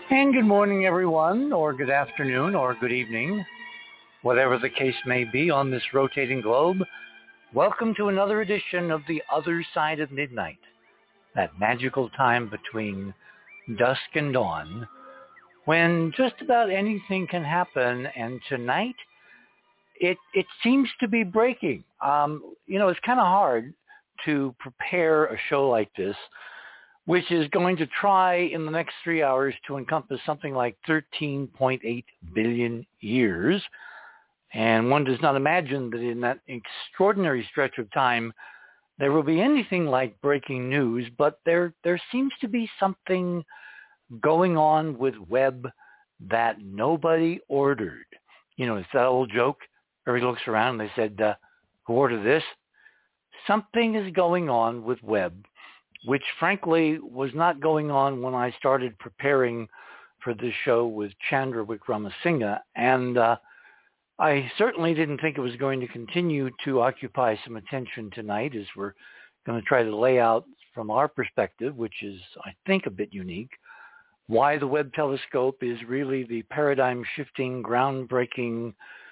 And good morning, everyone, or good afternoon, or good evening, whatever the case may be on this rotating globe. Welcome to another edition of The Other Side of Midnight, that magical time between dusk and dawn, when just about anything can happen, and tonight, it seems to be breaking. It's kind of hard to prepare a show like this, which is going to try in the next 3 hours to encompass something like 13.8 billion years. And one does not imagine that in that extraordinary stretch of time, there will be anything like breaking news, but there seems to be something going on with Webb that nobody ordered. It's that old joke. Everybody looks around and they said, who ordered this? Something is going on with Webb, which frankly was not going on when I started preparing for this show with Chandra Wickramasinghe. And I certainly didn't think it was going to continue to occupy some attention tonight, as we're going to try to lay out from our perspective, which is, I think, a bit unique, why the Webb telescope is really the paradigm-shifting, groundbreaking,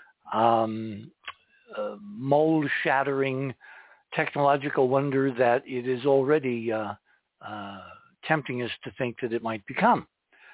mold-shattering technological wonder that it is already tempting us to think that it might become.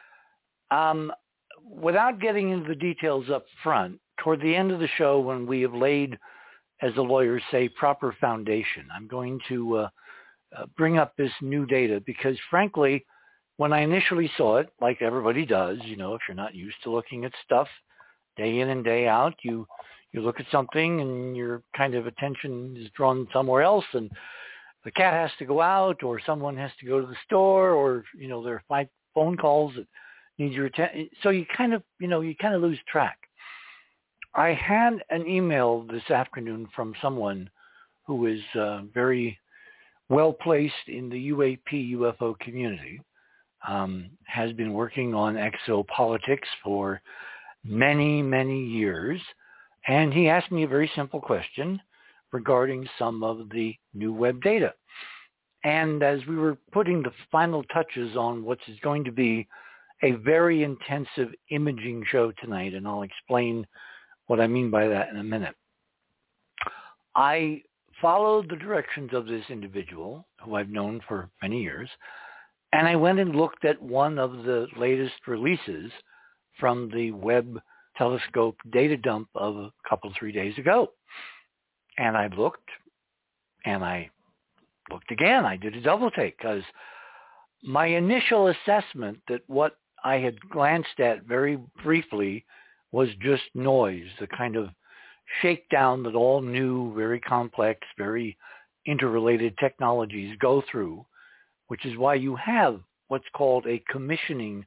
Without getting into the details up front, toward the end of the show, when we have laid, as the lawyers say, proper foundation, I'm going to bring up this new data because, frankly, when I initially saw it, like everybody does, if you're not used to looking at stuff day in and day out, you look at something and your kind of attention is drawn somewhere else, and the cat has to go out, or someone has to go to the store, or there are 5 phone calls that need your attention. So you kind of lose track. I had an email this afternoon from someone who is very well placed in the UAP UFO community, has been working on exopolitics for many, many years. And he asked me a very simple question regarding some of the new Webb data. And as we were putting the final touches on what is going to be a very intensive imaging show tonight, and I'll explain what I mean by that in a minute, I followed the directions of this individual, who I've known for many years, and I went and looked at one of the latest releases from the Webb telescope data dump of a couple, 3 days ago. And I looked, and I looked again. I did a double take because my initial assessment that what I had glanced at very briefly was just noise, the kind of shakedown that all new, very complex, very interrelated technologies go through, which is why you have what's called a commissioning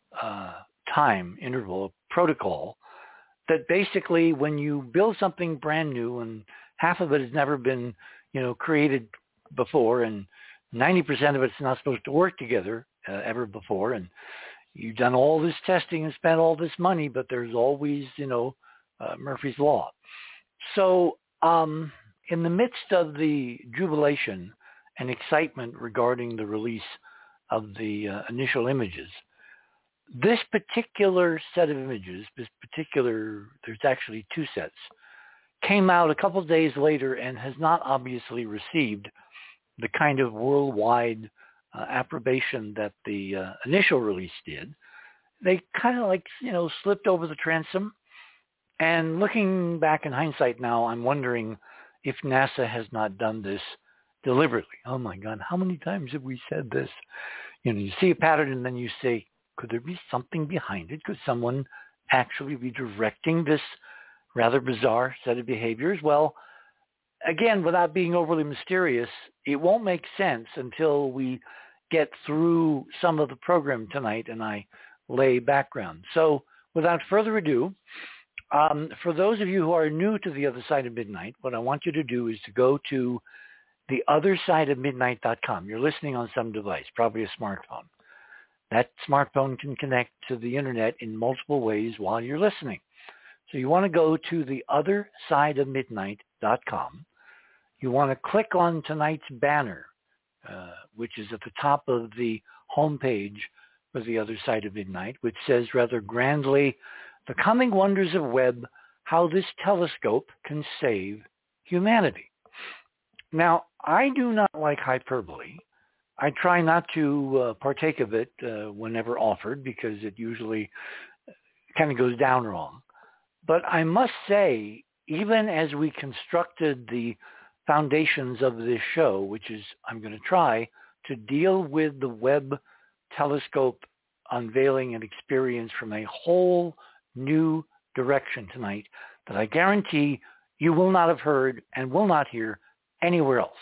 time interval protocol, that basically when you build something brand new and half of it has never been, created before, and 90% of it's not supposed to work together ever before, and you've done all this testing and spent all this money, but there's always, Murphy's Law. So in the midst of the jubilation and excitement regarding the release of the initial images, this particular set of images, there's actually 2 sets, came out a couple of days later and has not obviously received the kind of worldwide approbation that the initial release did. They kind of slipped over the transom. And looking back in hindsight now, I'm wondering if NASA has not done this deliberately. Oh my God, how many times have we said this? You see a pattern and then you say, could there be something behind it? Could someone actually be directing this rather bizarre set of behaviors? Well, again, without being overly mysterious, it won't make sense until we get through some of the program tonight and I lay background. So without further ado, for those of you who are new to The Other Side of Midnight, what I want you to do is to go to theothersideofmidnight.com. You're listening on some device, probably a smartphone. That smartphone can connect to the internet in multiple ways while you're listening. So you want to go to theothersideofmidnight.com. You want to click on tonight's banner, which is at the top of the homepage for The Other Side of Midnight, which says rather grandly, "The coming wonders of Webb, how this telescope can save humanity." Now, I do not like hyperbole. I try not to partake of it whenever offered because it usually kind of goes down wrong. But I must say, even as we constructed the foundations of this show, which is I'm going to try to deal with the Webb telescope unveiling and experience from a whole new direction tonight that I guarantee you will not have heard and will not hear anywhere else.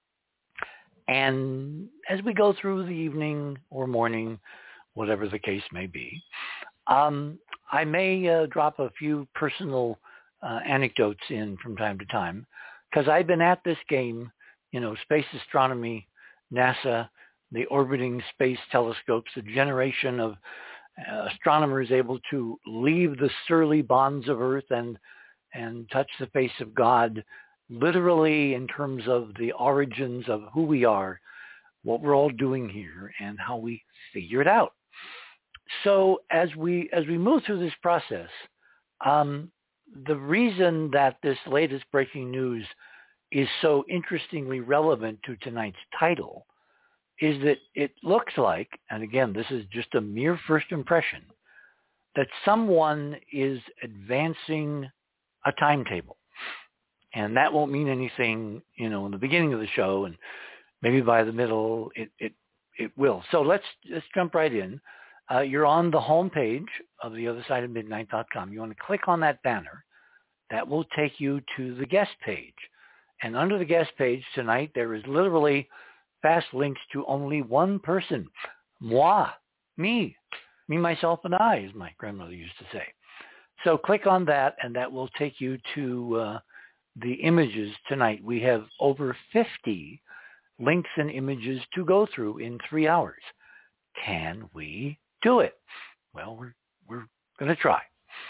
And as we go through the evening or morning, whatever the case may be, I may drop a few personal anecdotes in from time to time, because I've been at this game, space astronomy, NASA, the orbiting space telescopes, a generation of astronomers able to leave the surly bonds of Earth and touch the face of God, literally in terms of the origins of who we are, what we're all doing here, and how we figure it out. So as we move through this process, the reason that this latest breaking news is so interestingly relevant to tonight's title is that it looks like, and again, this is just a mere first impression, that someone is advancing a timetable. And that won't mean anything, in the beginning of the show, and maybe by the middle it will. So let's jump right in. You're on the home page of theothersideofmidnight.com. You want to click on that banner. That will take you to the guest page. And under the guest page tonight, there is literally fast links to only one person. Moi, me, myself, and I, as my grandmother used to say. So click on that, and that will take you to the images tonight. We have over 50 links and images to go through in 3 hours. Can we do it? Well, we're going to try.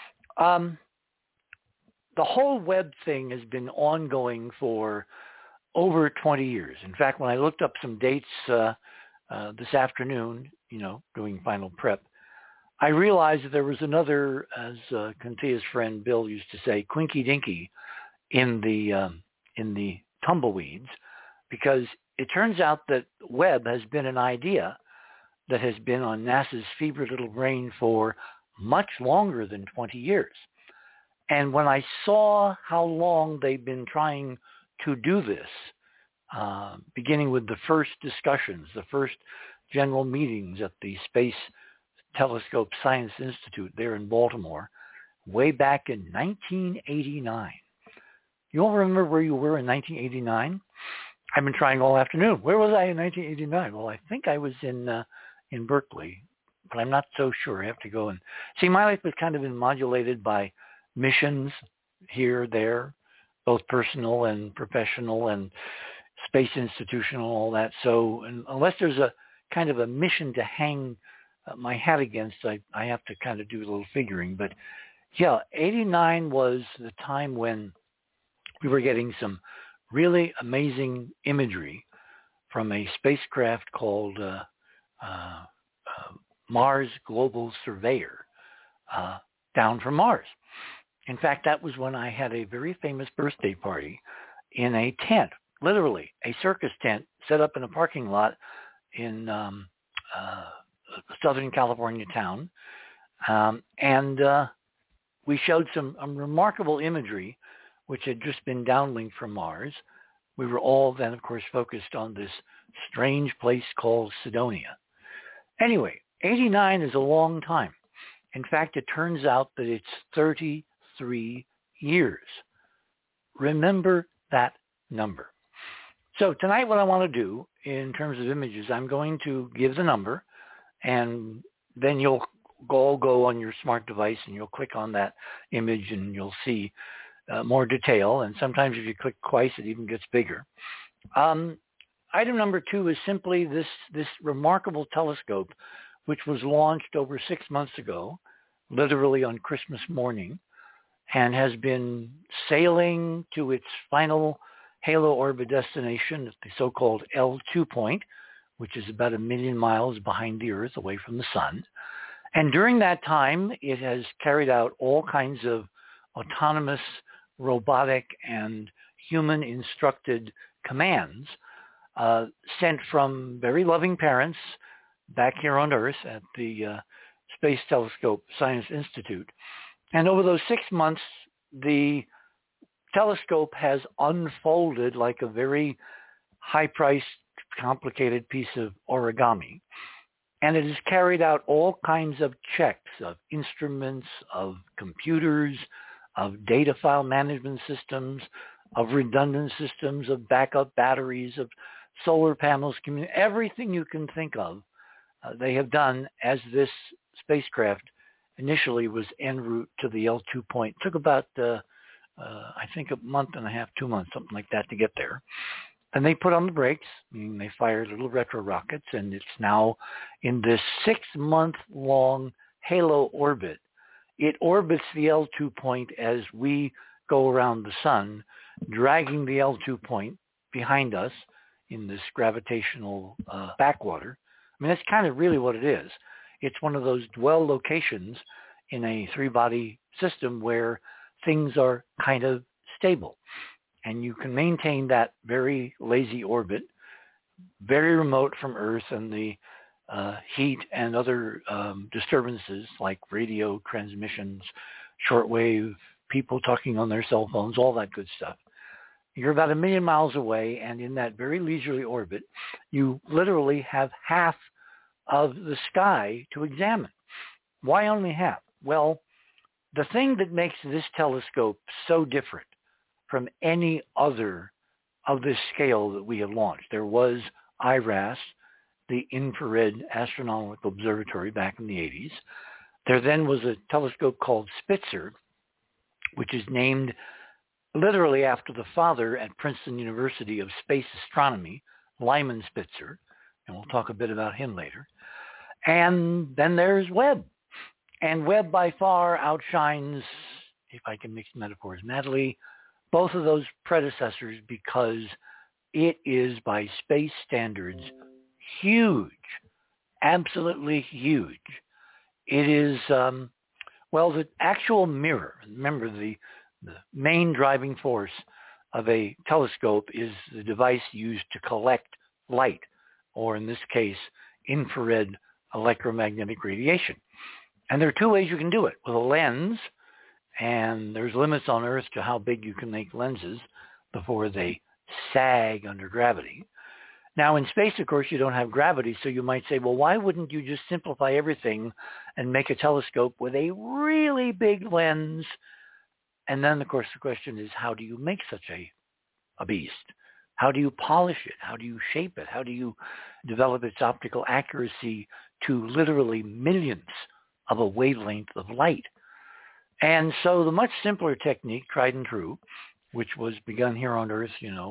The whole Webb thing has been ongoing for over 20 years. In fact, when I looked up some dates this afternoon, doing final prep, I realized that there was another, as Cynthia's friend Bill used to say, quinky dinky in the tumbleweeds, because it turns out that Webb has been an idea that has been on NASA's fevered little brain for much longer than 20 years. And when I saw how long they've been trying to do this, beginning with the first discussions, the first general meetings at the Space Telescope Science Institute there in Baltimore, way back in 1989. You all remember where you were in 1989? I've been trying all afternoon. Where was I in 1989? Well, I think I was in Berkeley, but I'm not so sure. I have to go and see. My life has kind of been modulated by missions here, there, both personal and professional and space institutional, all that. So unless there's a kind of a mission to hang my hat against, I have to kind of do a little figuring. But yeah, 89 was the time when we were getting some really amazing imagery from a spacecraft called Mars Global Surveyor down from Mars. In fact, that was when I had a very famous birthday party in a tent, literally a circus tent set up in a parking lot in a Southern California town. And we showed some remarkable imagery, which had just been downlinked from Mars. We were all then, of course, focused on this strange place called Cydonia. Anyway, 89 is a long time. In fact, it turns out that it's 33 years. Remember that number. So tonight what I want to do in terms of images, I'm going to give the number, and then you'll all go on your smart device and you'll click on that image and you'll see more detail. And sometimes if you click twice, it even gets bigger. Item number 2 is simply this remarkable telescope, which was launched over 6 months ago, literally on Christmas morning, and has been sailing to its final halo orbit destination at the so-called L2 point, which is about 1 million miles behind the Earth, away from the sun. And during that time, it has carried out all kinds of autonomous, robotic, and human-instructed commands sent from very loving parents back here on Earth at the Space Telescope Science Institute. And over those 6 months, the telescope has unfolded like a very high-priced, complicated piece of origami. And it has carried out all kinds of checks of instruments, of computers, of data file management systems, of redundant systems, of backup batteries, of solar panels, everything you can think of. They have done as this spacecraft initially was en route to the L2 point. It took about, I think, a month and a half, 2 months, something like that to get there. And they put on the brakes, meaning they fired little retro rockets, and it's now in this 6-month-long halo orbit. It orbits the L2 point as we go around the sun, dragging the L2 point behind us in this gravitational backwater. I mean, that's kind of really what it is. It's one of those dwell locations in a 3-body system where things are kind of stable. And you can maintain that very lazy orbit, very remote from Earth and the heat and other disturbances like radio transmissions, shortwave, people talking on their cell phones, all that good stuff. You're about 1 million miles away, and in that very leisurely orbit, you literally have half of the sky to examine. Why only half? Well, the thing that makes this telescope so different from any other of this scale that we have launched. There was IRAS, the Infrared Astronomical Observatory, back in the 80s. There then was a telescope called Spitzer, which is named literally after the father at Princeton University of space astronomy, Lyman Spitzer, and we'll talk a bit about him later. And then there's Webb. And Webb by far outshines, if I can mix metaphors madly, both of those predecessors because it is, by space standards, huge, absolutely huge. It is, the actual mirror. Remember, the main driving force of a telescope is the device used to collect light, or in this case, infrared electromagnetic radiation. And there are 2 ways you can do it: with a lens, and there's limits on Earth to how big you can make lenses before they sag under gravity. Now, in space, of course, you don't have gravity, so you might say, well, why wouldn't you just simplify everything and make a telescope with a really big lens? And then, of course, the question is, how do you make such a beast? How do you polish it? How do you shape it? How do you develop its optical accuracy to literally millions of a wavelength of light? And so the much simpler technique, tried and true, which was begun here on Earth,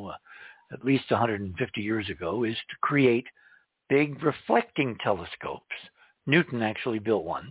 at least 150 years ago, is to create big reflecting telescopes. Newton actually built one,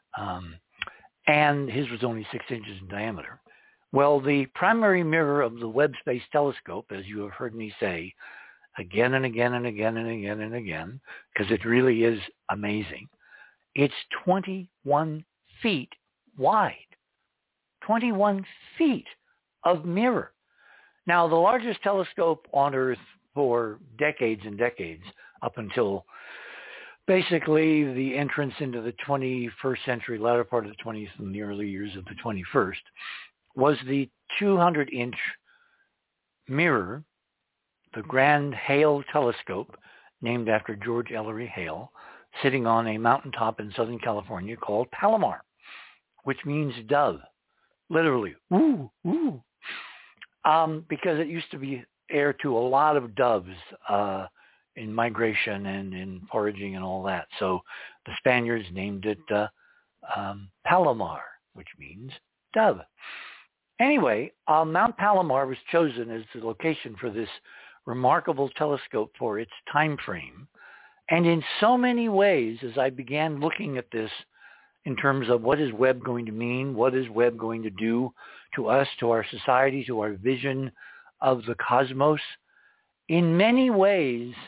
and his was only 6 inches in diameter. Well, the primary mirror of the Webb Space Telescope, as you have heard me say again and again and again and again and again, because it really is amazing, it's 21 feet wide. 21 feet of mirror. Now, the largest telescope on Earth for decades and decades, up until basically the entrance into the 21st century, latter part of the 20th and the early years of the 21st, was the 200-inch mirror, the Grand Hale Telescope, named after George Ellery Hale, sitting on a mountaintop in Southern California called Palomar, which means dove. Literally, ooh, ooh. Because it used to be heir to a lot of doves in migration and in foraging and all that. So the Spaniards named it Palomar, which means dove. Anyway, Mount Palomar was chosen as the location for this remarkable telescope for its time frame. And in so many ways, as I began looking at this in terms of what is Webb going to mean, what is Webb going to do to us, to our society, to our vision of the cosmos, in many ways,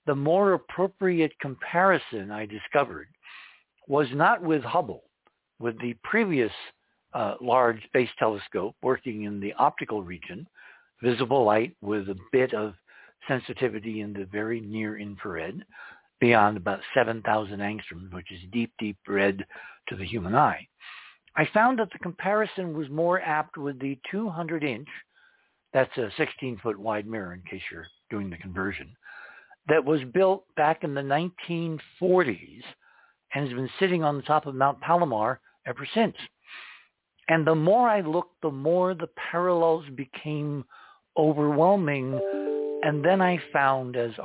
the more appropriate comparison I discovered was not with Hubble, with the previous large space telescope working in the optical region, visible light with a bit of sensitivity in the very near infrared, beyond about 7,000 angstroms, which is deep, deep red to the human eye. I found that the comparison was more apt with the 200-inch, that's a 16-foot wide mirror in case you're doing the conversion, that was built back in the 1940s and has been sitting on the top of Mount Palomar ever since. And the more I looked, the more the parallels became overwhelming. And then I found, as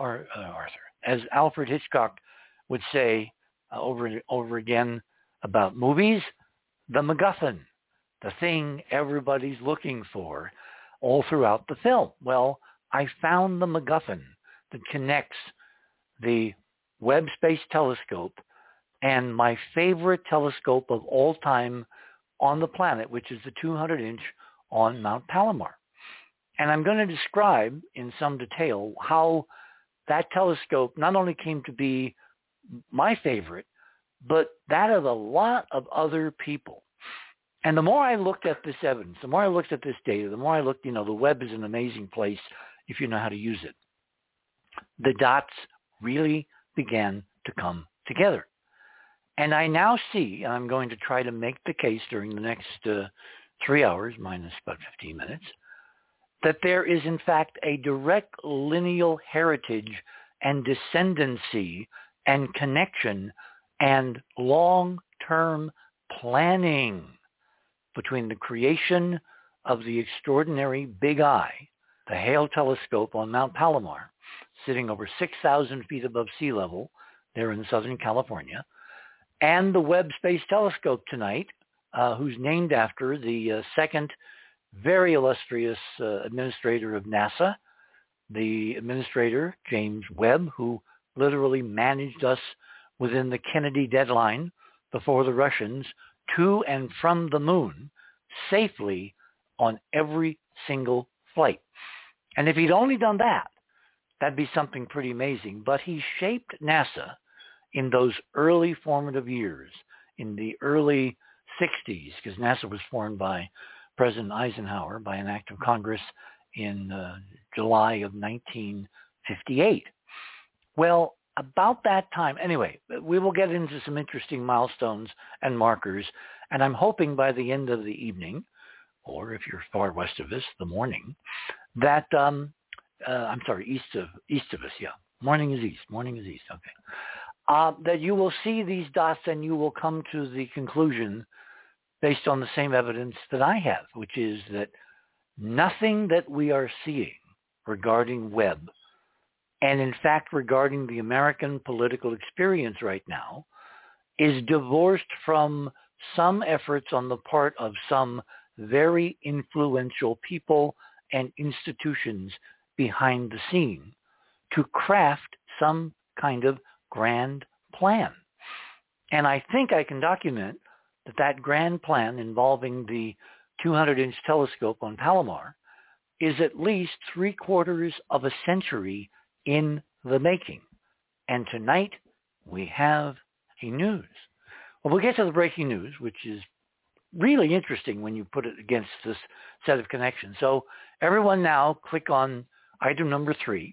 Alfred Hitchcock would say over and over again about movies, the MacGuffin, the thing everybody's looking for all throughout the film. Well, I found the MacGuffin that connects the Webb Space Telescope and my favorite telescope of all time on the planet, which is the 200-inch on Mount Palomar. And I'm going to describe in some detail how that telescope not only came to be my favorite, but that of a lot of other people. And the more I looked at this evidence, the more I looked at this data, the more I looked, the Webb is an amazing place if you know how to use it. The dots really began to come together. And I now see, and I'm going to try to make the case during the next 3 hours, minus about 15 minutes, that there is in fact a direct lineal heritage and descendancy and connection and long-term planning between the creation of the extraordinary Big Eye, the Hale telescope on Mount Palomar, sitting over 6,000 feet above sea level there in Southern California, and the Webb Space Telescope tonight, who's named after the second very illustrious administrator of NASA, the administrator, James Webb, who literally managed us within the Kennedy deadline before the Russians to and from the moon safely on every single flight. And if he'd only done that, that'd be something pretty amazing. But he shaped NASA in those early formative years, in the early 60s, because NASA was formed by President Eisenhower by an act of Congress in July of 1958. Well, about that time, anyway, we will get into some interesting milestones and markers, and I'm hoping by the end of the evening, or if you're far west of us, the morning, that, east of us, yeah. Morning is east, okay. That you will see these dots and you will come to the conclusion based on the same evidence that I have, which is that nothing that we are seeing regarding Webb, and in fact regarding the American political experience right now, is divorced from some efforts on the part of some very influential people and institutions behind the scene to craft some kind of grand plan. And I think I can document that grand plan involving the 200-inch telescope on Palomar is at least 3/4 of a century in the making. And tonight we have a news. Well, we'll get to the breaking news, which is really interesting when you put it against this set of connections. So everyone now click on item number 3.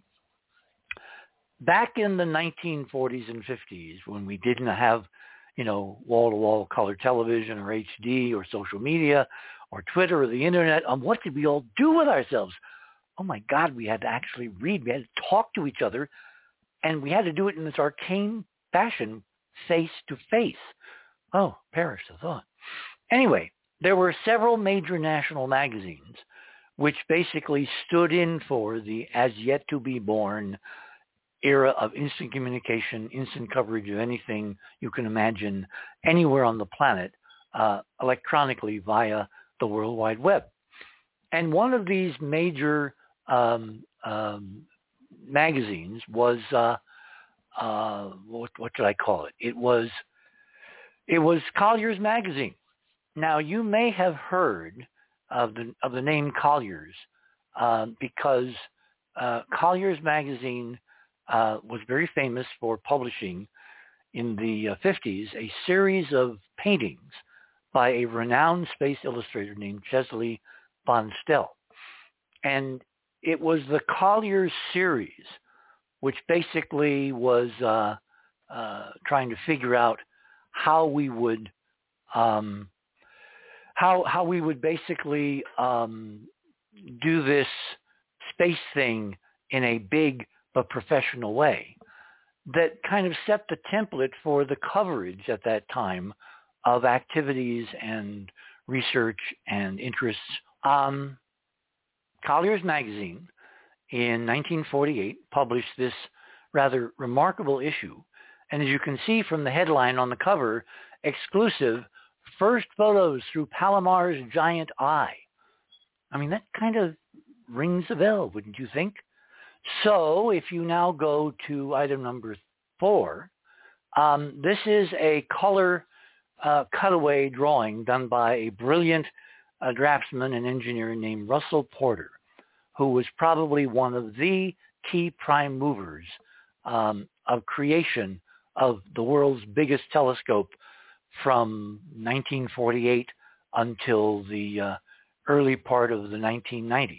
Back in the 1940s and 50s, when we didn't have wall-to-wall color television or HD or social media or Twitter or the internet, what did we all do with ourselves? Oh my God, we had to actually read. We had to talk to each other, and we had to do it in this arcane fashion, face to face. Oh, perish the thought. Anyway, there were several major national magazines which basically stood in for the as yet to be born era of instant communication, instant coverage of anything you can imagine anywhere on the planet electronically via the World Wide Web. And one of these major magazines was, what should I call it? It was Collier's Magazine. Now, you may have heard of the name Collier's because Collier's Magazine was very famous for publishing in the 50s a series of paintings by a renowned space illustrator named Chesley Bonestell. And it was the Collier's series, which basically was trying to figure out how we would how we would basically do this space thing in a big but professional way that kind of set the template for the coverage at that time of activities and research and interests. Collier's magazine in 1948 published this rather remarkable issue. And as you can see from the headline on the cover, exclusive first photos through Palomar's giant eye. I mean, that kind of rings a bell, wouldn't you think? So if you now go to item number 4, this is a color cutaway drawing done by a brilliant draftsman and engineer named Russell Porter, who was probably one of the key prime movers of creation of the world's biggest telescope from 1948 until the early part of the 1990s.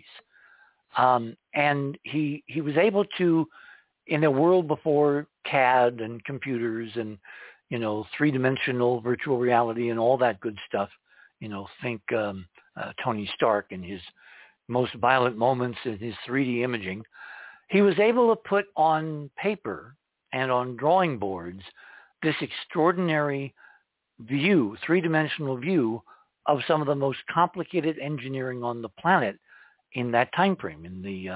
And he was able to, in a world before CAD and computers and, you know, three-dimensional virtual reality and all that good stuff, you know, think Tony Stark and his most violent moments in his 3D imaging, he was able to put on paper and on drawing boards this extraordinary view, three-dimensional view of some of the most complicated engineering on the planet in that time frame, in the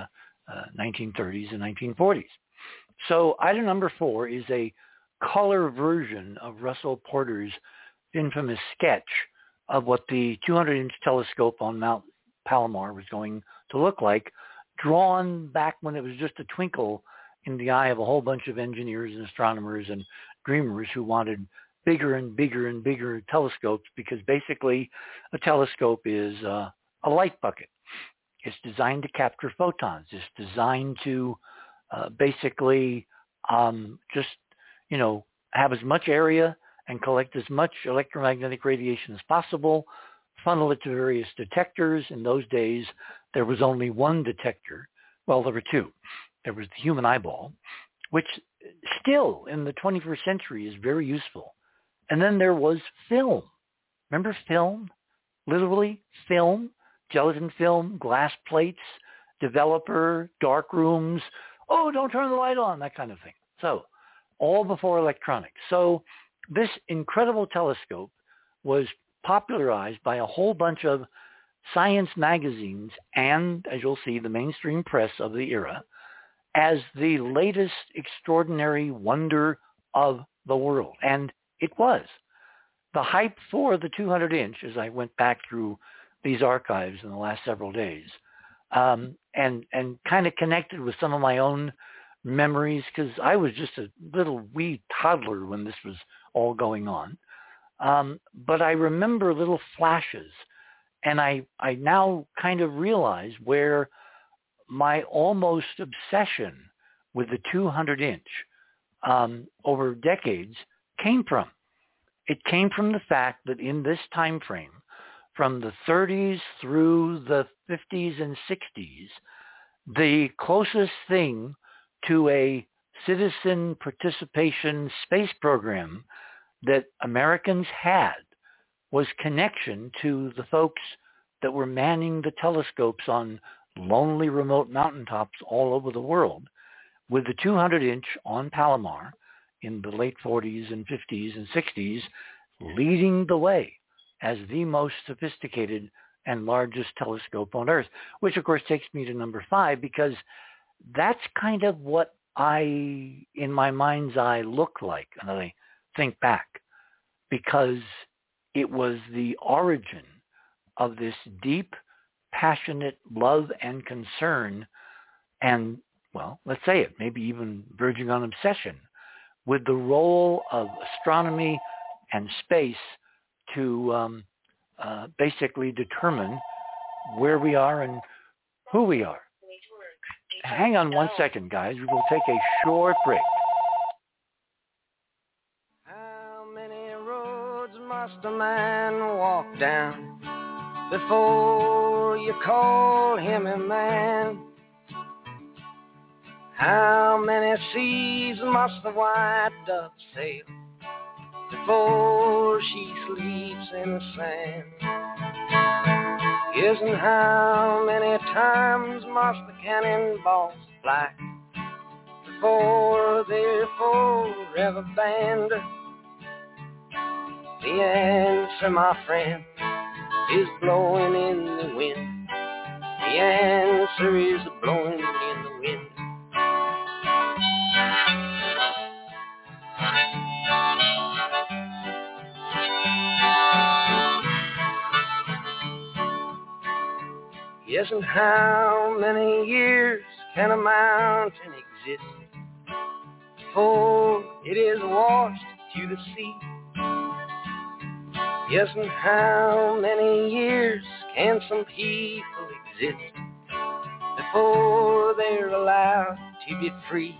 1930s and 1940s. So item number 4 is a color version of Russell Porter's infamous sketch of what the 200-inch telescope on Mount Palomar was going to look like, drawn back when it was just a twinkle in the eye of a whole bunch of engineers and astronomers and dreamers who wanted bigger and bigger and bigger telescopes, because basically a telescope is a light bucket. It's designed to capture photons. It's designed to basically just, you know, have as much area and collect as much electromagnetic radiation as possible, funnel it to various detectors. In those days, there was only one detector. Well, there were two. There was the human eyeball, which still in the 21st century is very useful. And then there was film. Remember film? Literally film, gelatin film, glass plates, developer, dark rooms. Oh, don't turn the light on, that kind of thing. So all before electronics. So this incredible telescope was popularized by a whole bunch of science magazines and, as you'll see, the mainstream press of the era as the latest extraordinary wonder of the world. And it was. The hype for the 200-inch, as I went back through these archives in the last several days, and kind of connected with some of my own memories, because I was just a little wee toddler when this was all going on. But I remember little flashes, and I now kind of realize where my almost obsession with the 200-inch over decades came from. It came from the fact that in this time frame, from the 30s through the 50s and 60s, the closest thing to a citizen participation space program that Americans had was connection to the folks that were manning the telescopes on lonely remote mountaintops all over the world, with the 200-inch on Palomar in the late 40s and 50s and 60s leading the way as the most sophisticated and largest telescope on Earth, which of course takes me to number 5, because that's kind of what I, in my mind's eye, look like, and I think back, because it was the origin of this deep, passionate love and concern, and, well, let's say it, maybe even verging on obsession, with the role of astronomy and space to basically determine where we are and who we are. hang on 1 second, guys. We will take a short break. How many roads must a man walk down before you call him a man? How many seas must the white dove sail before she sleeps in the sand? Yes, and how many times must the cannonballs fly before they're forever banned? The answer, my friend, is blowing in the wind. The answer is blowing in the wind. Yes, and how many years can a mountain exist before it is washed to the sea? Yes, and how many years can some people exist before they're allowed to be free?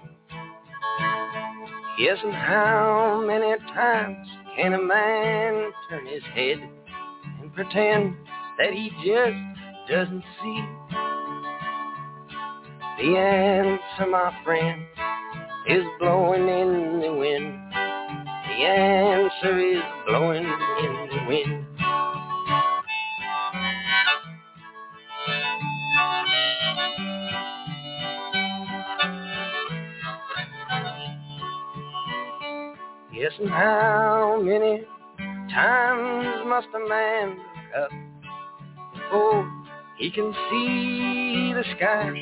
Yes, and how many times can a man turn his head and pretend that he just doesn't see? The answer, my friend, is blowing in the wind. The answer is blowing in the wind. Yes, and how many times must a man look up before he can see the sky?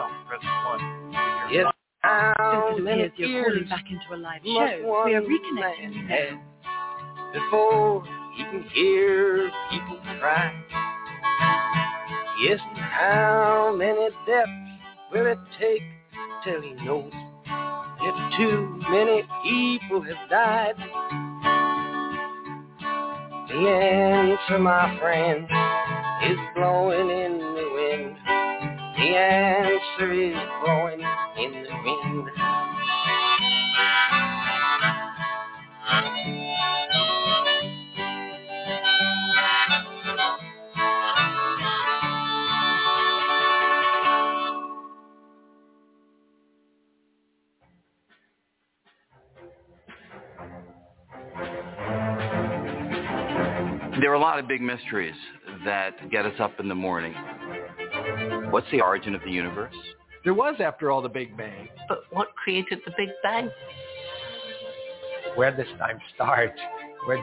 Yes, how many you're calling back into a live show. We are reconnecting you now. Before he can hear people cry. Yes, and how many deaths will it take till he knows that too many people have died? The answer, my friend, is blowing in the wind. The answer is blowing in the wind. There are a lot of big mysteries that get us up in the morning. What's the origin of the universe? There was, after all, the Big Bang. But what created the Big Bang? Where does time start? Where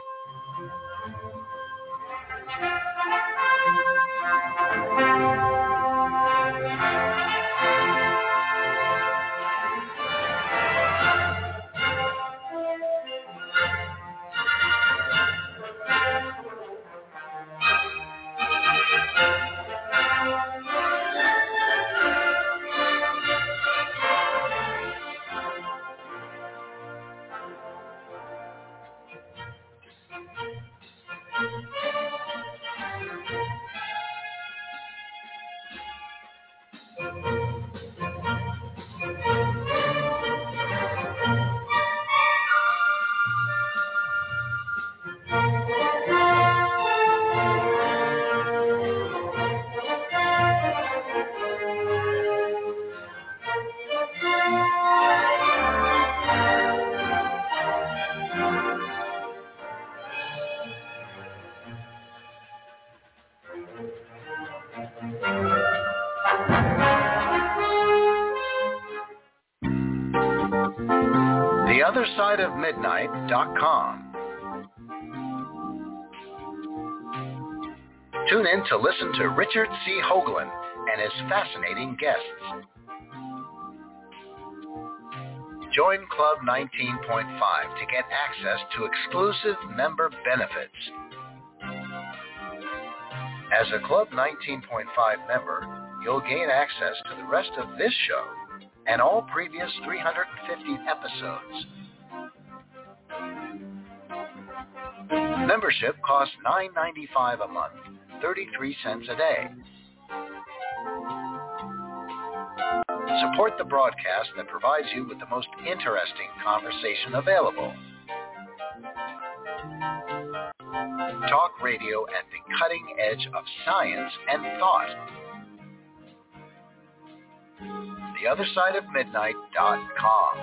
TheOtherSideOfMidnight.com. Tune in to listen to Richard C. Hoagland and his fascinating guests. Join Club 19.5 to get access to exclusive member benefits. As a Club 19.5 member, you'll gain access to the rest of this show and all previous 350 episodes. Membership costs $9.95 a month, 33 cents a day. Support the broadcast that provides you with the most interesting conversation available. Talk radio at the cutting edge of science and thought. TheOtherSideOfMidnight.com.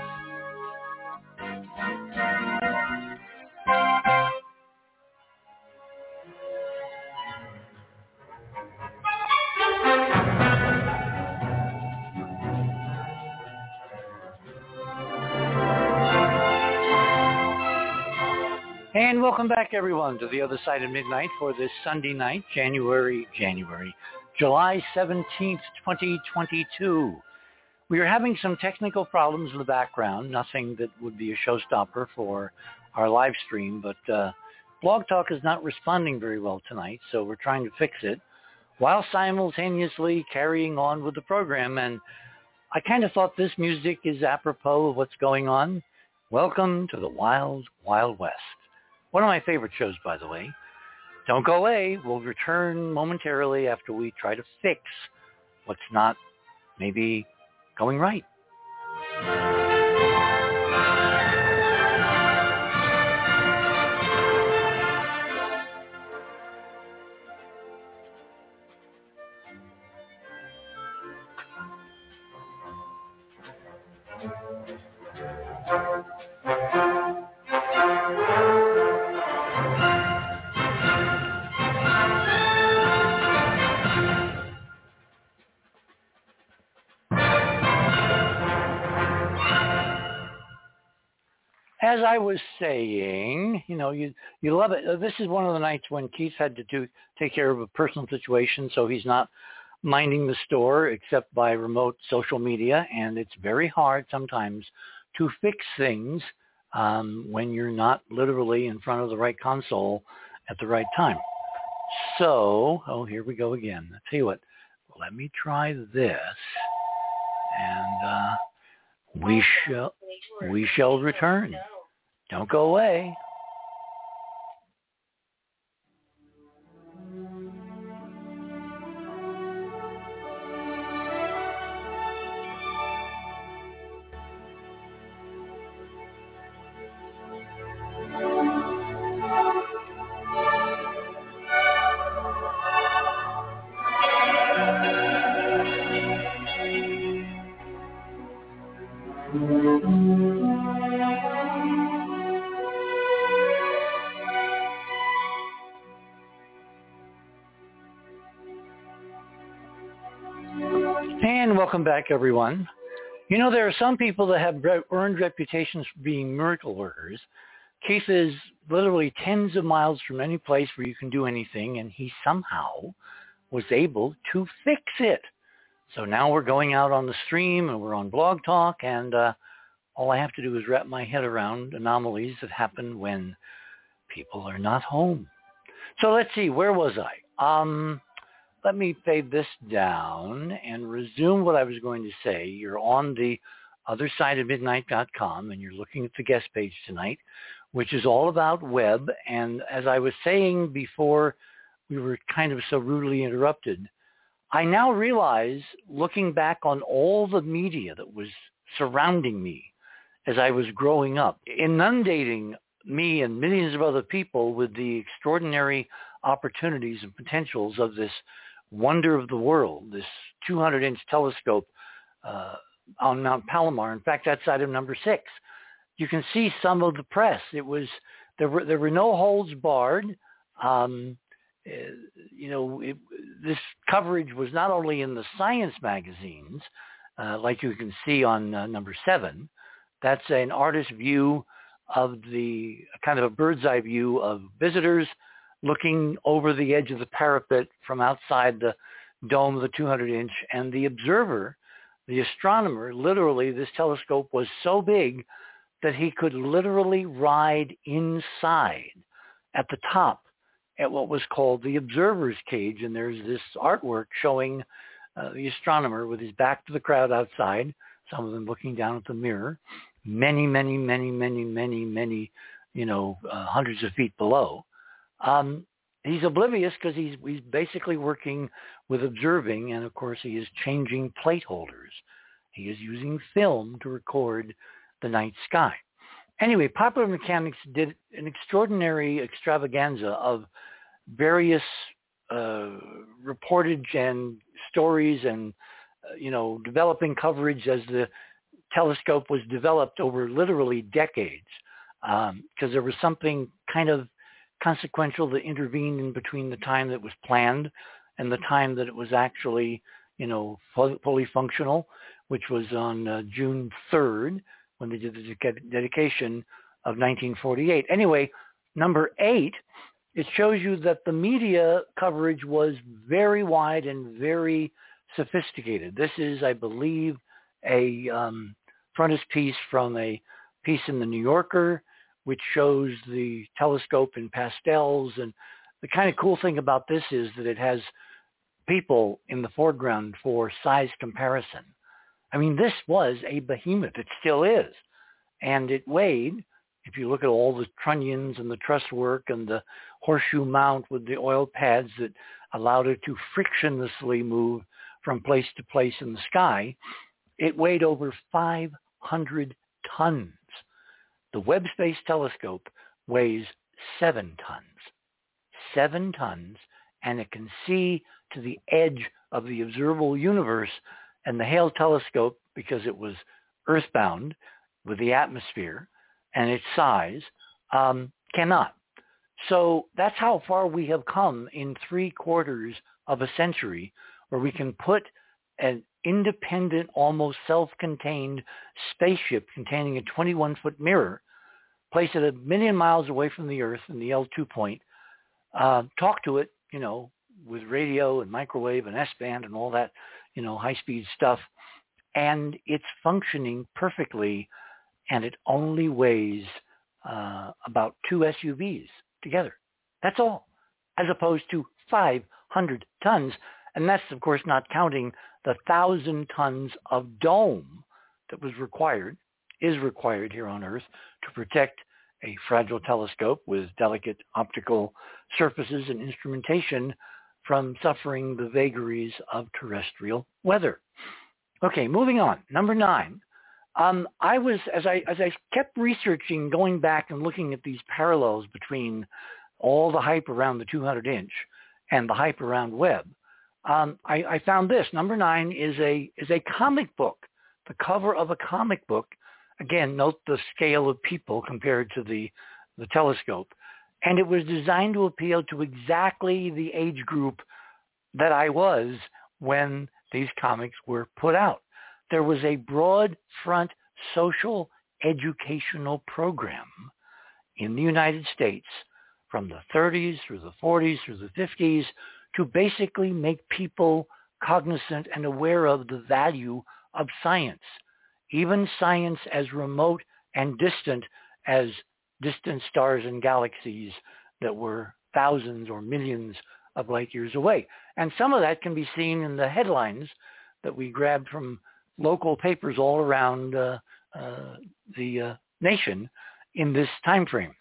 And welcome back, everyone, to The Other Side of Midnight for this Sunday night, July 17th, 2022. We are having some technical problems in the background, nothing that would be a showstopper for our live stream, but Blog Talk is not responding very well tonight, so we're trying to fix it while simultaneously carrying on with the program. And I kind of thought this music is apropos of what's going on. Welcome to the Wild, Wild West. One of my favorite shows, by the way. Don't go away. We'll return momentarily after we try to fix what's not maybe going right. As I was saying, you love it. This is one of the nights when Keith had to take care of a personal situation, so he's not minding the store except by remote social media, and it's very hard sometimes to fix things when you're not literally in front of the right console at the right time. So, here we go again. I'll tell you what, let me try this, and we shall return. Don't go away. And welcome back, everyone. There are some people that have earned reputations for being miracle workers. Keith is literally tens of miles from any place where you can do anything, and he somehow was able to fix it. So now we're going out on the stream, and we're on Blog Talk, and all I have to do is wrap my head around anomalies that happen when people are not home. So let's see, where was I? Let me fade this down and resume what I was going to say. You're on the othersideofmidnight.com, and you're looking at the guest page tonight, which is all about web. And as I was saying before we were kind of so rudely interrupted, I now realize, looking back on all the media that was surrounding me as I was growing up, inundating me and millions of other people with the extraordinary opportunities and potentials of this wonder of the world, this 200-inch telescope on Mount Palomar. In fact, that's item number 6. You can see some of the press. There were no holds barred. This coverage was not only in the science magazines, like you can see on number 7. That's an artist's view of the kind of a bird's eye view of visitors looking over the edge of the parapet from outside the dome of the 200-inch. And the observer, the astronomer, literally, this telescope was so big that he could literally ride inside at the top at what was called the observer's cage. And there's this artwork showing the astronomer with his back to the crowd outside, some of them looking down at the mirror, many, hundreds of feet below. He's oblivious because he's basically working with observing, and of course he is changing plate holders. He is using film to record the night sky. Anyway, Popular Mechanics did an extraordinary extravaganza of various reportage and stories and, developing coverage as the telescope was developed over literally decades, because there was something kind of consequential that intervened in between the time that it was planned and the time that it was actually, fully functional, which was on June 3rd when they did the dedication of 1948. Anyway, number 8, it shows you that the media coverage was very wide and very sophisticated. This is, I believe, a frontispiece from a piece in the New Yorker, which shows the telescope in pastels. And the kind of cool thing about this is that it has people in the foreground for size comparison. I mean, this was a behemoth. It still is. And it weighed, if you look at all the trunnions and the truss work and the horseshoe mount with the oil pads that allowed it to frictionlessly move from place to place in the sky, it weighed over 500 tons. The Webb Space Telescope weighs 7 tons. 7 tons, and it can see to the edge of the observable universe. And the Hale telescope, because it was earthbound with the atmosphere and its size, cannot. So that's how far we have come in 3/4 of a century, where we can put an independent, almost self-contained spaceship containing a 21-foot mirror, place it 1 million miles away from the Earth in the L2 point, talk to it, with radio and microwave and S-band and all that, high-speed stuff, and it's functioning perfectly, and it only weighs about 2 SUVs together. That's all, as opposed to 500 tons. And that's, of course, not counting the 1,000 tons of dome that is required here on Earth to protect a fragile telescope with delicate optical surfaces and instrumentation from suffering the vagaries of terrestrial weather. Okay, moving on. Number 9. I was, as I kept researching, going back and looking at these parallels between all the hype around the 200-inch and the hype around Webb, I found this. Number 9 is a comic book, the cover of a comic book. Again, note the scale of people compared to the telescope. And it was designed to appeal to exactly the age group that I was when these comics were put out. There was a broad front social educational program in the United States from the 30s through the 40s through the 50s to basically make people cognizant and aware of the value of science, even science as remote and distant as distant stars and galaxies that were thousands or millions of light years away. And some of that can be seen in the headlines that we grabbed from local papers all around the nation in this time frame.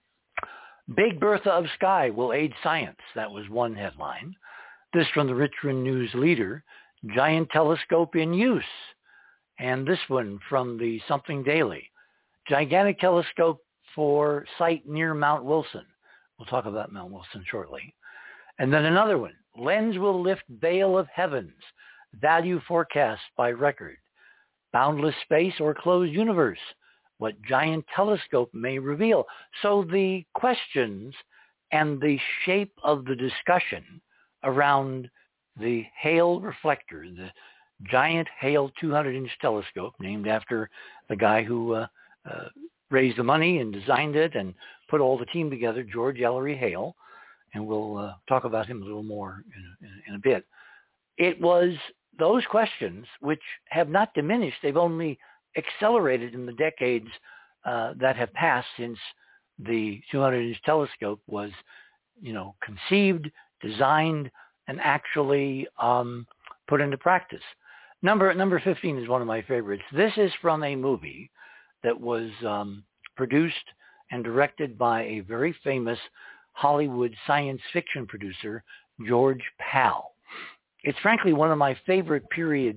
Big Bertha of Sky will aid science. That was one headline. This from the Richmond News Leader, giant telescope in use. And this one from the Something Daily, gigantic telescope for site near Mount Wilson. We'll talk about Mount Wilson shortly. And then another one, lens will lift veil of heavens, value forecast by record, boundless space or closed universe, what giant telescope may reveal. So the questions and the shape of the discussion around the Hale reflector, the giant Hale 200-inch telescope, named after the guy who raised the money and designed it and put all the team together, George Ellery Hale, and we'll talk about him a little more in a bit. It was those questions which have not diminished. They've only accelerated in the decades that have passed since the 200-inch telescope was, conceived, designed, and actually put into practice. Number 15 is one of my favorites. This is from a movie that was produced and directed by a very famous Hollywood science fiction producer, George Pal. It's frankly one of my favorite period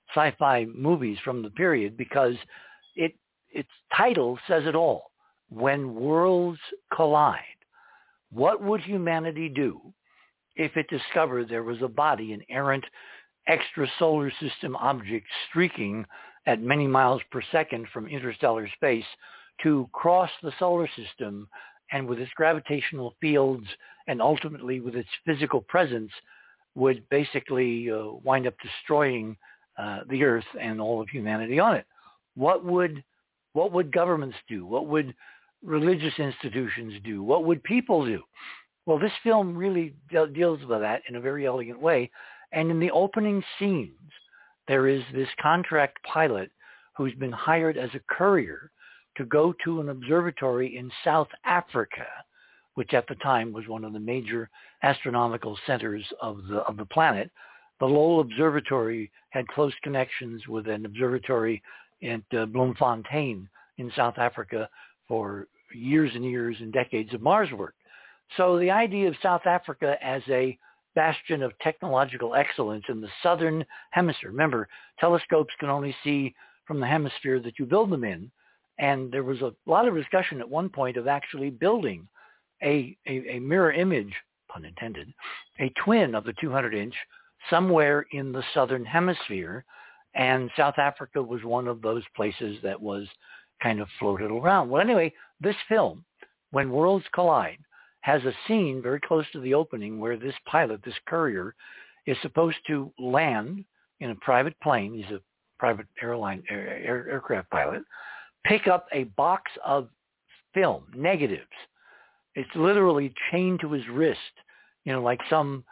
sci-fi movies from the period because its title says it all. When Worlds Collide. What would humanity do if it discovered there was a body, an errant extrasolar system object streaking at many miles per second from interstellar space to cross the solar system, and with its gravitational fields and ultimately with its physical presence would basically wind up destroying the Earth and all of humanity on it? What would governments do? What would religious institutions do? What would people do? Well, this film really deals with that in a very elegant way. And in the opening scenes, there is this contract pilot who's been hired as a courier to go to an observatory in South Africa, which at the time was one of the major astronomical centers of the planet. The Lowell Observatory had close connections with an observatory at Bloemfontein in South Africa for years and years and decades of Mars work. So the idea of South Africa as a bastion of technological excellence in the southern hemisphere. Remember, telescopes can only see from the hemisphere that you build them in. And there was a lot of discussion at one point of actually building a mirror image, pun intended, a twin of the 200-inch somewhere in the southern hemisphere. And South Africa was one of those places that was kind of floated around. Well, anyway, this film, When Worlds Collide, has a scene very close to the opening where this pilot, this courier, is supposed to land in a private plane. He's a private aircraft pilot, pick up a box of film, negatives. It's literally chained to his wrist, like some,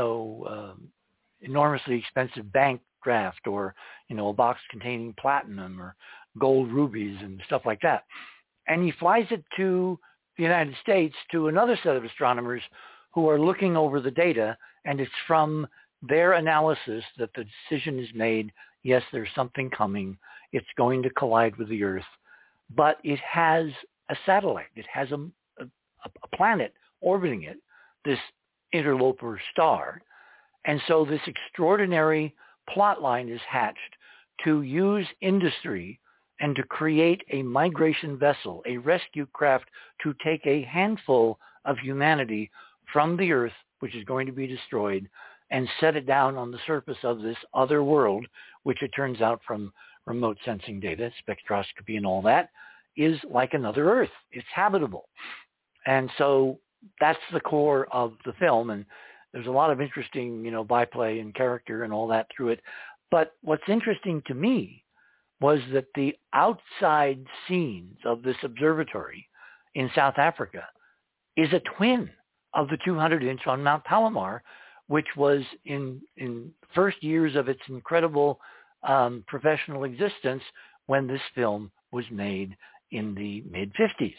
enormously expensive bank draft or, a box containing platinum or gold rubies and stuff like that. And he flies it to the United States to another set of astronomers who are looking over the data, and it's from their analysis that the decision is made, yes, there's something coming. It's going to collide with the Earth. But it has a satellite. It has a planet orbiting it, this interloper star. And so this extraordinary plot line is hatched to use industry and to create a migration vessel, a rescue craft to take a handful of humanity from the Earth, which is going to be destroyed, and set it down on the surface of this other world, which it turns out from remote sensing data, spectroscopy and all that, is like another Earth. It's habitable. And so that's the core of the film. And there's a lot of interesting, byplay and character and all that through it. But what's interesting to me was that the outside scenes of this observatory in South Africa is a twin of the 200-inch on Mount Palomar, which was in first years of its incredible professional existence when this film was made in the mid-50s.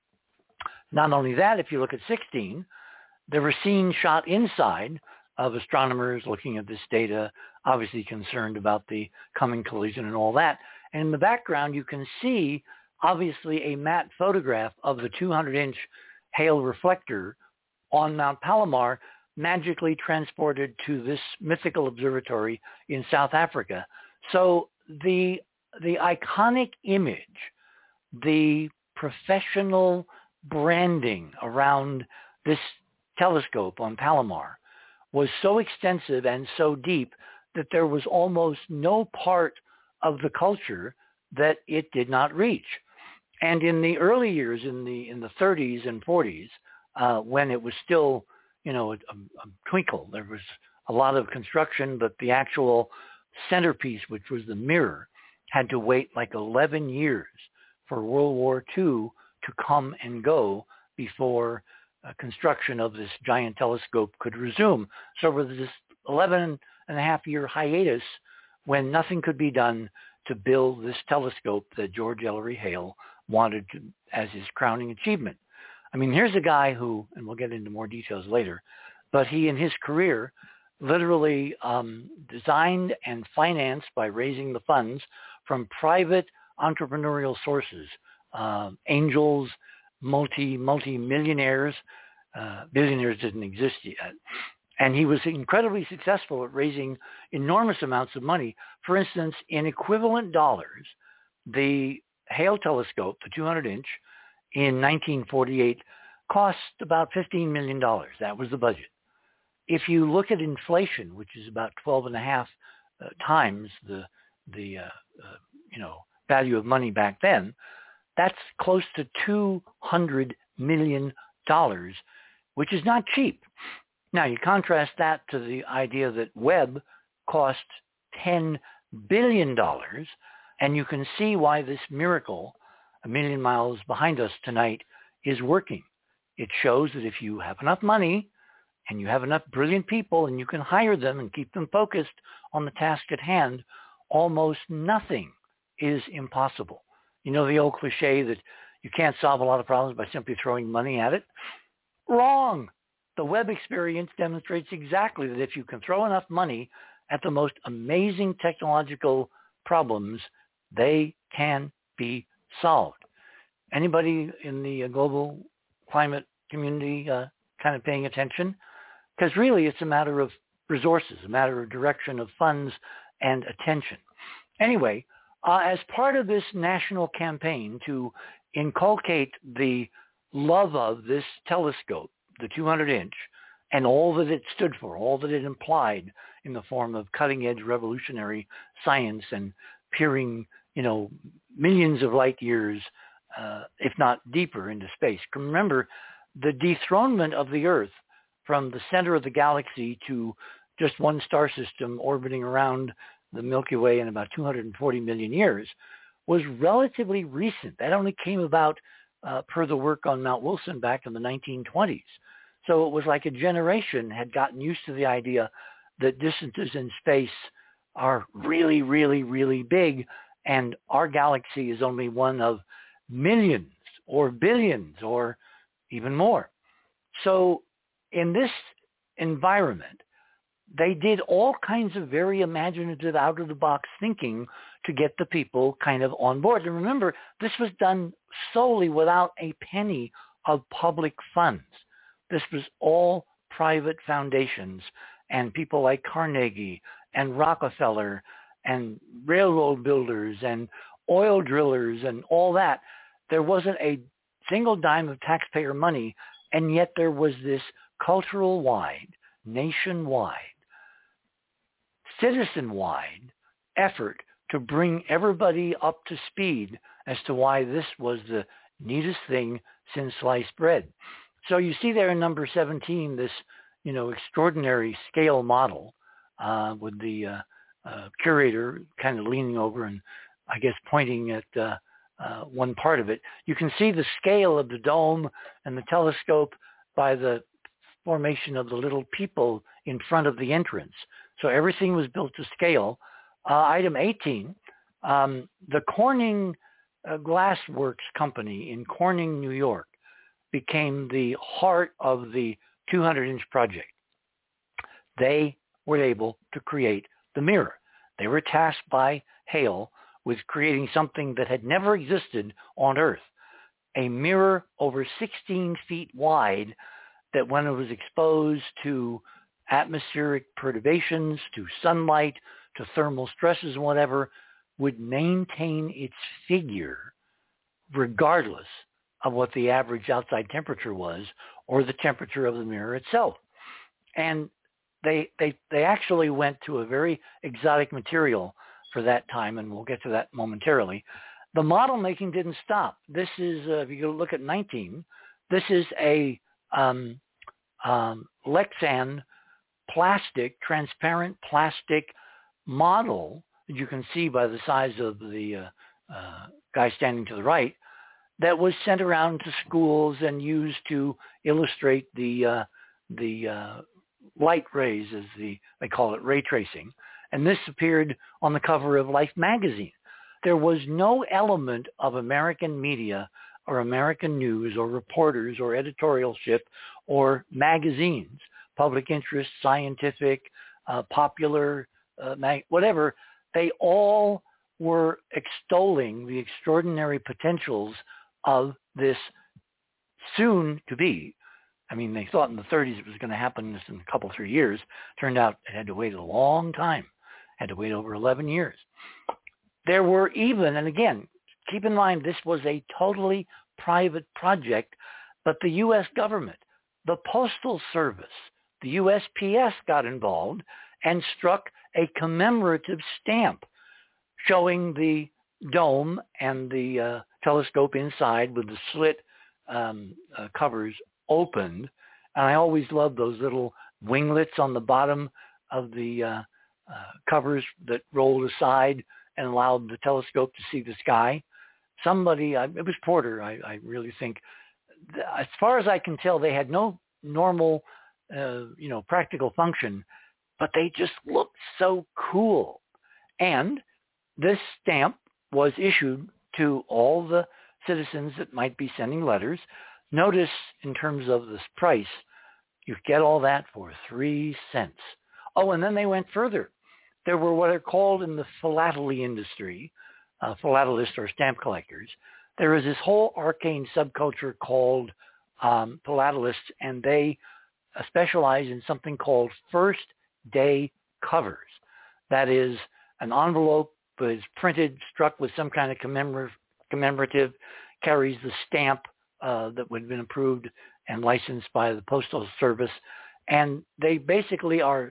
Not only that, if you look at 16, there were scenes shot inside of astronomers looking at this data, obviously concerned about the coming collision and all that. And in the background, you can see, obviously, a matte photograph of the 200-inch Hale reflector on Mount Palomar, magically transported to this mythical observatory in South Africa. So the iconic image, the professional branding around this telescope on Palomar was so extensive and so deep that there was almost no part of the culture that it did not reach. And in the early years, in the 30s and 40s, when it was still, a twinkle, there was a lot of construction, but the actual centerpiece, which was the mirror, had to wait like 11 years for World War II to come and go before construction of this giant telescope could resume. So there was this 11-and-a-half-year hiatus when nothing could be done to build this telescope that George Ellery Hale wanted to, as his crowning achievement. I mean, here's a guy who, and we'll get into more details later, but he in his career literally designed and financed by raising the funds from private entrepreneurial sources, angels, multi-millionaires. Billionaires didn't exist yet. And he was incredibly successful at raising enormous amounts of money. For instance, in equivalent dollars, the Hale telescope, the 200-inch, in 1948 cost about $15 million. That was the budget. If you look at inflation, which is about 12.5 times the value of money back then, that's close to $200 million, which is not cheap. Now, you contrast that to the idea that Webb cost $10 billion, and you can see why this miracle, a million miles behind us tonight, is working. It shows that if you have enough money and you have enough brilliant people and you can hire them and keep them focused on the task at hand, almost nothing is impossible. You know the old cliche that you can't solve a lot of problems by simply throwing money at it? Wrong. The Webb experience demonstrates exactly that if you can throw enough money at the most amazing technological problems, they can be solved. Anybody in the global climate community kind of paying attention? Because really it's a matter of resources, a matter of direction of funds and attention. Anyway, as part of this national campaign to inculcate the love of this telescope, the 200-inch, and all that it stood for, all that it implied in the form of cutting-edge revolutionary science and peering, millions of light years, if not deeper, into space. Remember, the dethronement of the Earth from the center of the galaxy to just one star system orbiting around the Milky Way in about 240 million years was relatively recent. That only came about per the work on Mount Wilson back in the 1920s. So it was like a generation had gotten used to the idea that distances in space are really, really, really big, and our galaxy is only one of millions or billions or even more. So in this environment, they did all kinds of very imaginative, out-of-the-box thinking to get the people kind of on board. And remember, this was done solely without a penny of public funds. This was all private foundations and people like Carnegie and Rockefeller and railroad builders and oil drillers and all that. There wasn't a single dime of taxpayer money, and yet there was this cultural-wide, nationwide, citizen-wide effort to bring everybody up to speed as to why this was the neatest thing since sliced bread. So you see there in number 17 this, extraordinary scale model with the curator kind of leaning over and I guess pointing at one part of it. You can see the scale of the dome and the telescope by the formation of the little people in front of the entrance. So everything was built to scale. Item 18, the Corning Glass Works Company in Corning, New York, became the heart of the 200-inch project. They were able to create the mirror. They were tasked by Hale with creating something that had never existed on Earth, a mirror over 16 feet wide that when it was exposed to atmospheric perturbations, to sunlight, to thermal stresses and whatever, would maintain its figure regardless of what the average outside temperature was or the temperature of the mirror itself. And they actually went to a very exotic material for that time, and we'll get to that momentarily. The model making didn't stop. This is, if you look at 19, this is a Lexan plastic, transparent plastic model that you can see by the size of the guy standing to the right, that was sent around to schools and used to illustrate the light rays, as they call it, ray tracing. And this appeared on the cover of Life magazine. There was no element of American media or American news or reporters or editorialship or magazines, public interest, scientific, popular, whatever. They all were extolling the extraordinary potentials of this soon-to-be I mean, they thought in the 30s it was going to happen in a couple, 3 years. Turned out it had to wait a long time. Had to wait over 11 years. There were even, and again, keep in mind this was a totally private project, but the U.S. government, the Postal Service, the USPS got involved and struck a commemorative stamp showing the dome and the telescope inside with the slit covers opened. And I always loved those little winglets on the bottom of the covers that rolled aside and allowed the telescope to see the sky. Somebody, it was Porter, I really think, as far as I can tell, they had no normal, practical function, but they just looked so cool. And this stamp was issued to all the citizens that might be sending letters. Notice in terms of this price, you get all that for 3 cents. Oh, and then they went further. There were what are called in the philately industry, philatelists or stamp collectors. There is this whole arcane subculture called philatelists, and they specialize in something called first day covers. That is, an envelope is printed, struck with some kind of commemorative, carries the stamp that would have been approved and licensed by the Postal Service, and they basically are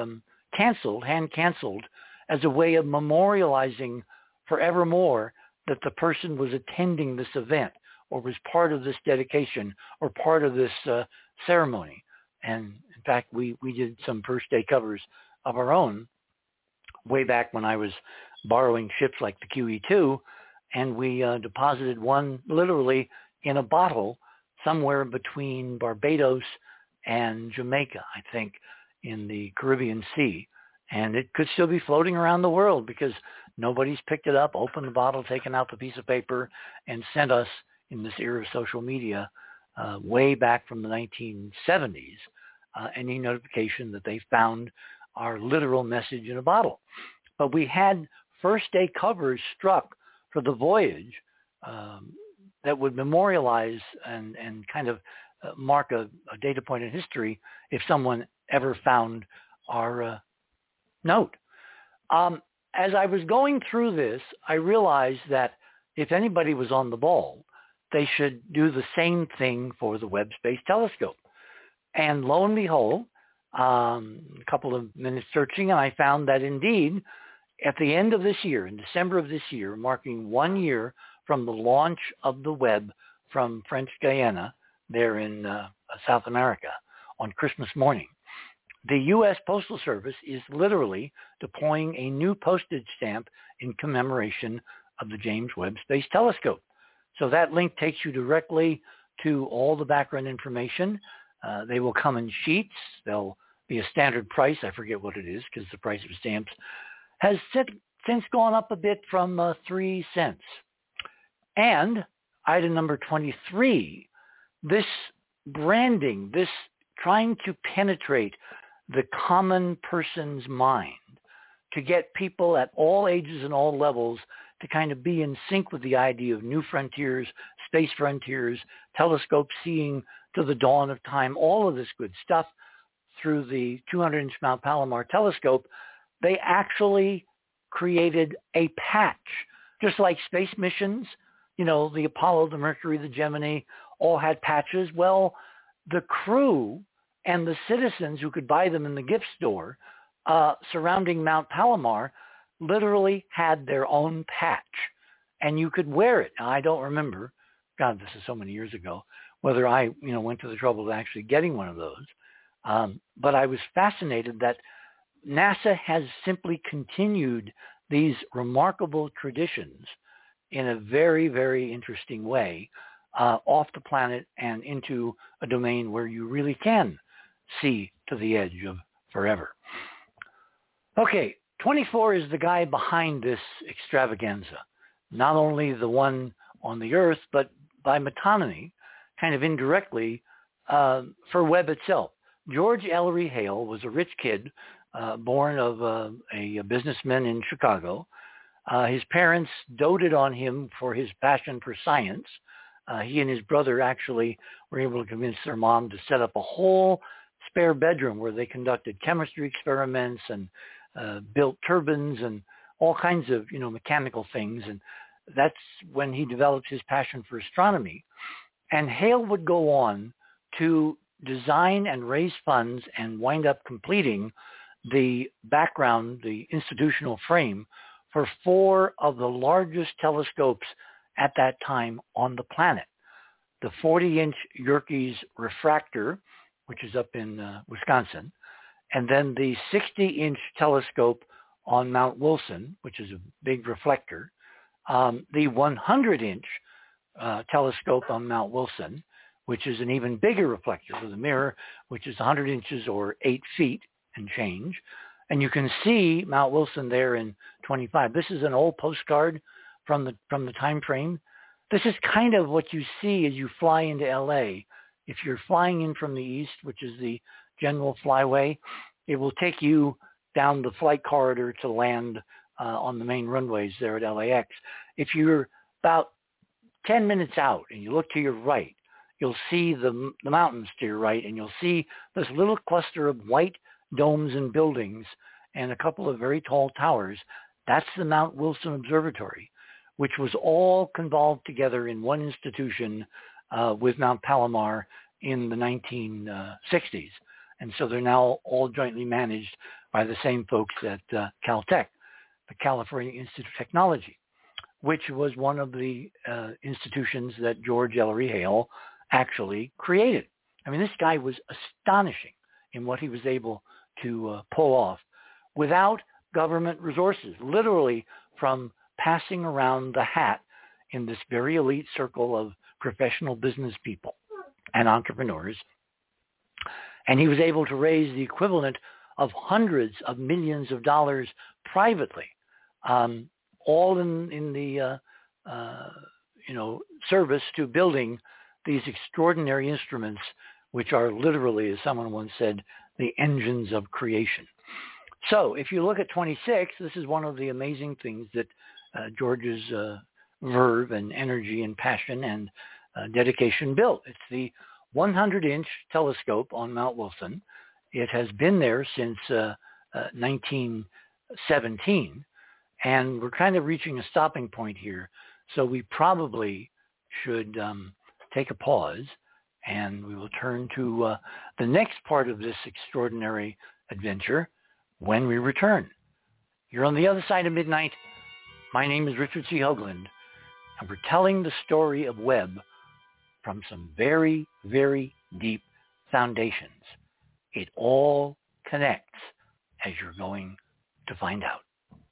hand canceled as a way of memorializing forevermore that the person was attending this event or was part of this dedication or part of this ceremony. And in fact, we did some first day covers of our own way back when I was borrowing ships like the QE2, and we deposited one literally in a bottle somewhere between Barbados and Jamaica, I think, in the Caribbean Sea. And it could still be floating around the world because nobody's picked it up, opened the bottle, taken out the piece of paper, and sent us, in this era of social media, way back from the 1970s, any notification that they found our literal message in a bottle. But we had first day covers struck for the voyage that would memorialize and kind of mark a data point in history if someone ever found our note. As I was going through this, I realized that if anybody was on the ball, they should do the same thing for the Webb Space Telescope. And lo and behold, a couple of minutes searching, and I found that indeed, at the end of this year, in December of this year, marking 1 year from the launch of the Webb from French Guiana, there in South America, on Christmas morning, the U.S. Postal Service is literally deploying a new postage stamp in commemoration of the James Webb Space Telescope. So that link takes you directly to all the background information. They will come in sheets. They'll be a standard price. I forget what it is because the price of stamps has since gone up a bit from 3 cents. And item number 23, this branding, this trying to penetrate the common person's mind to get people at all ages and all levels to kind of be in sync with the idea of new frontiers, space frontiers, telescope seeing to the dawn of time, all of this good stuff through the 200-inch Mount Palomar telescope. They actually created a patch, just like space missions, the Apollo, the Mercury, the Gemini, all had patches. Well, the crew and the citizens who could buy them in the gift store surrounding Mount Palomar literally had their own patch, and you could wear it. Now, I don't remember, God, this is so many years ago, whether I, went to the trouble of actually getting one of those. But I was fascinated that NASA has simply continued these remarkable traditions in a very, very interesting way off the planet and into a domain where you really can see to the edge of forever. Okay, 24 is the guy behind this extravaganza, not only the one on the Earth, but by metonymy, kind of indirectly, for Webb itself. George Ellery Hale was a rich kid, born of a businessman in Chicago. His parents doted on him for his passion for science. He and his brother actually were able to convince their mom to set up a whole spare bedroom where they conducted chemistry experiments and built turbines and all kinds of, mechanical things. And that's when he developed his passion for astronomy. And Hale would go on to design and raise funds and wind up completing the background, the institutional frame for 4 of the largest telescopes at that time on the planet. The 40-inch Yerkes refractor, which is up in Wisconsin, and then the 60-inch telescope on Mount Wilson, which is a big reflector, the 100-inch telescope on Mount Wilson, which is an even bigger reflector with a mirror, which is 100 inches or 8 feet and change. And you can see Mount Wilson there in 25. This is an old postcard from the time frame. This is kind of what you see as you fly into LA. If you're flying in from the east, which is the general flyway, it will take you down the flight corridor to land on the main runways there at LAX. If you're about 10 minutes out and you look to your right, you'll see the mountains to your right, and you'll see this little cluster of white domes and buildings and a couple of very tall towers. That's the Mount Wilson Observatory, which was all convolved together in one institution with Mount Palomar in the 1960s. And so they're now all jointly managed by the same folks at Caltech, the California Institute of Technology, which was one of the institutions that George Ellery Hale actually created. I mean, this guy was astonishing in what he was able to pull off without government resources, literally from passing around the hat in this very elite circle of professional business people and entrepreneurs. And he was able to raise the equivalent of hundreds of millions of dollars privately, all in the service to building these extraordinary instruments, which are literally, as someone once said, the engines of creation. So if you look at 26, this is one of the amazing things that George's verve and energy and passion and dedication built. It's the 100-inch telescope on Mount Wilson. It has been there since 1917, and we're kind of reaching a stopping point here. So we probably should take a pause, and we will turn to the next part of this extraordinary adventure when we return. You're on the other side of midnight. My name is Richard C. Hoagland, and we're telling the story of Webb from some very, very deep foundations. It all connects, as you're going to find out.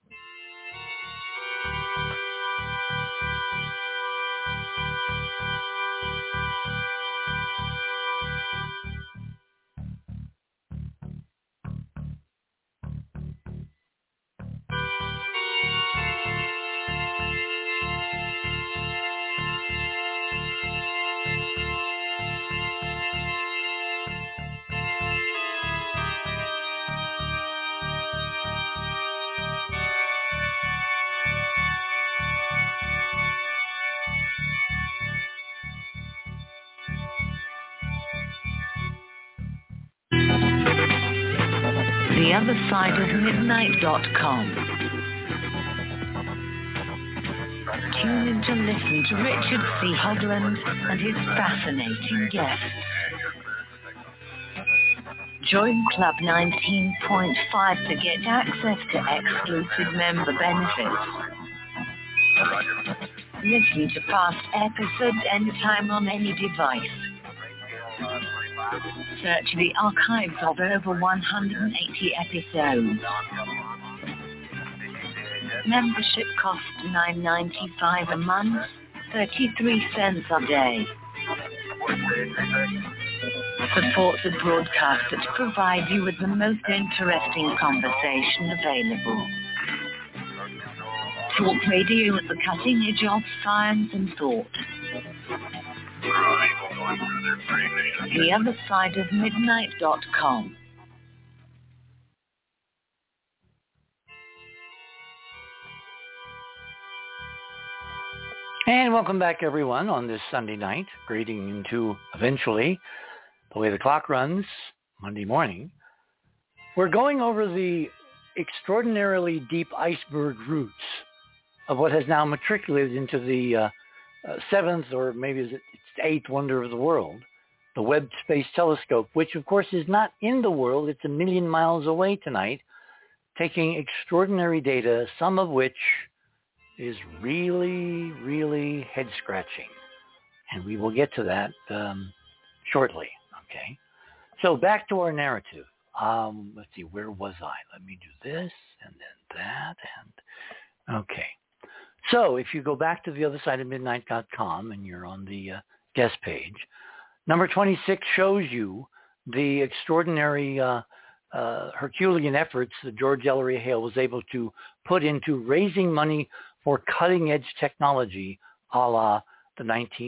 TheOtherSideOfMidnight.com. Tune in to listen to Richard C. Hoagland and his fascinating guests. Join Club 19.5 to get access to exclusive member benefits. Listen to past episodes anytime on any device. Search the archives of over 180 episodes. Membership costs $9.95 a month, 33 cents a day. Support the broadcasters to provide you with the most interesting conversation available. Talk radio at the cutting edge of science and thought. TheOtherSideOfMidnight.com. And welcome back, everyone, on this Sunday night, grading into, eventually, the way the clock runs, Monday morning. We're going over the extraordinarily deep iceberg roots of what has now matriculated into the seventh, or maybe it's eighth wonder of the world, the Webb Space Telescope, which, of course, is not in the world. It's 1 million miles away tonight, taking extraordinary data, some of which is really, really head-scratching. And we will get to that shortly, okay? So back to our narrative. Let's see, where was I? Let me do this, and then that, and okay. So if you go back to the other side of midnight.com, and you're on the guest page, number 26 shows you the extraordinary Herculean efforts that George Ellery Hale was able to put into raising money for cutting-edge technology, a la the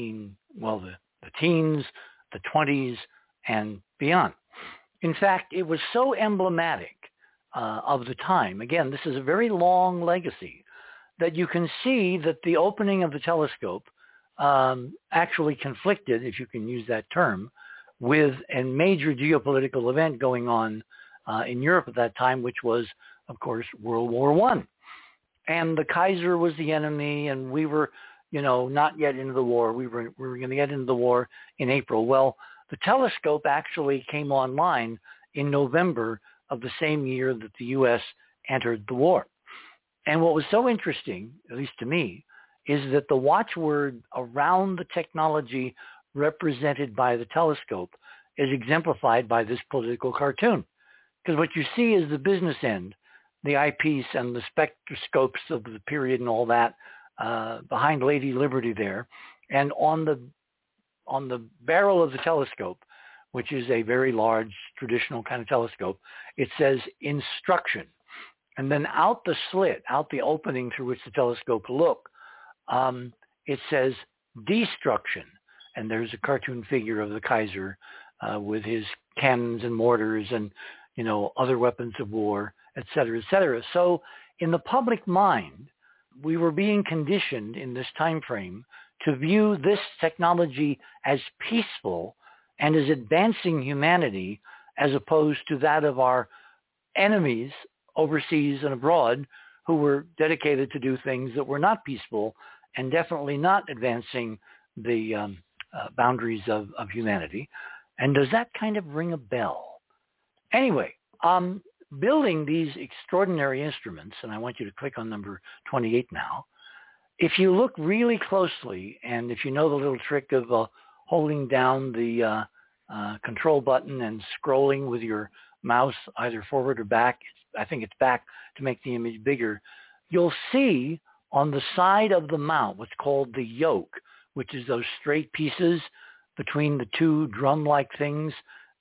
teens, the 20s, and beyond. In fact, it was so emblematic of the time. Again, this is a very long legacy that you can see that the opening of the telescope actually conflicted, if you can use that term, with a major geopolitical event going on in Europe at that time, which was, of course, World War I. And the Kaiser was the enemy, and we were, not yet into the war. We were going to get into the war in April. Well, the telescope actually came online in November of the same year that the U.S. entered the war. And what was so interesting, at least to me, is that the watchword around the technology represented by the telescope is exemplified by this political cartoon. Because what you see is the business end, the eyepiece and the spectroscopes of the period and all that behind Lady Liberty there. And on the barrel of the telescope, which is a very large traditional kind of telescope, it says instruction. And then out the slit, out the opening through which the telescope look, it says destruction. And there's a cartoon figure of the Kaiser with his cannons and mortars and, other weapons of war, et cetera, et cetera. So in the public mind, we were being conditioned in this time frame to view this technology as peaceful and as advancing humanity, as opposed to that of our enemies overseas and abroad, who were dedicated to do things that were not peaceful and definitely not advancing the boundaries of humanity. And does that kind of ring a bell? Anyway, building these extraordinary instruments, and I want you to click on number 28 now. If you look really closely, and if you know the little trick of holding down the control button and scrolling with your mouse either forward or back, I think it's back to make the image bigger, you'll see on the side of the mount what's called the yoke, which is those straight pieces between the two drum-like things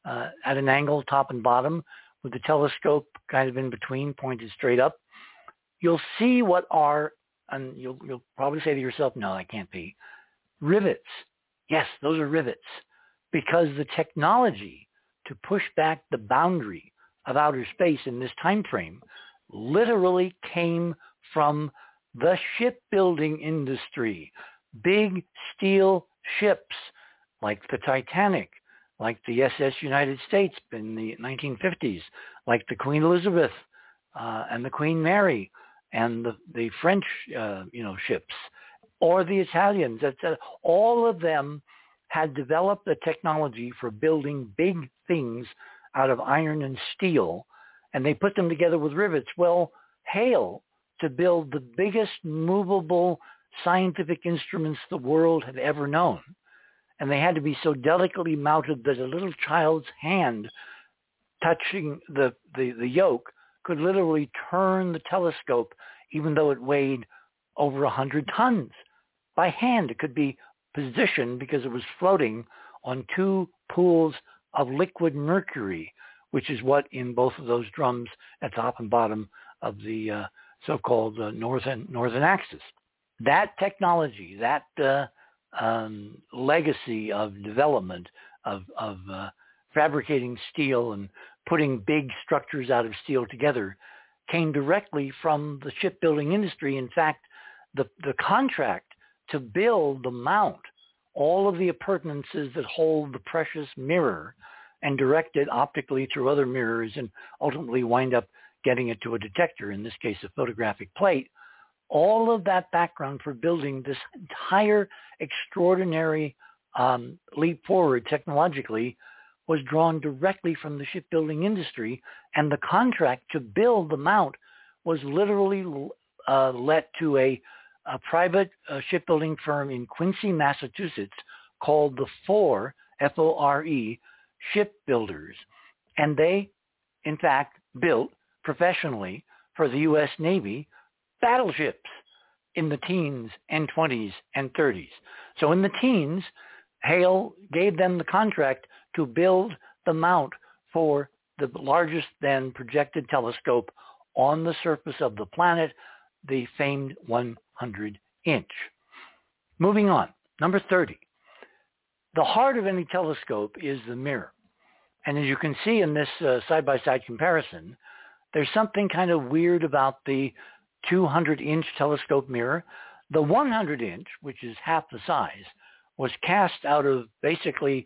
at an angle, top and bottom, with the telescope kind of in between, pointed straight up. You'll see what are, and you'll probably say to yourself, no, that can't be, rivets. Yes, those are rivets, because the technology to push back the boundary of outer space in this time frame literally came from the shipbuilding industry. Big steel ships like the Titanic, like the SS United States in the 1950s, like the Queen Elizabeth and the Queen Mary and the French ships, or the Italians, etc. All of them had developed the technology for building big things out of iron and steel, and they put them together with rivets. Well, Hale, to build the biggest movable scientific instruments the world had ever known, and they had to be so delicately mounted that a little child's hand touching the yoke could literally turn the telescope, even though it weighed over 100 tons. By hand, it could be positioned, because it was floating on two pools of liquid mercury, which is what in both of those drums at top and bottom of the so-called northern axis. That technology, that legacy of development of fabricating steel and putting big structures out of steel together came directly from the shipbuilding industry. In fact, the contract to build the mount, all of the appurtenances that hold the precious mirror and direct it optically through other mirrors and ultimately wind up getting it to a detector, in this case a photographic plate, all of that background for building this entire extraordinary leap forward technologically was drawn directly from the shipbuilding industry, and the contract to build the mount was literally let to a private shipbuilding firm in Quincy, Massachusetts called the Fore, F-O-R-E, Shipbuilders. And they, in fact, built professionally for the U.S. Navy battleships in the teens and 20s and 30s. So in the teens, Hale gave them the contract to build the mount for the largest then projected telescope on the surface of the planet, the famed 100-inch. Moving on, number 30. The heart of any telescope is the mirror. And as you can see in this side-by-side comparison, there's something kind of weird about the 200-inch telescope mirror. The 100-inch, which is half the size, was cast out of basically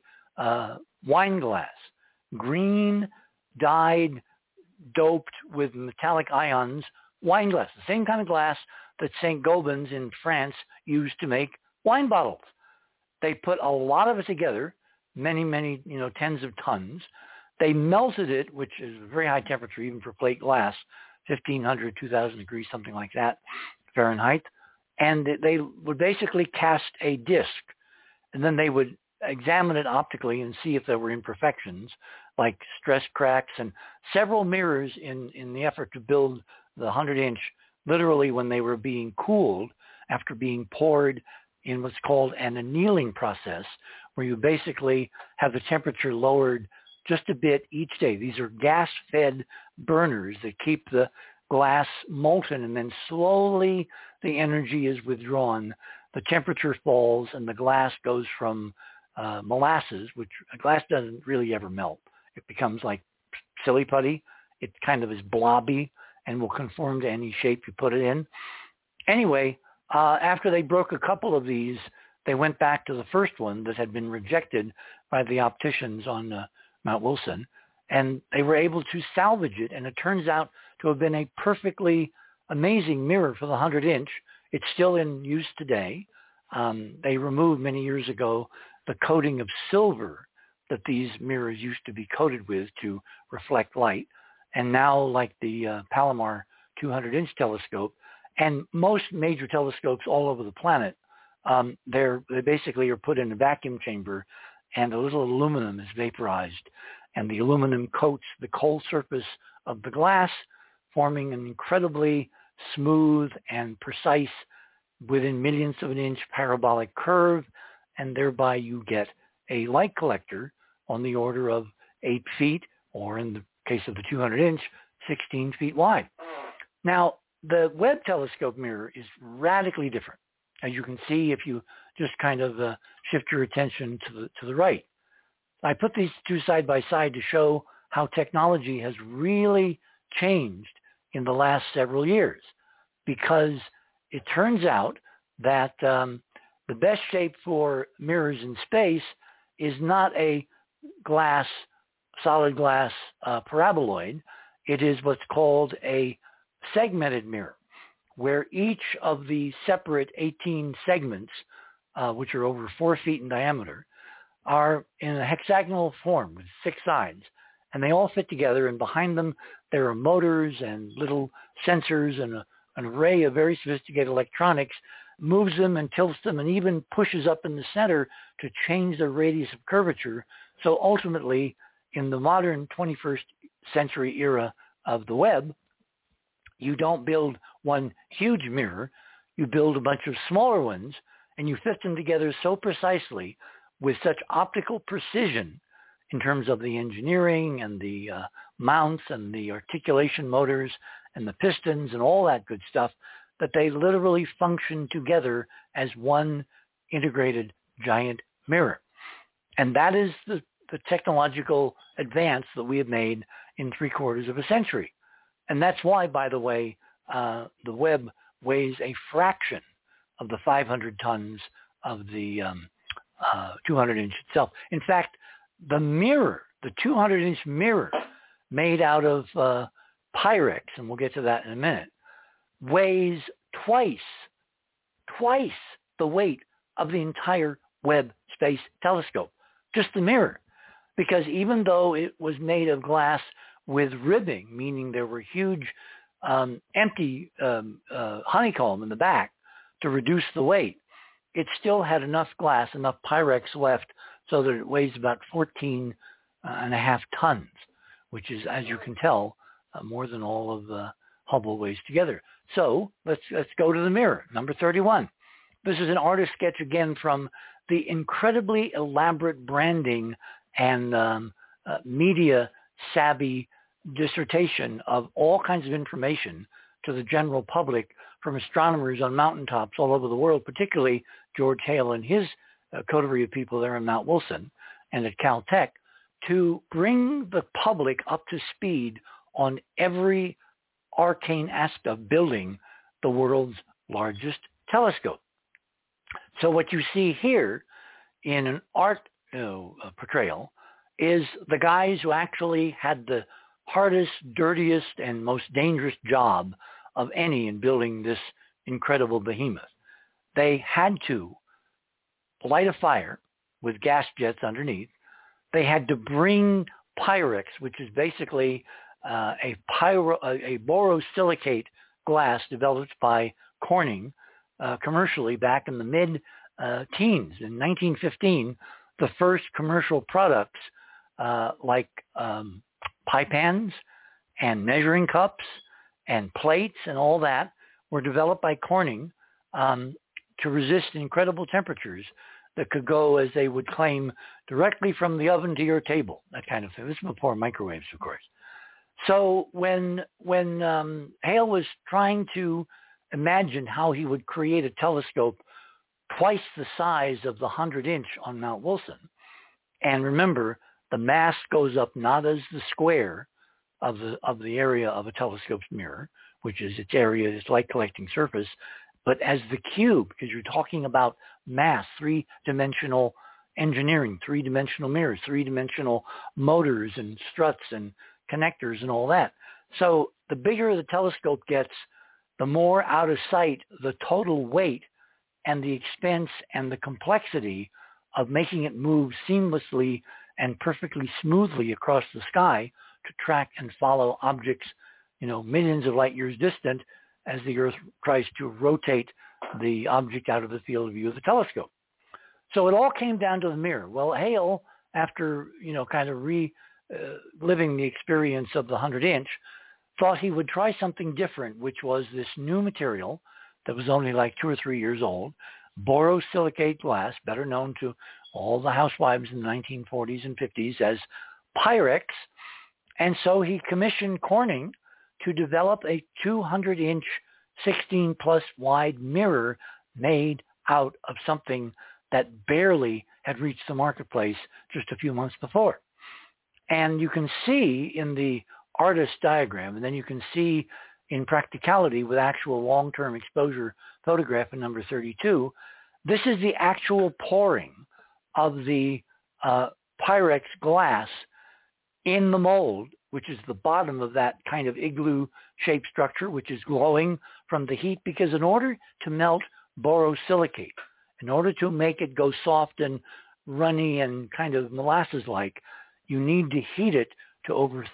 wine glass, green, dyed, doped with metallic ions wine glass, the same kind of glass that St. Gobain's in France used to make wine bottles. They put a lot of it together, many, tens of tons. They melted it, which is a very high temperature, even for plate glass, 1,500, 2,000 degrees, something like that, Fahrenheit. And they would basically cast a disc, and then they would examine it optically and see if there were imperfections, like stress cracks, and several mirrors in the effort to build the 100-inch, literally when they were being cooled after being poured in what's called an annealing process, where you basically have the temperature lowered just a bit each day. These are gas-fed burners that keep the glass molten, and then slowly the energy is withdrawn. The temperature falls, and the glass goes from molasses, which glass doesn't really ever melt. It becomes like silly putty. It kind of is blobby and will conform to any shape you put it in. Anyway, after they broke a couple of these, they went back to the first one that had been rejected by the opticians on Mount Wilson, and they were able to salvage it, and it turns out to have been a perfectly amazing mirror for the 100-inch. It's still in use today. They removed many years ago the coating of silver that these mirrors used to be coated with to reflect light. And now, like the Palomar 200-inch telescope and most major telescopes all over the planet, they basically are put in a vacuum chamber, and a little aluminum is vaporized, and the aluminum coats the cold surface of the glass, forming an incredibly smooth and precise, within millionths of an inch parabolic curve, and thereby you get a light collector on the order of 8 feet, or in the case of the 200-inch, 16 feet wide. Now, the Webb telescope mirror is radically different, as you can see if you just kind of shift your attention to the right. I put these two side by side to show how technology has really changed in the last several years, because it turns out that the best shape for mirrors in space is not a solid glass paraboloid. It is what's called a segmented mirror, where each of the separate 18 segments, which are over 4 feet in diameter, are in a hexagonal form with 6 sides, and they all fit together, and behind them there are motors and little sensors and an array of very sophisticated electronics, moves them and tilts them and even pushes up in the center to change the radius of curvature. So ultimately, in the modern 21st century era of the Webb, you don't build one huge mirror, you build a bunch of smaller ones, and you fit them together so precisely with such optical precision in terms of the engineering and the mounts and the articulation motors and the pistons and all that good stuff, that they literally function together as one integrated giant mirror. And that is the technological advance that we have made in 3/4 of a century. And that's why, by the way, the Webb weighs a fraction of the 500 tons of the 200-inch itself. In fact, the mirror, the 200-inch mirror made out of Pyrex, and we'll get to that in a minute, weighs twice the weight of the entire Webb Space Telescope, just the mirror. Because even though it was made of glass with ribbing, meaning there were huge empty honeycomb in the back to reduce the weight, it still had enough glass, enough Pyrex left so that it weighs about 14.5 tons, which is, as you can tell, more than all of the Hubble weighs together. So let's go to the mirror, number 31. This is an artist sketch again from the incredibly elaborate branding and media savvy dissertation of all kinds of information to the general public from astronomers on mountaintops all over the world, particularly George Hale and his coterie of people there in Mount Wilson and at Caltech, to bring the public up to speed on every arcane aspect of building the world's largest telescope. So what you see here in an art portrayal is the guys who actually had the hardest, dirtiest, and most dangerous job of any in building this incredible behemoth. They had to light a fire with gas jets underneath. They had to bring Pyrex, which is basically a borosilicate glass developed by Corning commercially back in the mid-teens. In 1915, the first commercial products like pie pans and measuring cups and plates and all that were developed by Corning to resist incredible temperatures that could go, as they would claim, directly from the oven to your table, that kind of thing. This is before microwaves, of course. So when Hale was trying to imagine how he would create a telescope twice the size of the 100-inch on Mount Wilson, and remember, the mass goes up not as the square of the area of a telescope's mirror, which is its area, its light collecting surface, but as the cube, because you're talking about mass, three-dimensional engineering, three-dimensional mirrors, three-dimensional motors and struts and connectors and all that. So the bigger the telescope gets, the more out of sight the total weight and the expense and the complexity of making it move seamlessly and perfectly smoothly across the sky to track and follow objects, millions of light years distant as the Earth tries to rotate the object out of the field of view of the telescope. So it all came down to the mirror. Well, Hale, after, kind of reliving the experience of the 100-inch, thought he would try something different, which was this new material that was only like 2 or 3 years old, borosilicate glass, better known to all the housewives in the 1940s and 50s as Pyrex. And so he commissioned Corning to develop a 200-inch, 16-plus wide mirror made out of something that barely had reached the marketplace just a few months before. And you can see in the artist diagram, and then you can see in practicality with actual long-term exposure photograph in number 32, this is the actual pouring of the Pyrex glass in the mold, which is the bottom of that kind of igloo-shaped structure, which is glowing from the heat, because in order to melt borosilicate, in order to make it go soft and runny and kind of molasses-like, you need to heat it to over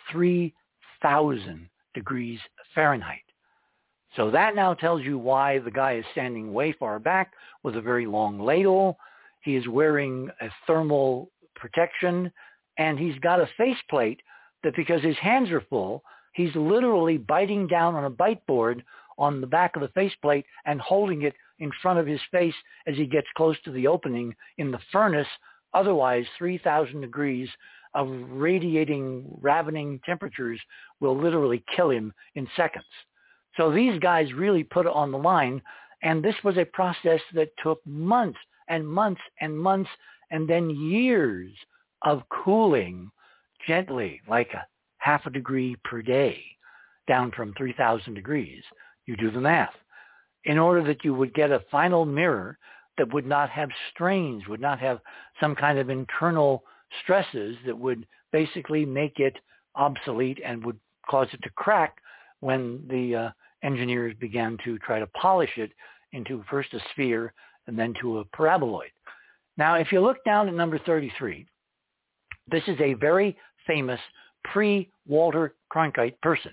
3,000 degrees Fahrenheit. So that now tells you why the guy is standing way far back with a very long ladle. He is wearing a thermal protection, and he's got a faceplate that, because his hands are full, he's literally biting down on a bite board on the back of the faceplate and holding it in front of his face as he gets close to the opening in the furnace. Otherwise, 3,000 degrees of radiating, ravening temperatures will literally kill him in seconds. So these guys really put it on the line, and this was a process that took months and months and months, and then years of cooling gently, like a half a degree per day, down from 3,000 degrees. You do the math. in order that you would get a final mirror that would not have strains, would not have some kind of internal stresses that would basically make it obsolete and would cause it to crack when the engineers began to try to polish it into first a sphere and then to a paraboloid. Now, if you look down at number 33, this is a very famous pre-Walter Cronkite person.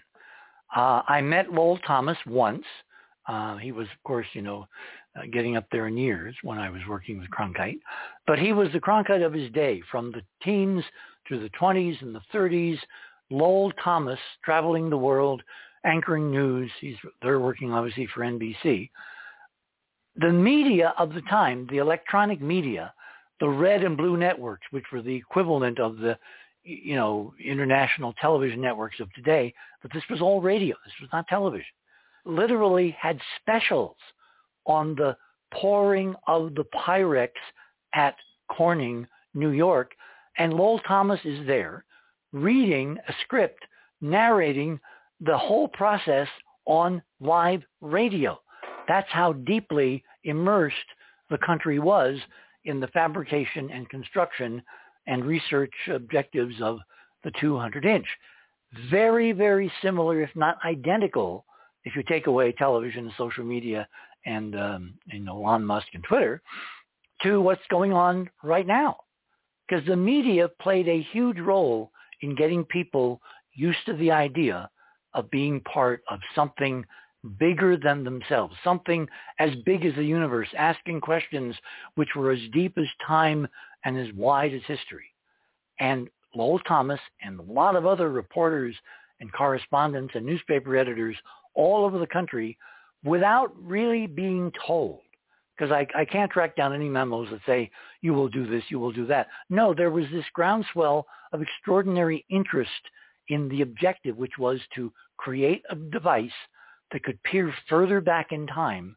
I met Lowell Thomas once. He was, of course, getting up there in years when I was working with Cronkite. But he was the Cronkite of his day, from the teens through the 20s and the 30s. Lowell Thomas, traveling the world, anchoring news. They're working, obviously, for NBC. The media of the time, the electronic media, the red and blue networks, which were the equivalent of the international television networks of today, but this was all radio. This was not television. Literally had specials on the pouring of the Pyrex at Corning, New York, and Lowell Thomas is there reading a script, narrating the whole process on live radio. That's how deeply immersed the country was in the fabrication and construction and research objectives of the 200-inch. Very, very similar, if not identical, if you take away television and social media and Elon Musk and Twitter, to what's going on right now. Because the media played a huge role in getting people used to the idea of being part of something bigger than themselves, something as big as the universe, asking questions which were as deep as time and as wide as history. And Lowell Thomas and a lot of other reporters and correspondents and newspaper editors all over the country, without really being told, because I can't track down any memos that say, you will do this, you will do that. No, there was this groundswell of extraordinary interest in the objective, which was to create a device that could peer further back in time,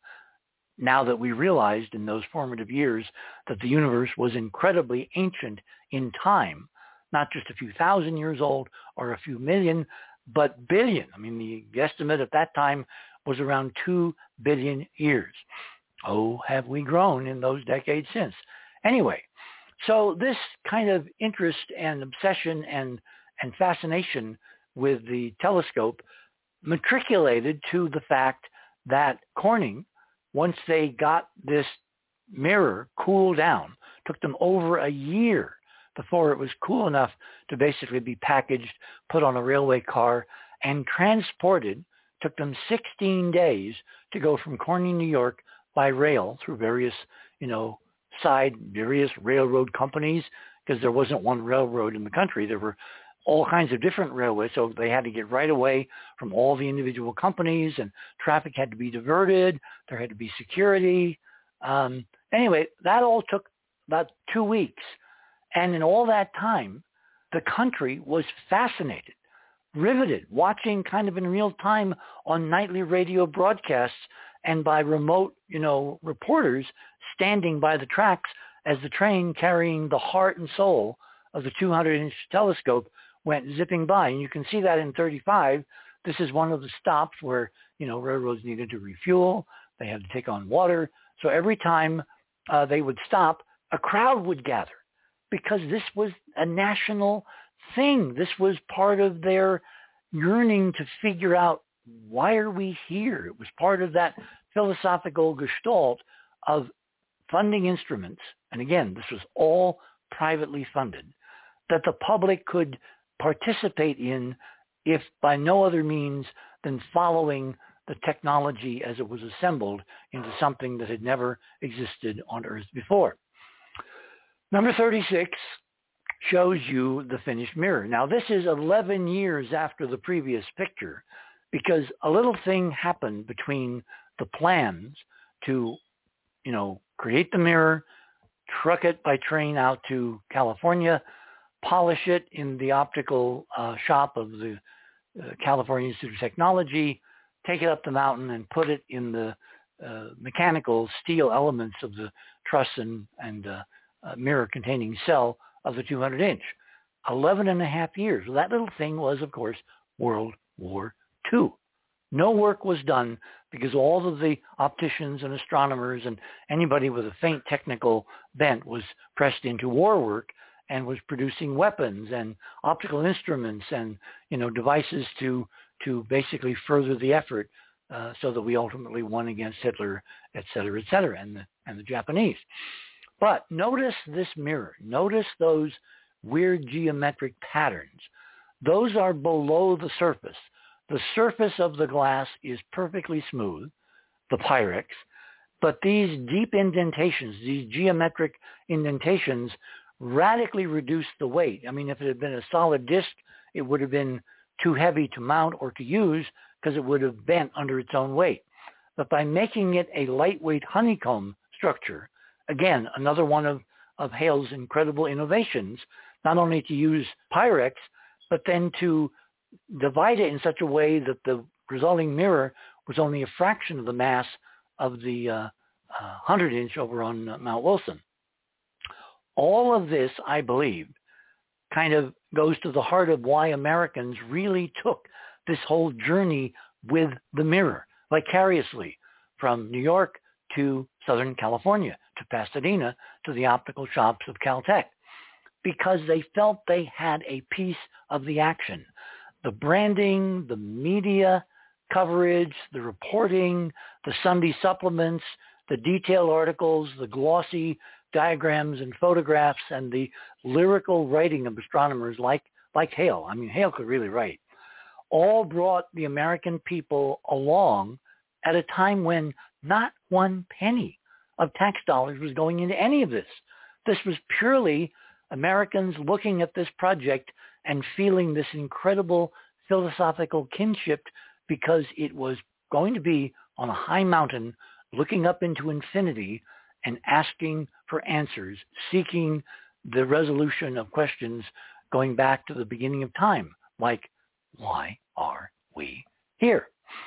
now that we realized in those formative years that the universe was incredibly ancient in time, not just a few thousand years old or a few million, but billion. I mean, the estimate at that time was around 2 billion years. Oh, have we grown in those decades since? Anyway, so this kind of interest and obsession and fascination with the telescope matriculated to the fact that Corning, once they got this mirror cooled down, took them over a year before it was cool enough to basically be packaged, put on a railway car, and transported. Took them 16 days to go from Corning, New York by rail through various, various railroad companies, because there wasn't one railroad in the country. There were all kinds of different railways, so they had to get right away from all the individual companies, and traffic had to be diverted. There had to be security. Anyway, that all took about 2 weeks. And in all that time, the country was fascinated, riveted, watching kind of in real time on nightly radio broadcasts and by remote, reporters standing by the tracks as the train carrying the heart and soul of the 200-inch telescope went zipping by. And you can see that in 35. This is one of the stops where, railroads needed to refuel. They had to take on water. So every time they would stop, a crowd would gather, because this was a national thing. This was part of their yearning to figure out, why are we here? It was part of that philosophical gestalt of funding instruments. And again, this was all privately funded, that the public could participate in, if by no other means than following the technology as it was assembled into something that had never existed on Earth before. Number 36 shows you the finished mirror. Now, this is 11 years after the previous picture, because a little thing happened between the plans to, create the mirror, truck it by train out to California, polish it in the optical shop of the California Institute of Technology, take it up the mountain and put it in the mechanical steel elements of the truss and mirror-containing cell of the 200-inch. 11 and a half years. Well, that little thing was, of course, World War II. No work was done because all of the opticians and astronomers and anybody with a faint technical bent was pressed into war work and was producing weapons and optical instruments and, devices to basically further the effort so that we ultimately won against Hitler, et cetera, and the Japanese. But notice this mirror. Notice those weird geometric patterns. Those are below the surface. The surface of the glass is perfectly smooth, the Pyrex, but these deep indentations, these geometric indentations, radically reduce the weight. I mean, if it had been a solid disc, it would have been too heavy to mount or to use because it would have bent under its own weight. But by making it a lightweight honeycomb structure, again, another one of Hale's incredible innovations, not only to use Pyrex, but then to divide it in such a way that the resulting mirror was only a fraction of the mass of the 100-inch over on Mount Wilson. All of this, I believe, kind of goes to the heart of why Americans really took this whole journey with the mirror, vicariously, from New York to Southern California, to Pasadena, to the optical shops of Caltech, because they felt they had a piece of the action. The branding, the media coverage, the reporting, the Sunday supplements, the detailed articles, the glossy diagrams and photographs, and the lyrical writing of astronomers like Hale. I mean, Hale could really write. All brought the American people along at a time when not one penny of tax dollars was going into any of this. This was purely Americans looking at this project and feeling this incredible philosophical kinship because it was going to be on a high mountain looking up into infinity and asking for answers, seeking the resolution of questions going back to the beginning of time, like, why are we here?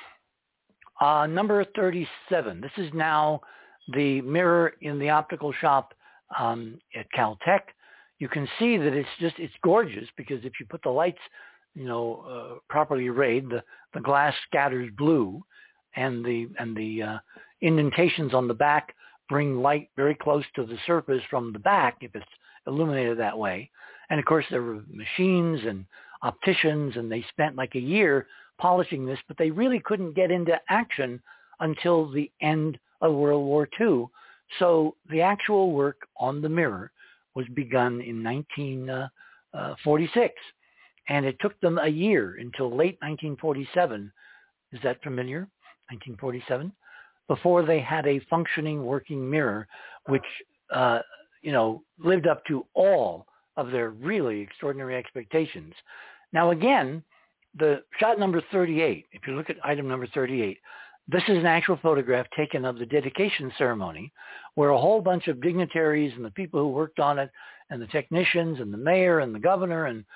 Number 37. This is now the mirror in the optical shop at Caltech. You can see that it's gorgeous because if you put the lights, properly arrayed, the glass scatters blue, and the indentations on the back bring light very close to the surface from the back if it's illuminated that way. And of course, there were machines and opticians, and they spent like a year polishing this, but they really couldn't get into action until the end of World War II. So the actual work on the mirror was begun in 1946, and it took them a year until late 1947. Is that familiar? 1947, before they had a functioning working mirror, which lived up to all of their really extraordinary expectations. Now again, the shot number 38, if you look at item number 38, this is an actual photograph taken of the dedication ceremony where a whole bunch of dignitaries and the people who worked on it and the technicians and the mayor and the governor and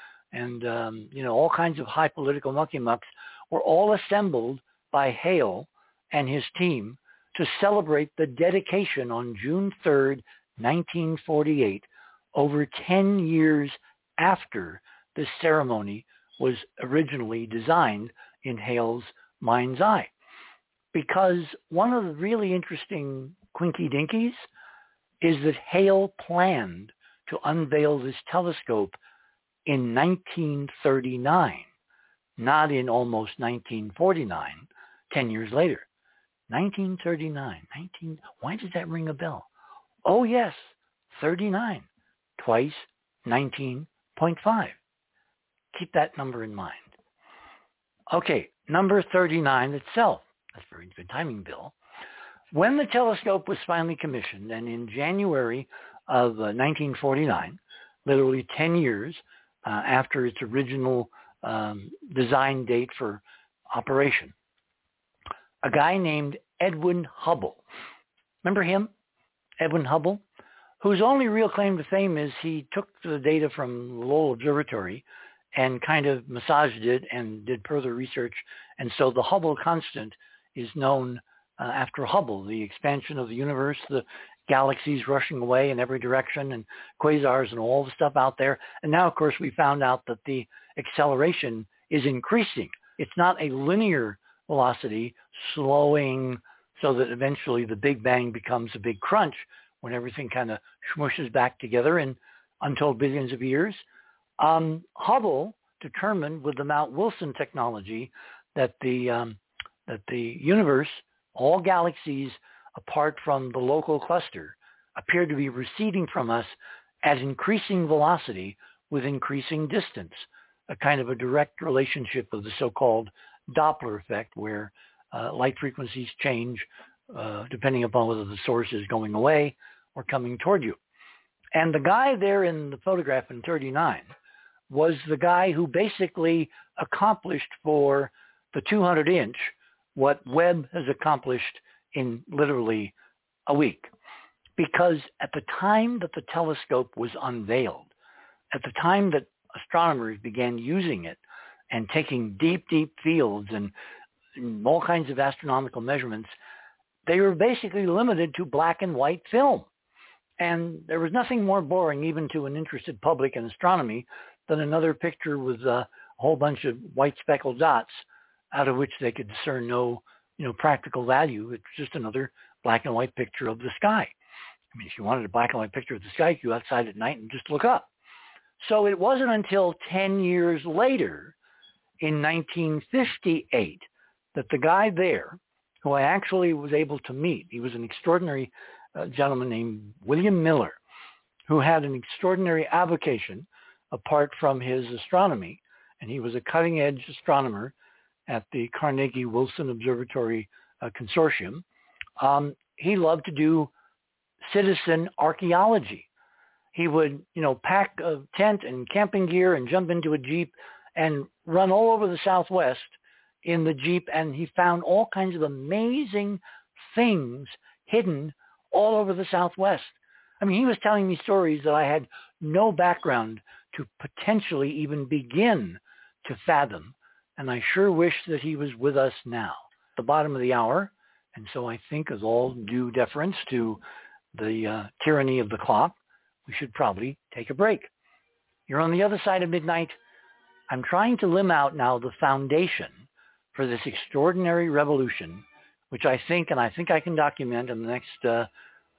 all kinds of high political mucky-mucks were all assembled by Hale and his team to celebrate the dedication on June 3rd, 1948, over 10 years after this ceremony was originally designed in Hale's mind's eye. Because one of the really interesting quinky-dinkies is that Hale planned to unveil this telescope in 1939, not in almost 1949, 10 years later. 1939, why does that ring a bell? Oh yes, 39, twice 19.5. Keep that number in mind. Okay, number 39 itself. That's very good timing, Bill. When the telescope was finally commissioned, and in January of 1949, literally 10 years after its original design date for operation, a guy named Edwin Hubble. Remember him? Edwin Hubble, whose only real claim to fame is he took the data from Lowell Observatory and kind of massaged it and did further research. And so the Hubble constant is known after Hubble, the expansion of the universe, the galaxies rushing away in every direction, and quasars and all the stuff out there. And now, of course, we found out that the acceleration is increasing. It's not a linear velocity slowing so that eventually the Big Bang becomes a big crunch when everything kind of smooshes back together in untold billions of years. Hubble determined with the Mount Wilson technology that the universe, all galaxies apart from the local cluster, appeared to be receding from us at increasing velocity with increasing distance, a kind of a direct relationship of the so-called Doppler effect, where light frequencies change depending upon whether the source is going away or coming toward you. And the guy there in the photograph in 39 was the guy who basically accomplished for the 200-inch what Webb has accomplished in literally a week. Because at the time that the telescope was unveiled, at the time that astronomers began using it and taking deep, deep fields and all kinds of astronomical measurements, they were basically limited to black and white film. And there was nothing more boring, even to an interested public in astronomy, than another picture with a whole bunch of white speckled dots out of which they could discern no, practical value. It's just another black and white picture of the sky. I mean, if you wanted a black and white picture of the sky, you go outside at night and just look up. So it wasn't until 10 years later, in 1958, that the guy there, who I actually was able to meet, he was an extraordinary gentleman named William Miller, who had an extraordinary avocation apart from his astronomy, and he was a cutting-edge astronomer at the Carnegie Wilson Observatory Consortium. He loved to do citizen archaeology. He would, pack a tent and camping gear and jump into a Jeep and run all over the Southwest in the Jeep, and he found all kinds of amazing things hidden all over the Southwest. I mean, he was telling me stories that I had no background to potentially even begin to fathom, and I sure wish that he was with us now. The bottom of the hour, and so I think, as all due deference to the tyranny of the clock, we should probably take a break. You're on the other side of midnight. I'm trying to limb out now the foundation for this extraordinary revolution, which I think I can document in the next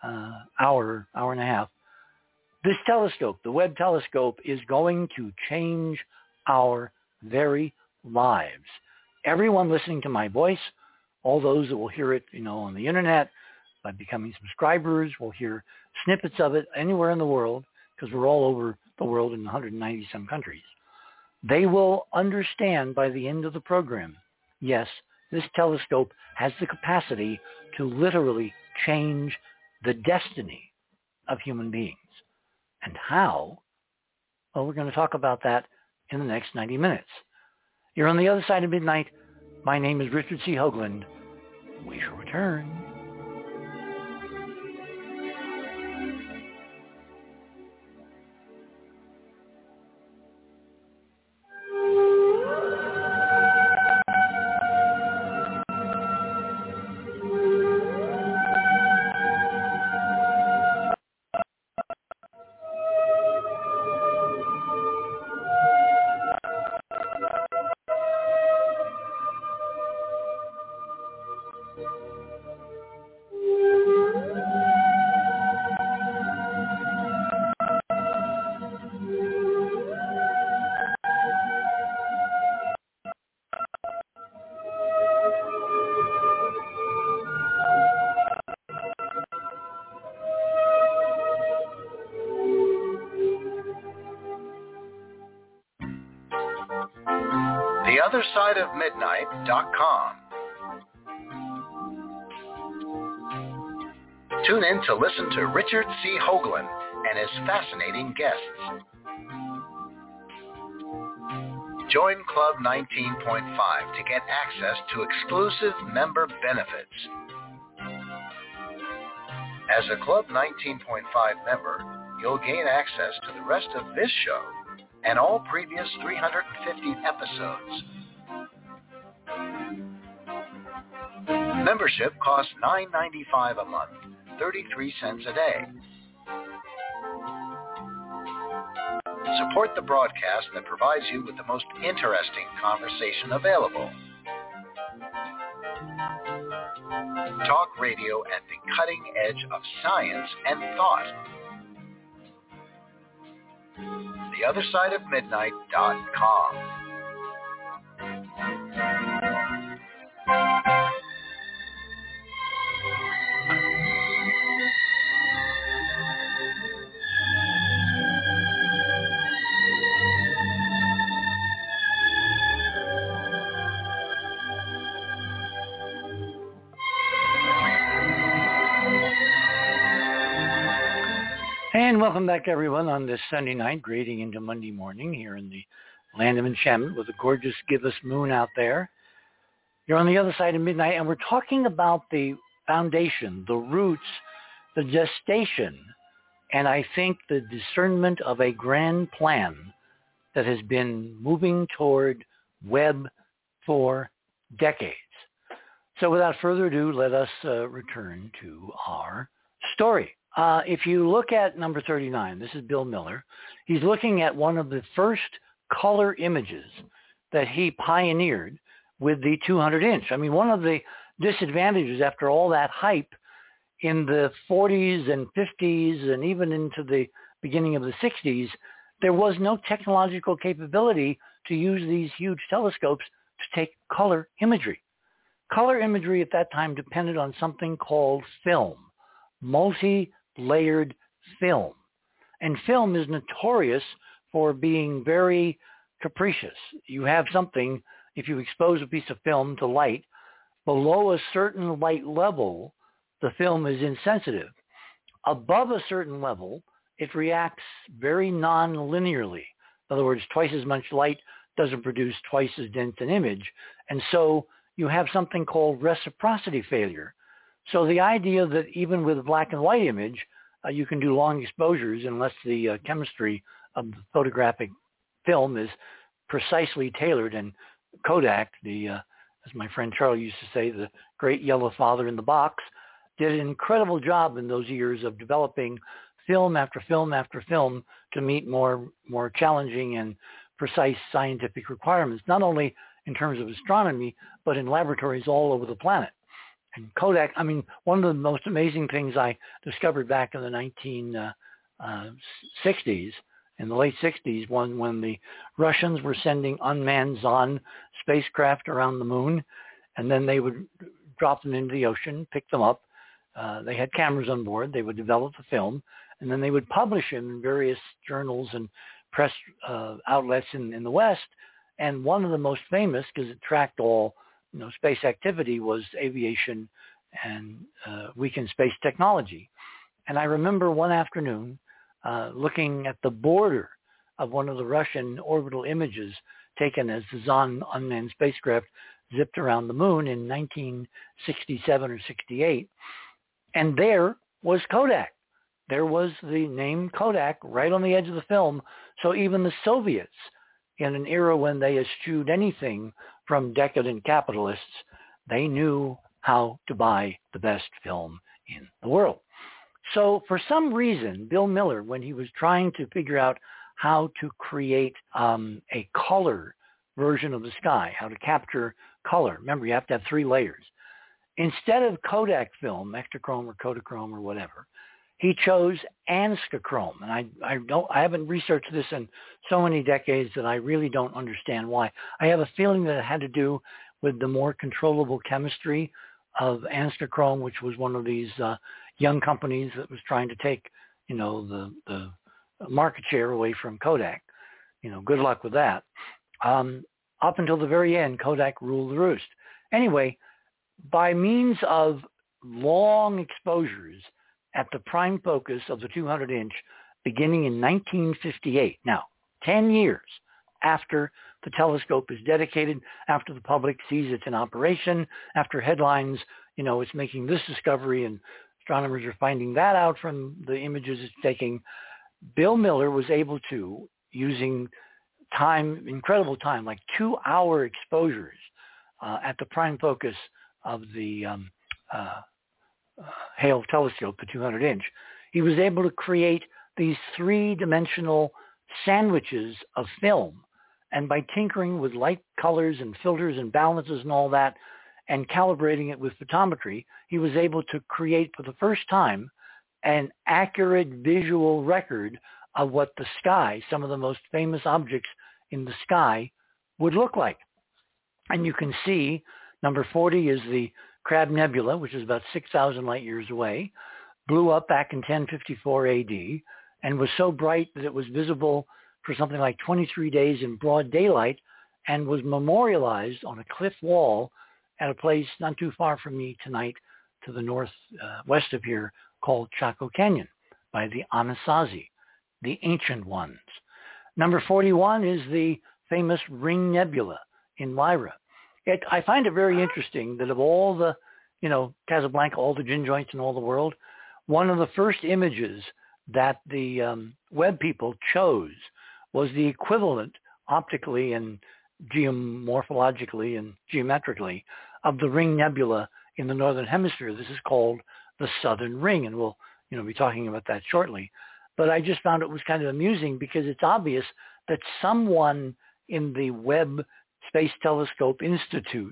hour and a half. This telescope, the Webb telescope, is going to change our very lives. Everyone listening to my voice, all those that will hear it, on the internet, by becoming subscribers, will hear snippets of it anywhere in the world, because we're all over the world in 190 some countries. They will understand by the end of the program, yes, this telescope has the capacity to literally change the destiny of human beings. And how? Well, we're going to talk about that in the next 90 minutes. You're on the other side of midnight. My name is Richard C. Hoagland. We shall return. TheOtherSideOfMidnight.com. Tune in to listen to Richard C. Hoagland and his fascinating guests. Join Club 19.5 to get access to exclusive member benefits. As a Club 19.5 member, you'll gain access to the rest of this show and all previous 350 episodes. Membership costs $9.95 a month, 33 cents a day. Support the broadcast that provides you with the most interesting conversation available. radio at the cutting edge of science and thought. TheOtherSideOfMidnight.com. And welcome back, everyone, on this Sunday night, grading into Monday morning here in the land of enchantment with a gorgeous gibbous moon out there. You're on the other side of midnight, and we're talking about the foundation, the roots, the gestation, and I think the discernment of a grand plan that has been moving toward web for decades. So without further ado, let us return to our story. If you look at number 39, this is Bill Miller. He's looking at one of the first color images that he pioneered with the 200-inch. I mean, one of the disadvantages after all that hype in the 40s and 50s and even into the beginning of the 60s, there was no technological capability to use these huge telescopes to take color imagery. Color imagery at that time depended on something called film, multi-layered film. And film is notorious for being very capricious. You have something, if you expose a piece of film to light, below a certain light level, the film is insensitive. Above a certain level, it reacts very non-linearly. In other words, twice as much light doesn't produce twice as dense an image. And so you have something called reciprocity failure. So the idea that even with a black and white image, you can do long exposures unless the chemistry of the photographic film is precisely tailored. And Kodak, as my friend Charlie used to say, the great yellow father in the box, did an incredible job in those years of developing film after film after film to meet more challenging and precise scientific requirements, not only in terms of astronomy, but in laboratories all over the planet. And Kodak, I mean, one of the most amazing things I discovered back in the 1960s, in the late 60s, when the Russians were sending unmanned Zond spacecraft around the moon, and then they would drop them into the ocean, pick them up. They had cameras on board. They would develop the film, and then they would publish them in various journals and press outlets in the West. And one of the most famous, because it tracked all space activity, was Aviation and Week in Space Technology. And I remember one afternoon looking at the border of one of the Russian orbital images taken as the Zond unmanned spacecraft zipped around the moon in 1967 or 68. And there was Kodak. There was the name Kodak right on the edge of the film. So even the Soviets, in an era when they eschewed anything from decadent capitalists, they knew how to buy the best film in the world. So for some reason, Bill Miller, when he was trying to figure out how to create a color version of the sky, how to capture color, remember you have to have 3 layers. Instead of Kodak film, Ektachrome or Kodachrome or whatever, he chose Anscochrome. And I haven't researched this in so many decades that I really don't understand why. I have a feeling that it had to do with the more controllable chemistry of Anscochrome, which was one of these young companies that was trying to take, the market share away from Kodak. Good luck with that. Up until the very end, Kodak ruled the roost. Anyway, by means of long exposures at the prime focus of the 200-inch beginning in 1958. Now, 10 years after the telescope is dedicated, after the public sees it's in operation, after headlines, it's making this discovery and astronomers are finding that out from the images it's taking, Bill Miller was able to, using incredible time, like 2-hour exposures at the prime focus of the Hale telescope, the 200-inch, he was able to create these 3-dimensional sandwiches of film. And by tinkering with light colors and filters and balances and all that, and calibrating it with photometry, he was able to create for the first time an accurate visual record of what the sky, some of the most famous objects in the sky, would look like. And you can see number 40 is the Crab Nebula, which is about 6,000 light years away, blew up back in 1054 AD, and was so bright that it was visible for something like 23 days in broad daylight, and was memorialized on a cliff wall at a place not too far from me tonight to the northwest of here called Chaco Canyon by the Anasazi, the ancient ones. Number 41 is the famous Ring Nebula in Lyra. I find it very interesting that of all the, Casablanca, all the gin joints in all the world, one of the first images that the Webb people chose was the equivalent optically and geomorphologically and geometrically of the Ring Nebula in the Northern Hemisphere. This is called the Southern Ring, and we'll be talking about that shortly. But I just found it was kind of amusing because it's obvious that someone in the Webb Space Telescope institution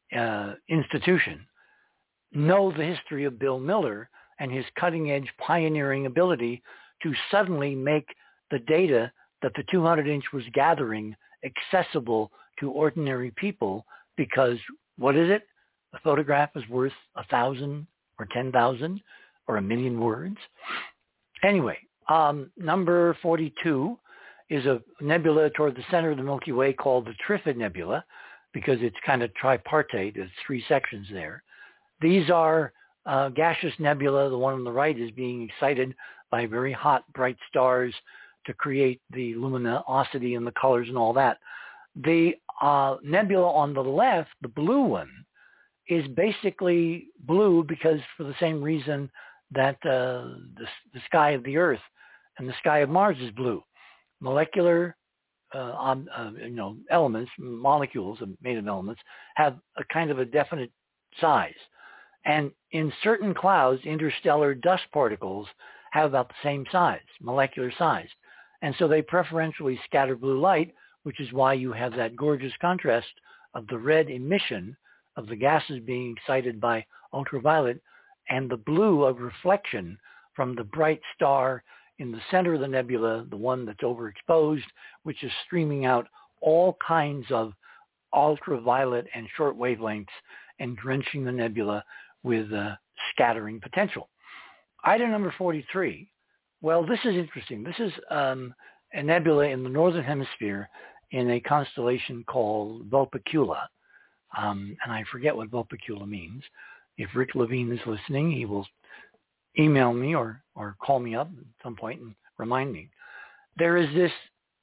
know the history of Bill Miller and his cutting-edge pioneering ability to suddenly make the data that the 200-inch was gathering accessible to ordinary people, because what is it? A photograph is worth 1,000 or 10,000 or 1,000,000 words. Anyway, number 42 is a nebula toward the center of the Milky Way called the Trifid Nebula, because it's kind of tripartite. There's 3 sections there. These are gaseous nebula. The one on the right is being excited by very hot, bright stars to create the luminosity and the colors and all that. The nebula on the left, the blue one, is basically blue because for the same reason that the sky of the Earth and the sky of Mars is blue. Molecular elements, molecules made of elements, have a kind of a definite size. And in certain clouds, interstellar dust particles have about the same size, molecular size. And so they preferentially scatter blue light, which is why you have that gorgeous contrast of the red emission of the gases being excited by ultraviolet and the blue of reflection from the bright star in the center of the nebula, the one that's overexposed, which is streaming out all kinds of ultraviolet and short wavelengths and drenching the nebula with scattering potential. Item number 43. Well, this is interesting. This is a nebula in the Northern Hemisphere in a constellation called Vulpecula. And I forget what Vulpecula means. If Rick Levine is listening, he will email me or call me up at some point and remind me. There is this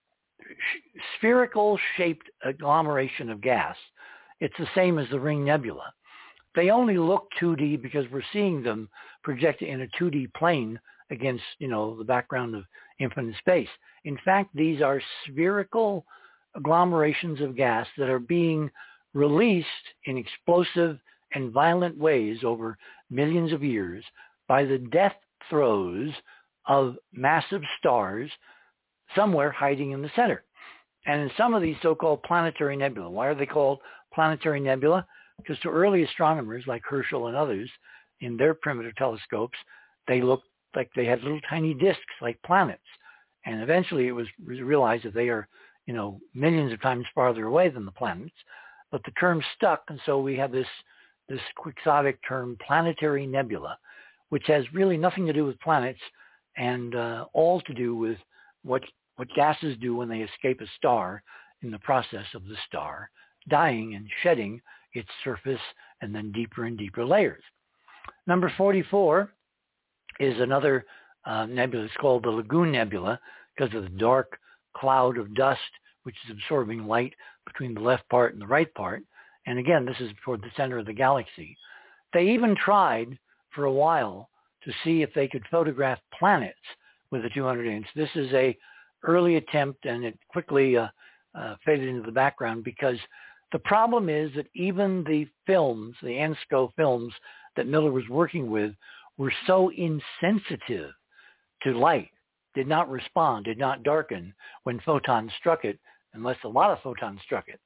spherical-shaped agglomeration of gas. It's the same as the Ring Nebula. They only look 2D because we're seeing them projected in a 2D plane against, the background of infinite space. In fact, these are spherical agglomerations of gas that are being released in explosive and violent ways over millions of years by the death throes of massive stars somewhere hiding in the center. And in some of these so-called planetary nebula, why are they called planetary nebula? Because to early astronomers like Herschel and others, in their primitive telescopes, they looked like they had little tiny disks like planets. And eventually it was realized that they are, millions of times farther away than the planets. But the term stuck, and so we have this quixotic term planetary nebula, which has really nothing to do with planets and all to do with what gases do when they escape a star in the process of the star dying and shedding its surface and then deeper and deeper layers. Number 44 is another nebula. It's called the Lagoon Nebula because of the dark cloud of dust which is absorbing light between the left part and the right part. And again, this is toward the center of the galaxy. They even tried for a while to see if they could photograph planets with a 200-inch. This is a early attempt, and it quickly faded into the background because the problem is that even the films, the ANSCO films that Miller was working with, were so insensitive to light, did not respond, did not darken when photons struck it, unless a lot of photons struck it,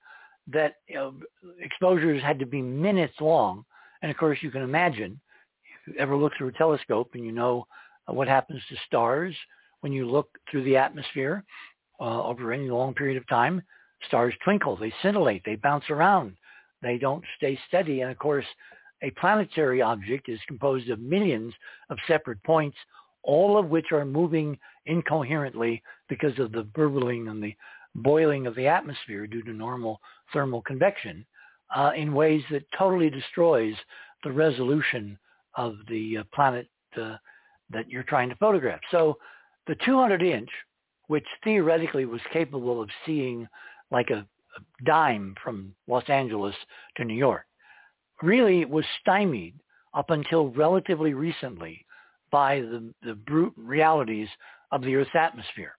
that exposures had to be minutes long. And of course, you can imagine, if you ever look through a telescope and you know what happens to stars when you look through the atmosphere over any long period of time, stars twinkle, they scintillate, they bounce around, they don't stay steady. And of course, a planetary object is composed of millions of separate points, all of which are moving incoherently because of the burbling and the boiling of the atmosphere due to normal thermal convection in ways that totally destroys the resolution of the planet that you're trying to photograph. So the 200-inch, which theoretically was capable of seeing like a dime from Los Angeles to New York, really was stymied up until relatively recently by the brute realities of the Earth's atmosphere.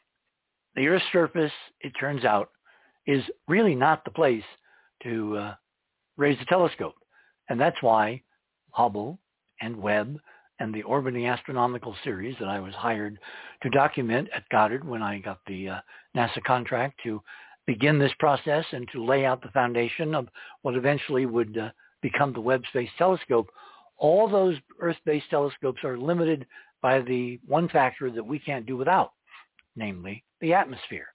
The Earth's surface, it turns out, is really not the place to raise a telescope. And that's why Hubble and Webb and the Orbiting Astronomical Series that I was hired to document at Goddard when I got the NASA contract to begin this process and to lay out the foundation of what eventually would become the Webb Space Telescope. All those Earth-based telescopes are limited by the one factor that we can't do without, namely the atmosphere.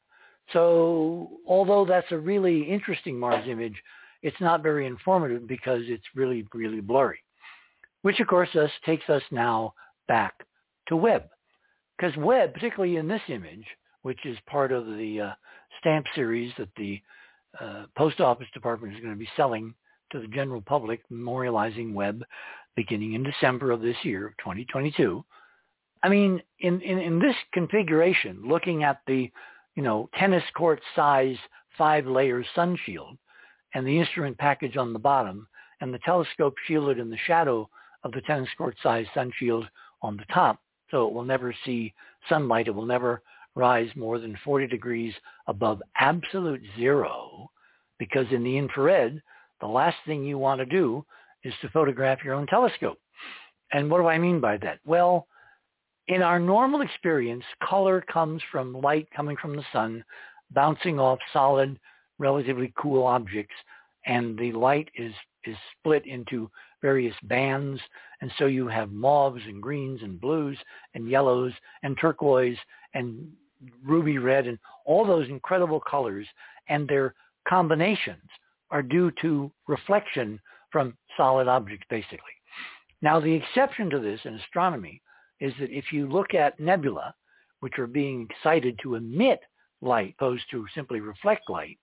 So although that's a really interesting Mars image, it's not very informative because it's really, really blurry, which of course takes us now back to Webb. Because Webb, particularly in this image, which is part of the stamp series that the Post Office Department is going to be selling to the general public, memorializing Webb beginning in December of this year, of 2022. I mean, in this configuration, looking at the, tennis court size 5-layer sun shield and the instrument package on the bottom and the telescope shielded in the shadow of the tennis court size sun shield on the top, so it will never see sunlight. It will never rise more than 40 degrees above absolute zero, because in the infrared, the last thing you want to do is to photograph your own telescope. And what do I mean by that? Well, in our normal experience, color comes from light coming from the sun, bouncing off solid, relatively cool objects, and the light is split into various bands, and so you have mauves and greens and blues and yellows and turquoise and ruby red and all those incredible colors, and their combinations are due to reflection from solid objects, basically. Now, the exception to this in astronomy is that if you look at nebula, which are being excited to emit light opposed to simply reflect light,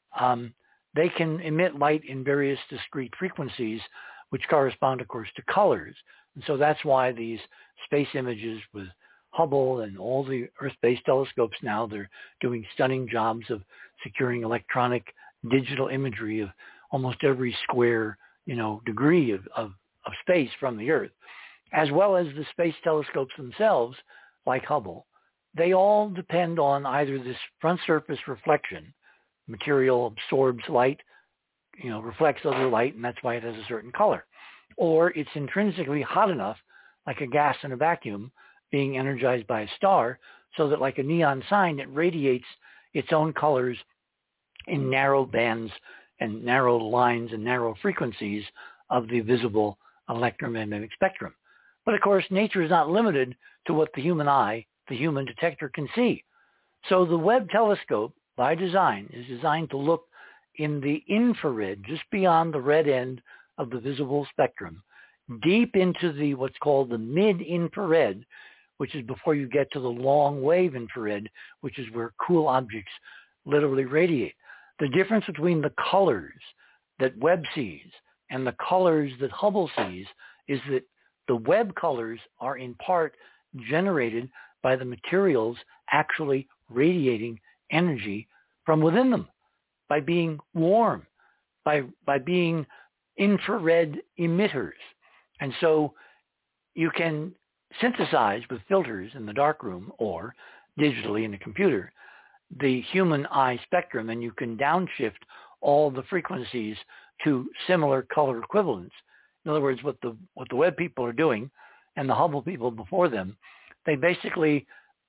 they can emit light in various discrete frequencies, which correspond, of course, to colors. And so that's why these space images with Hubble and all the Earth-based telescopes now, they're doing stunning jobs of securing electronic digital imagery of almost every square, degree of space from the Earth, as well as the space telescopes themselves, like Hubble. They all depend on either this front surface reflection, material absorbs light, reflects other light, and that's why it has a certain color, or it's intrinsically hot enough, like a gas in a vacuum being energized by a star, so that like a neon sign, it radiates its own colors in narrow bands and narrow lines and narrow frequencies of the visible electromagnetic spectrum. But of course, nature is not limited to what the human eye, the human detector, can see. So the Webb telescope, by design, is designed to look in the infrared, just beyond the red end of the visible spectrum, deep into the what's called the mid-infrared, which is before you get to the long-wave infrared, which is where cool objects literally radiate. The difference between the colors that Webb sees and the colors that Hubble sees is that the Webb colors are in part generated by the materials actually radiating energy from within them, by being warm, by being infrared emitters. And so you can synthesize with filters in the darkroom or digitally in a computer the human eye spectrum, and you can downshift all the frequencies to similar color equivalents. In other words, what the Webb people are doing, and the Hubble people before them, they basically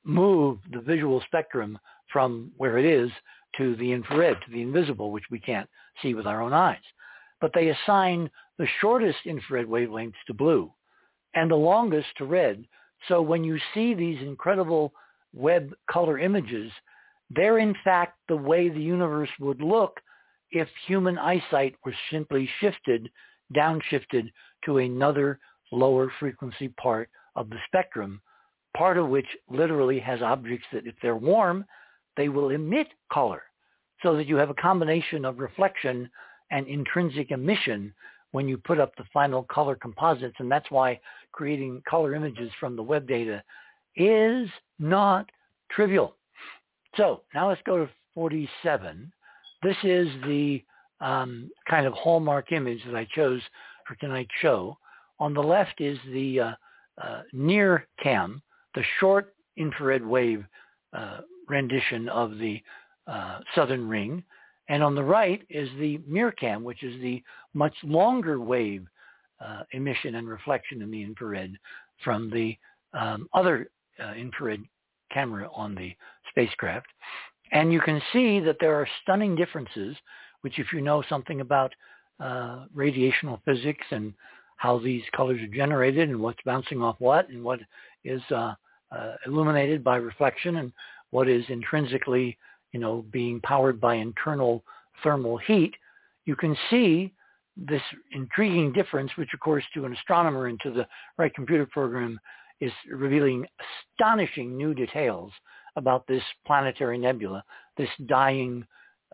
move the visual spectrum from where it is to the infrared, to the invisible, which we can't see with our own eyes. But they assign the shortest infrared wavelengths to blue and the longest to red. So when you see these incredible Webb color images, they're in fact the way the universe would look if human eyesight were simply downshifted to another lower frequency part of the spectrum, part of which literally has objects that if they're warm, they will emit color, so that you have a combination of reflection and intrinsic emission when you put up the final color composites. And that's why creating color images from the Webb data is not trivial. So now let's go to 47. This is the kind of hallmark image that I chose for tonight's show. On the left is the near cam, the short infrared wave rendition of the southern ring. And on the right is the MIRCAM, which is the much longer wave emission and reflection in the infrared from the other infrared camera on the spacecraft. And you can see that there are stunning differences, which if you know something about radiational physics and how these colors are generated and what's bouncing off what and what is illuminated by reflection and what is intrinsically, being powered by internal thermal heat, you can see this intriguing difference, which of course to an astronomer and to the right computer program is revealing astonishing new details about this planetary nebula, this dying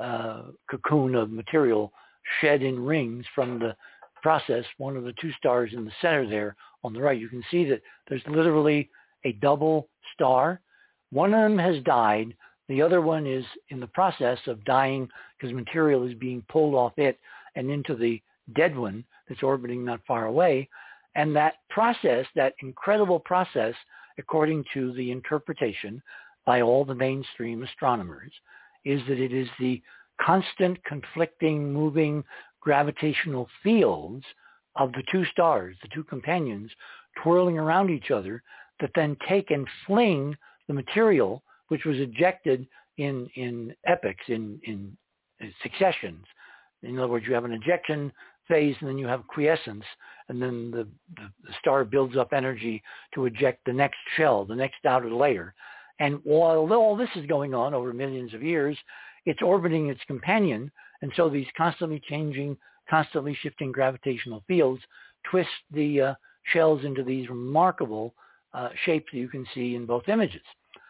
cocoon of material shed in rings from the process, one of the two stars in the center there on the right. You can see that there's literally a double star. One of them has died. The other one is in the process of dying because material is being pulled off it and into the dead one that's orbiting not far away. And that process, that incredible process, according to the interpretation by all the mainstream astronomers, is that it is the constant conflicting, moving gravitational fields of the two stars, the two companions, twirling around each other that then take and fling the material which was ejected in epochs, in successions. In other words, you have an ejection phase and then you have quiescence, and then the star builds up energy to eject the next shell, the next outer layer. And while all this is going on over millions of years, it's orbiting its companion, and so these constantly changing, constantly shifting gravitational fields twist the shells into these remarkable shapes that you can see in both images.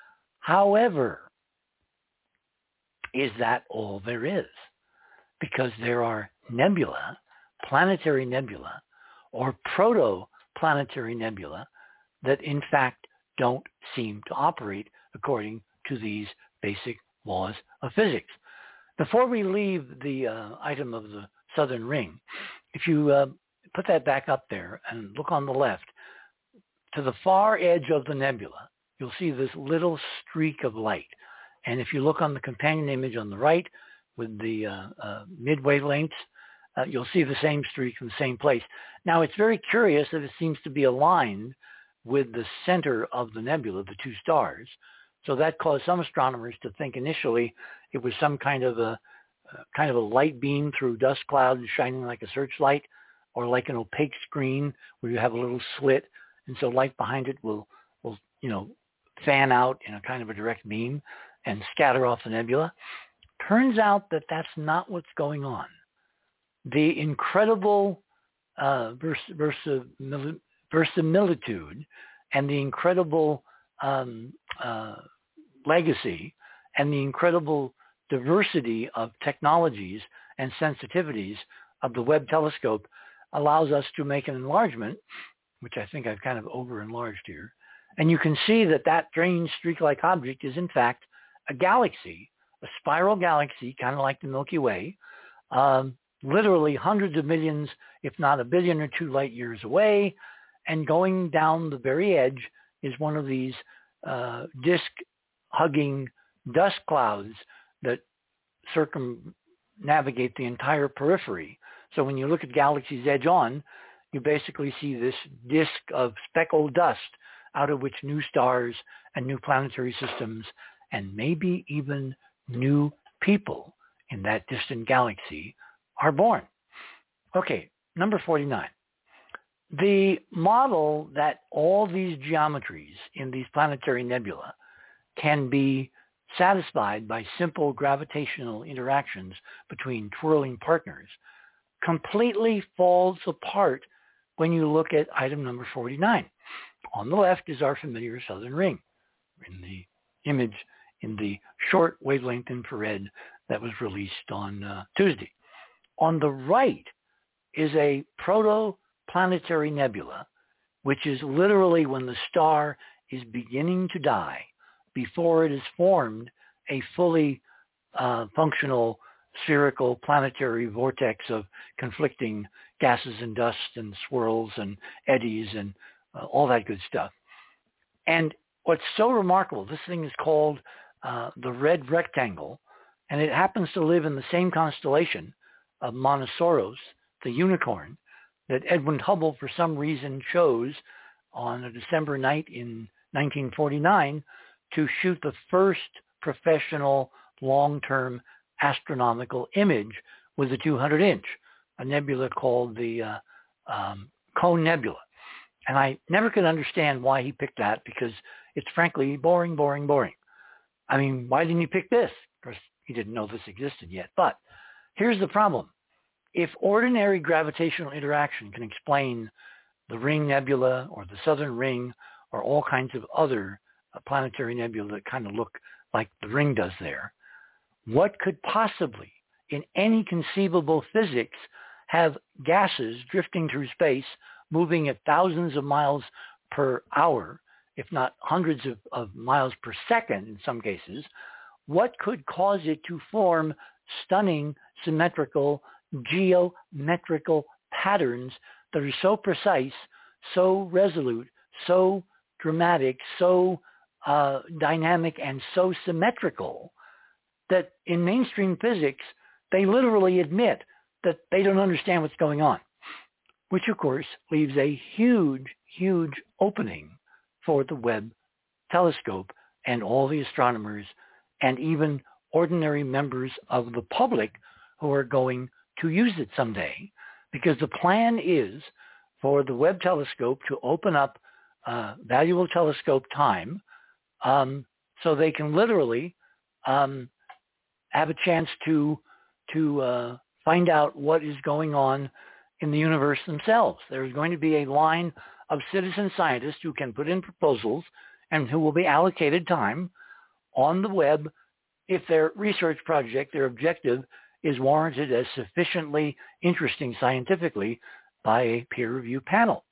However, is that all there is? Because there are nebula, planetary nebula, or proto-planetary nebula that in fact don't seem to operate according to these basic laws of physics. Before we leave the item of the southern ring, if you put that back up there and look on the left, to the far edge of the nebula, you'll see this little streak of light. And if you look on the companion image on the right with the mid-wavelengths, you'll see the same streak in the same place. Now, it's very curious that it seems to be aligned with the center of the nebula, the two stars. So that caused some astronomers to think initially it was some kind of a light beam through dust clouds shining like a searchlight, or like an opaque screen where you have a little slit, and so light behind it will fan out in a kind of a direct beam and scatter off the nebula. Turns out that that's not what's going on. The incredible verisimilitude and the incredible legacy and the incredible diversity of technologies and sensitivities of the Webb telescope allows us to make an enlargement, which I think I've kind of over-enlarged here. And you can see that that strange streak-like object is in fact a galaxy, a spiral galaxy, kind of like the Milky Way, literally hundreds of millions, if not a billion or two light years away. And going down the very edge is one of these disk-hugging dust clouds that circumnavigate the entire periphery. So when you look at galaxy's edge on, you basically see this disk of speckled dust out of which new stars and new planetary systems and maybe even new people in that distant galaxy are born. Okay, number 49. The model that all these geometries in these planetary nebula can be satisfied by simple gravitational interactions between twirling partners completely falls apart when you look at item number 49. On the left is our familiar southern ring in the image in the short wavelength infrared that was released on Tuesday. On the right is a protoplanetary nebula, which is literally when the star is beginning to die before it has formed a fully functional spherical planetary vortex of conflicting gases and dust and swirls and eddies and all that good stuff. And what's so remarkable, this thing is called the Red Rectangle, and it happens to live in the same constellation of Monosaurus, the unicorn, that Edwin Hubble for some reason chose on a December night in 1949 to shoot the first professional long-term astronomical image with a 200-inch, a nebula called the Cone Nebula. And I never could understand why he picked that, because it's frankly boring. I mean, why didn't he pick this? Of course, he didn't know this existed yet. But here's the problem. If ordinary gravitational interaction can explain the Ring Nebula or the Southern Ring or all kinds of other planetary nebula that kind of look like the ring does there, what could possibly, in any conceivable physics, have gases drifting through space, moving at thousands of miles per hour, if not hundreds of miles per second in some cases? What could cause it to form stunning, symmetrical, geometrical patterns that are so precise, so resolute, so dramatic, so dynamic, and so symmetrical that in mainstream physics, they literally admit that they don't understand what's going on, which of course leaves a huge, huge opening for the Webb telescope and all the astronomers and even ordinary members of the public who are going to use it someday, because the plan is for the Webb telescope to open up valuable telescope time so they can literally have a chance to find out what is going on in the universe themselves. There's going to be a line of citizen scientists who can put in proposals and who will be allocated time on the Webb if their research project, their objective, is warranted as sufficiently interesting scientifically by a peer-reviewed panel.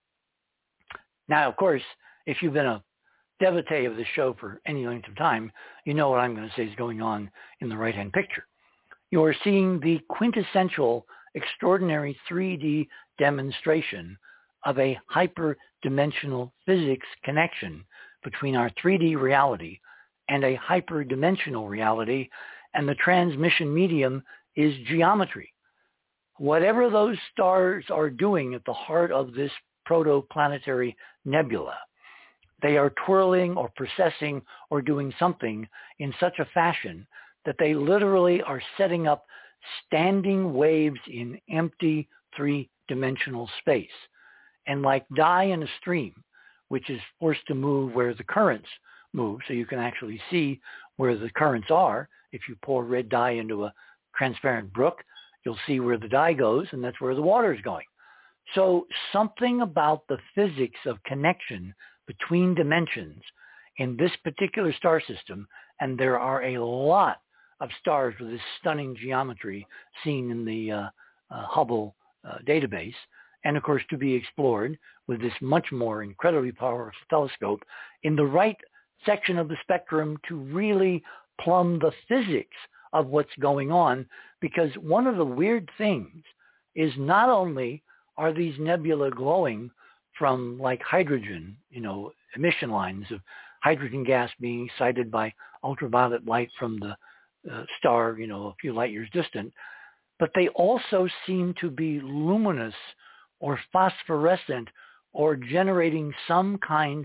Now, of course, if you've been a devotee of this show for any length of time, you know what I'm going to say is going on in the right-hand picture. You are seeing the quintessential, extraordinary 3D demonstration of a hyperdimensional physics connection between our 3D reality and a hyperdimensional reality, and the transmission medium is geometry. Whatever those stars are doing at the heart of this protoplanetary nebula, they are twirling or processing or doing something in such a fashion that they literally are setting up standing waves in empty three-dimensional space. And like dye in a stream, which is forced to move where the currents move, so you can actually see where the currents are. If you pour red dye into a transparent brook, you'll see where the dye goes, and that's where the water is going. So something about the physics of connection between dimensions in this particular star system, and there are a lot of stars with this stunning geometry seen in the Hubble database, and of course to be explored with this much more incredibly powerful telescope in the right section of the spectrum to really plumb the physics of what's going on. Because one of the weird things is not only are these nebula glowing from like hydrogen, emission lines of hydrogen gas being excited by ultraviolet light from the star, a few light years distant, but they also seem to be luminous or phosphorescent or generating some kind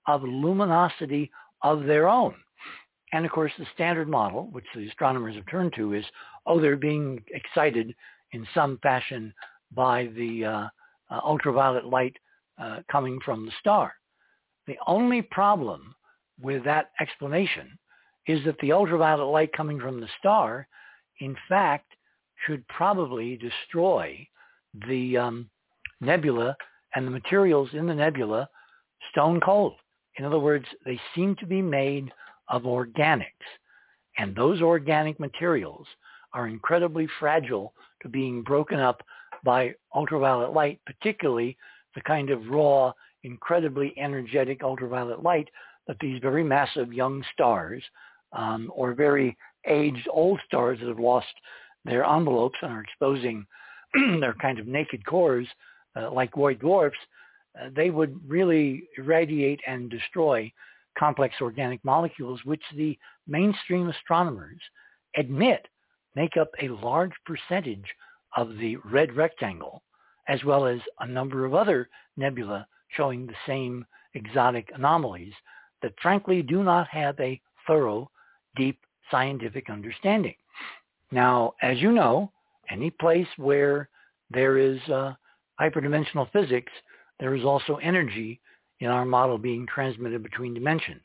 of luminosity of their own. And of course, the standard model, which the astronomers have turned to, is, they're being excited in some fashion by the ultraviolet light coming from the star. The only problem with that explanation is that the ultraviolet light coming from the star, in fact, should probably destroy the nebula and the materials in the nebula stone cold. In other words, they seem to be made of organics. And those organic materials are incredibly fragile to being broken up by ultraviolet light, particularly the kind of raw, incredibly energetic ultraviolet light that these very massive young stars or very aged old stars that have lost their envelopes and are exposing their kind of naked cores like white dwarfs, they would really irradiate and destroy complex organic molecules, which the mainstream astronomers admit make up a large percentage of the red rectangle, as well as a number of other nebula showing the same exotic anomalies that frankly do not have a thorough, deep scientific understanding. Now, as you know, any place where there is hyperdimensional physics, there is also energy in our model being transmitted between dimensions.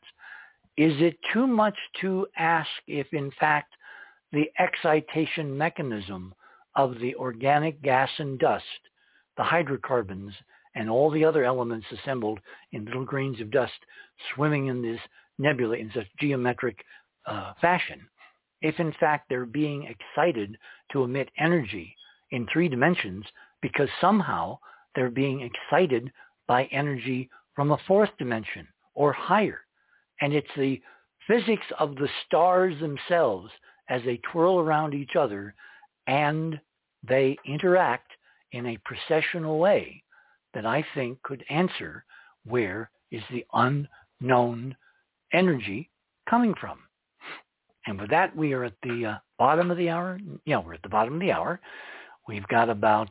Is it too much to ask if, in fact, the excitation mechanism of the organic gas and dust, the hydrocarbons, and all the other elements assembled in little grains of dust swimming in this nebula in such geometric fashion, if in fact they're being excited to emit energy in 3 dimensions because somehow they're being excited by energy from a 4th dimension or higher? And it's the physics of the stars themselves as they twirl around each other and they interact in a precessional way that I think could answer where is the unknown energy coming from. And with that, we are at the bottom of the hour. Yeah, we're at the bottom of the hour. We've got about,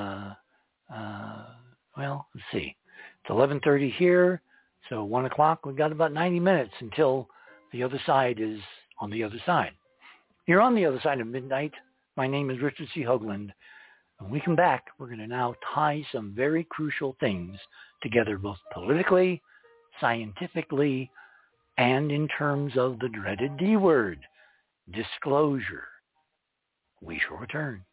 let's see. It's 11:30 here, so 1 o'clock. We've got about 90 minutes until the other side is on the other side. You're on the other side of midnight. My name is Richard C. Hoagland. When we come back, we're going to now tie some very crucial things together, both politically, scientifically, and in terms of the dreaded D word, disclosure. We shall return.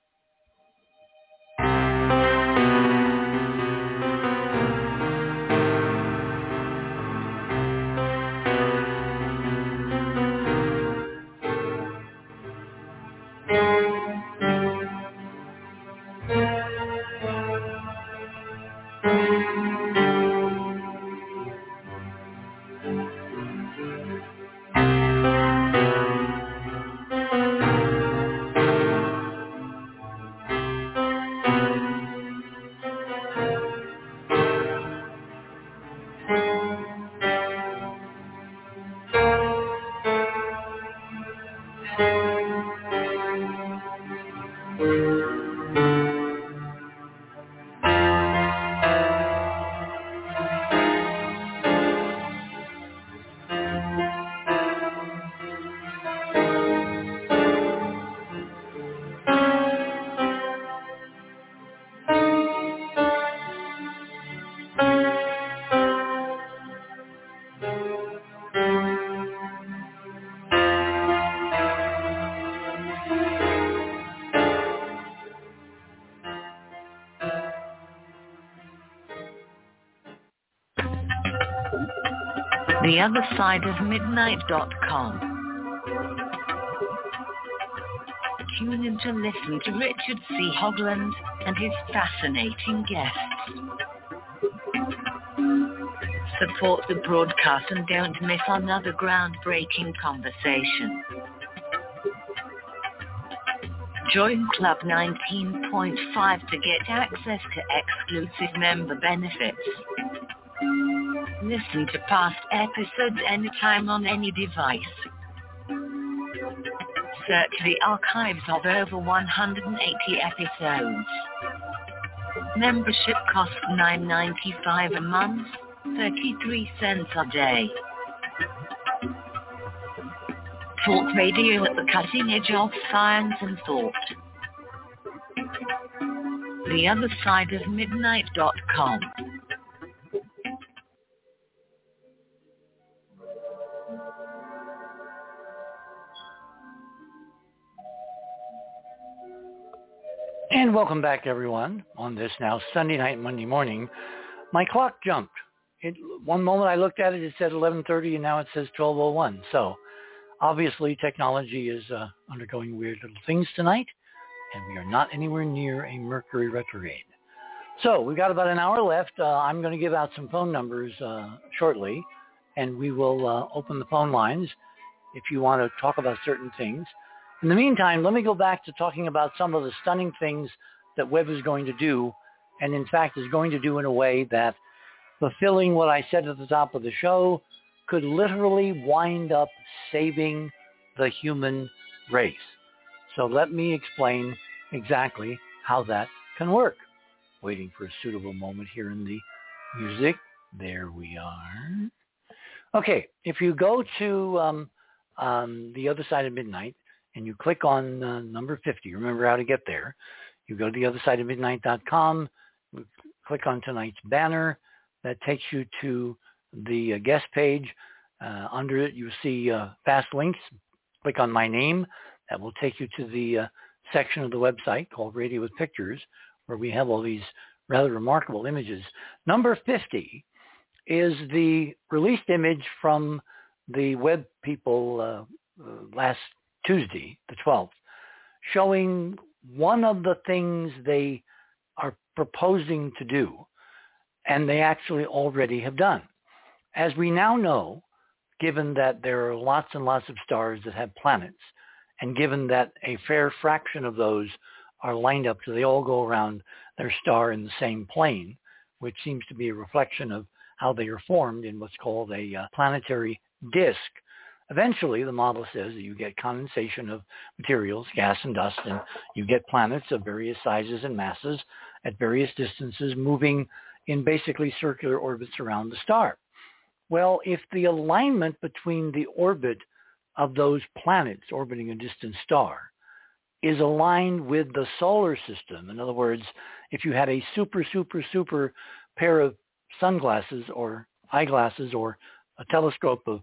TheOtherSideOfMidnight.com. Tune in to listen to Richard C. Hoagland and his fascinating guests. Support the broadcast and don't miss another groundbreaking conversation. Join Club 19.5 to get access to exclusive member benefits. Listen to past episodes anytime on any device. Search the archives of over 180 episodes. Membership costs $9.95 a month 33 cents a day. Talk radio at the cutting edge of science and thought. TheOtherSideOfMidnight.com. And welcome back, everyone, on this now Sunday night, Monday morning. My clock jumped. One moment I looked at it, it said 11:30, and now it says 12:01. So obviously technology is undergoing weird little things tonight, and we are not anywhere near a Mercury retrograde. So we've got about an hour left. I'm going to give out some phone numbers shortly, and we will open the phone lines if you want to talk about certain things. In the meantime, let me go back to talking about some of the stunning things that Webb is going to do, and in fact is going to do in a way that, fulfilling what I said at the top of the show, could literally wind up saving the human race. So let me explain exactly how that can work. Waiting for a suitable moment here in the music. There we are. Okay, if you go to The Other Side of Midnight, and you click on number 50, remember how to get there. You go to theothersideofmidnight.com, click on tonight's banner. That takes you to the guest page. Under it, you see fast links. Click on my name. That will take you to the section of the website called Radio with Pictures, where we have all these rather remarkable images. Number 50 is the released image from the Webb people last Tuesday, the 12th, showing one of the things they are proposing to do, and they actually already have done. As we now know, given that there are lots and lots of stars that have planets, and given that a fair fraction of those are lined up so they all go around their star in the same plane, which seems to be a reflection of how they are formed in what's called a planetary disk. Eventually, the model says that you get condensation of materials, gas and dust, and you get planets of various sizes and masses at various distances moving in basically circular orbits around the star. Well, if the alignment between the orbit of those planets orbiting a distant star is aligned with the solar system, in other words, if you had a super pair of sunglasses or eyeglasses or a telescope of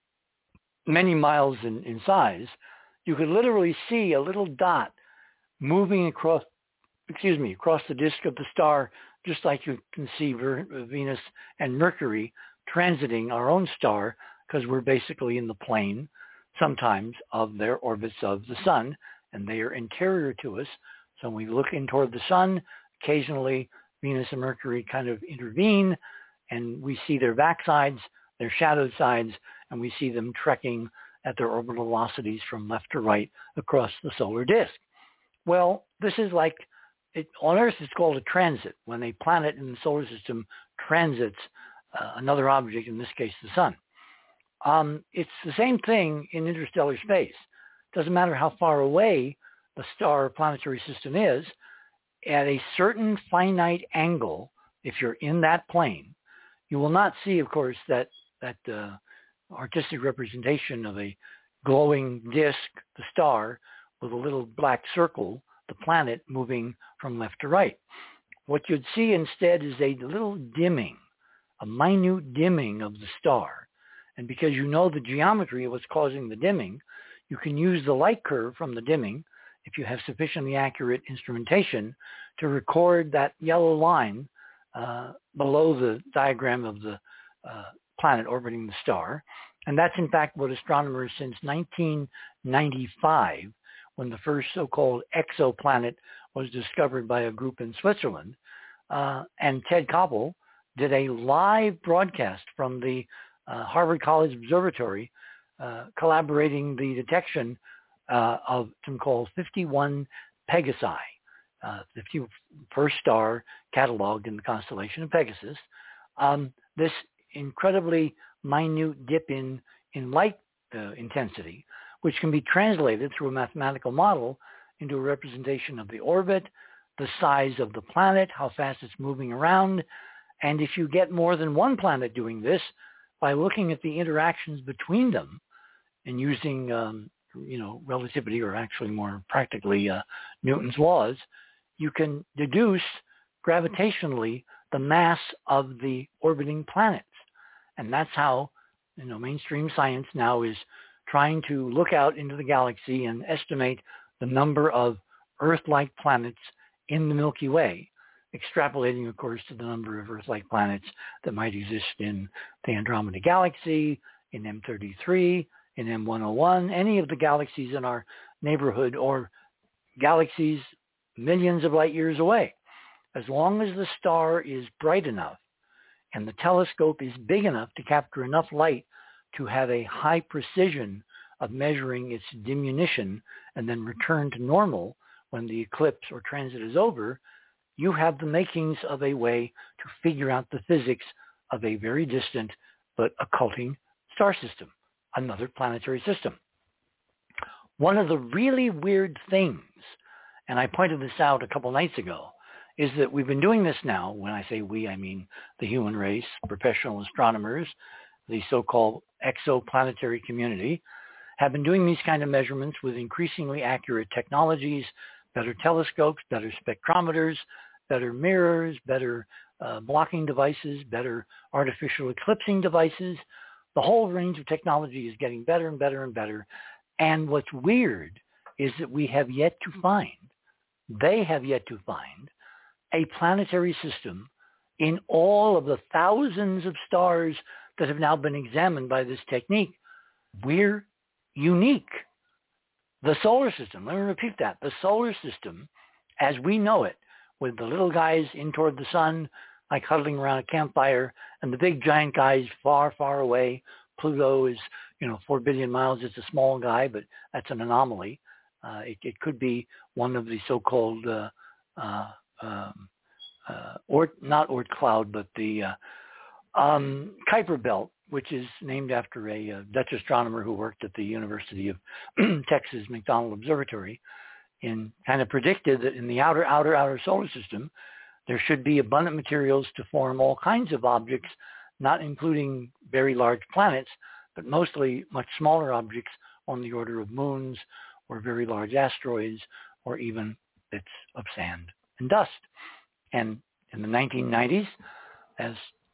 many miles in size, you could literally see a little dot moving across the disk of the star, just like you can see Venus and Mercury transiting our own star, because we're basically in the plane sometimes of their orbits of the sun, and they are interior to us. So when we look in toward the sun, occasionally Venus and Mercury kind of intervene, and we see their backsides, their shadowed sides, and we see them trekking at their orbital velocities from left to right across the solar disk. Well, this is like, on Earth it's called a transit, when a planet in the solar system transits another object, in this case the sun. It's the same thing in interstellar space. It doesn't matter how far away the star or planetary system is, at a certain finite angle, if you're in that plane, you will not see, of course, that artistic representation of a glowing disk, the star, with a little black circle, the planet moving from left to right. What you'd see instead is a little dimming, a minute dimming of the star. And because you know the geometry of what's causing the dimming, you can use the light curve from the dimming, if you have sufficiently accurate instrumentation, to record that yellow line below the diagram of the planet orbiting the star. And that's in fact what astronomers since 1995, when the first so-called exoplanet was discovered by a group in Switzerland, and Ted Koppel did a live broadcast from the Harvard College Observatory, collaborating the detection of something called 51 Pegasi, the first star cataloged in the constellation of Pegasus. This incredibly minute dip in light intensity, which can be translated through a mathematical model into a representation of the orbit, the size of the planet, how fast it's moving around, And if you get more than one planet doing this, by looking at the interactions between them and using, relativity, or actually more practically Newton's laws, you can deduce gravitationally the mass of the orbiting planets. And that's how, mainstream science now is trying to look out into the galaxy and estimate the number of Earth-like planets in the Milky Way, extrapolating, of course, to the number of Earth-like planets that might exist in the Andromeda Galaxy, in M33, in M101, any of the galaxies in our neighborhood, or galaxies millions of light years away. As long as the star is bright enough and the telescope is big enough to capture enough light to have a high precision of measuring its diminution and then return to normal when the eclipse or transit is over, you have the makings of a way to figure out the physics of a very distant but occulting star system, another planetary system. One of the really weird things, and I pointed this out a couple nights ago, is that we've been doing this now. When I say we, I mean the human race, professional astronomers, the so-called exoplanetary community, have been doing these kind of measurements with increasingly accurate technologies, better telescopes, better spectrometers, better mirrors, better blocking devices, better artificial eclipsing devices. The whole range of technology is getting better and better and better. And what's weird is that we have yet to find, they have yet to find, a planetary system in all of the thousands of stars that have now been examined by this technique. We're unique. The solar system, let me repeat that, the solar system as we know it, with the little guys in toward the sun, like huddling around a campfire, and the big giant guys far, far away. Pluto is, 4 billion miles. It's a small guy, but that's an anomaly. It could be one of the so-called, not Oort cloud, but the Kuiper Belt, which is named after a Dutch astronomer who worked at the University of Texas McDonald Observatory, and kind of predicted that in the outer solar system, there should be abundant materials to form all kinds of objects, not including very large planets, but mostly much smaller objects on the order of moons or very large asteroids or even bits of sand and dust. And in the 1990s, as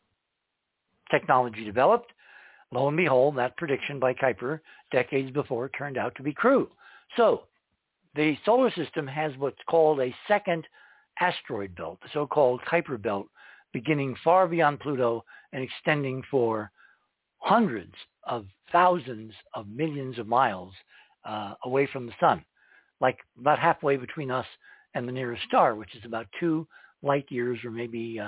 technology developed, lo and behold, that prediction by Kuiper decades before turned out to be true. So the solar system has what's called a second asteroid belt, the so-called Kuiper Belt, beginning far beyond Pluto and extending for hundreds of thousands of millions of miles away from the sun, like about halfway between us and the nearest star, which is about 2 light years or maybe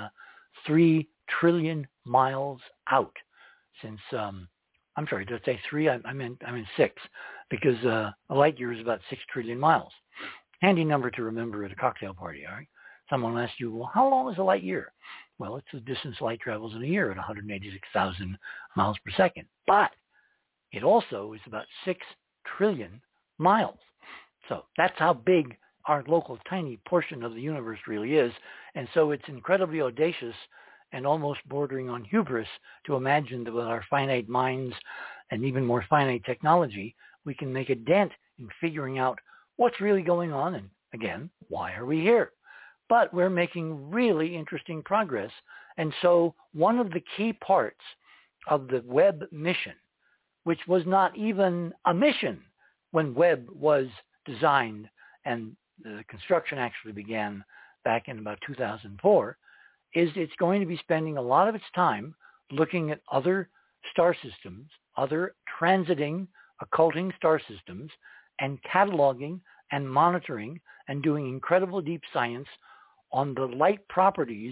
3 trillion miles out. Since, I'm sorry, did I say 3? I meant 6, because a light year is about 6 trillion miles. Handy number to remember at a cocktail party, all right? Someone will ask you, well, how long is a light year? Well, it's the distance light travels in a year at 186,000 miles per second. But it also is about 6 trillion miles. So that's how big our local tiny portion of the universe really is. And so it's incredibly audacious and almost bordering on hubris to imagine that with our finite minds and even more finite technology, we can make a dent in figuring out what's really going on and, again, why are we here? But we're making really interesting progress. And so one of the key parts of the Webb mission, which was not even a mission when Webb was designed and the construction actually began back in about 2004, is it's going to be spending a lot of its time looking at other star systems, other transiting, occulting star systems, and cataloging and monitoring and doing incredible deep science on the light properties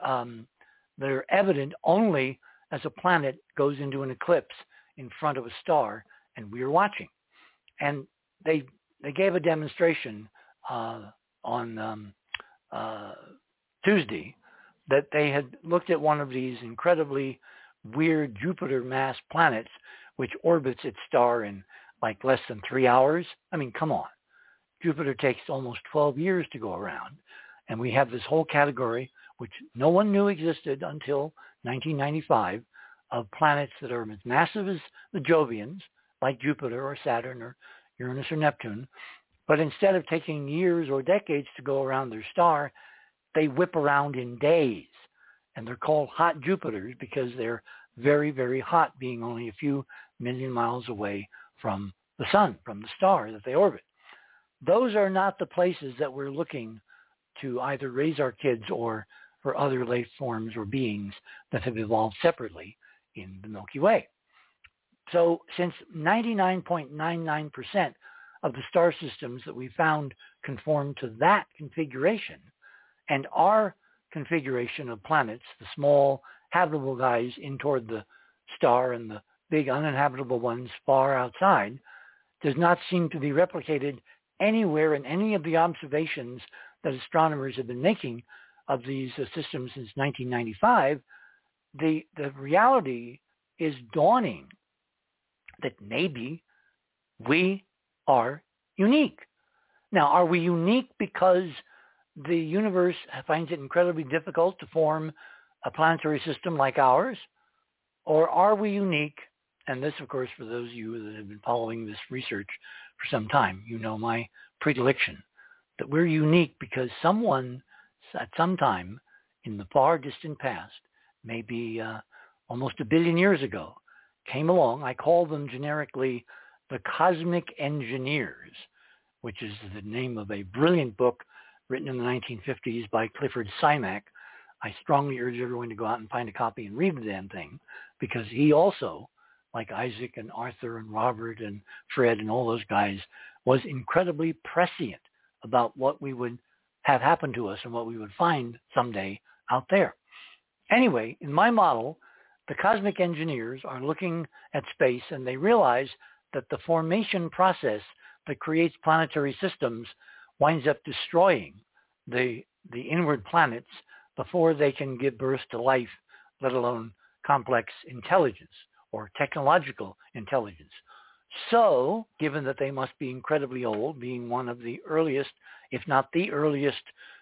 that are evident only as a planet goes into an eclipse in front of a star, and we are watching. And they gave a demonstration on Tuesday that they had looked at one of these incredibly weird Jupiter-mass planets which orbits its star in like less than 3 hours. I mean, come on. Jupiter takes almost 12 years to go around. And we have this whole category which no one knew existed until 1995, of planets that are as massive as the Jovians, like Jupiter or Saturn or Uranus or Neptune, but instead of taking years or decades to go around their star, they whip around in days. And they're called hot Jupiters because they're very, very hot, being only a few million miles away from the sun, from the star that they orbit. Those are not the places that we're looking to either raise our kids or for other life forms or beings that have evolved separately in the Milky Way. So since 99.99% of the star systems that we found conform to that configuration, and our configuration of planets, the small habitable guys in toward the star and the big uninhabitable ones far outside, does not seem to be replicated anywhere in any of the observations that astronomers have been making of these systems since 1995, the reality is dawning that maybe we are unique. Now, are we unique because the universe finds it incredibly difficult to form a planetary system like ours? Or are we unique? And this, of course, for those of you that have been following this research for some time, you know my predilection, that we're unique because someone at some time in the far distant past, maybe almost 1 billion years ago, came along. I call them generically the Cosmic Engineers, which is the name of a brilliant book written in the 1950s by Clifford Simak. I strongly urge everyone to go out and find a copy and read the damn thing, because he also, like Isaac and Arthur and Robert and Fred and all those guys, was incredibly prescient about what we would have happen to us and what we would find someday out there. Anyway, in my model, the Cosmic Engineers are looking at space, and they realize that the formation process that creates planetary systems winds up destroying the inward planets before they can give birth to life, let alone complex intelligence or technological intelligence. So, given that they must be incredibly old, being one of the earliest, if not the earliest,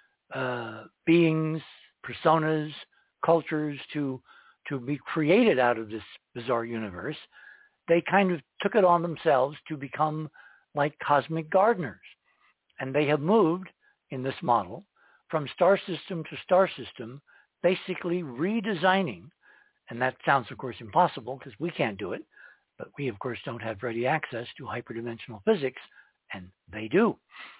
beings, personas, cultures to be created out of this bizarre universe, they kind of took it on themselves to become like cosmic gardeners. And they have moved in this model from star system to star system, basically redesigning. And that sounds, of course, impossible because we can't do it. But we, of course, don't have ready access to hyperdimensional physics, and they do.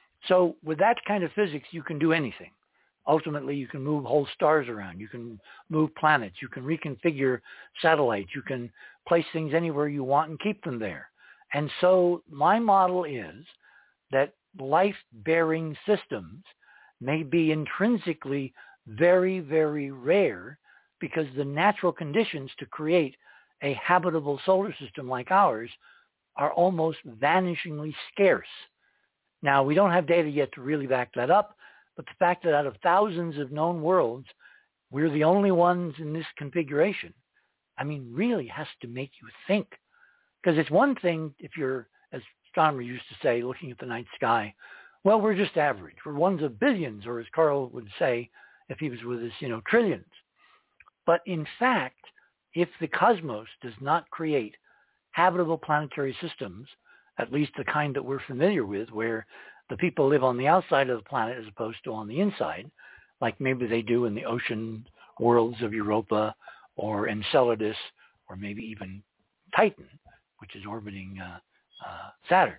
So with that kind of physics, you can do anything. Ultimately, you can move whole stars around. You can move planets. You can reconfigure satellites. You can place things anywhere you want and keep them there. And so my model is that life-bearing systems may be intrinsically very, very rare because the natural conditions to create a habitable solar system like ours are almost vanishingly scarce. Now, we don't have data yet to really back that up, but the fact that out of thousands of known worlds, we're the only ones in this configuration, I mean, really has to make you think. Because it's one thing if you're, as astronomers used to say, looking at the night sky, well, we're just average. We're ones of billions, or as Carl would say if he was with us, trillions. But in fact, if the cosmos does not create habitable planetary systems, at least the kind that we're familiar with, where the people live on the outside of the planet as opposed to on the inside, like maybe they do in the ocean worlds of Europa or Enceladus, or maybe even Titan, which is orbiting Saturn.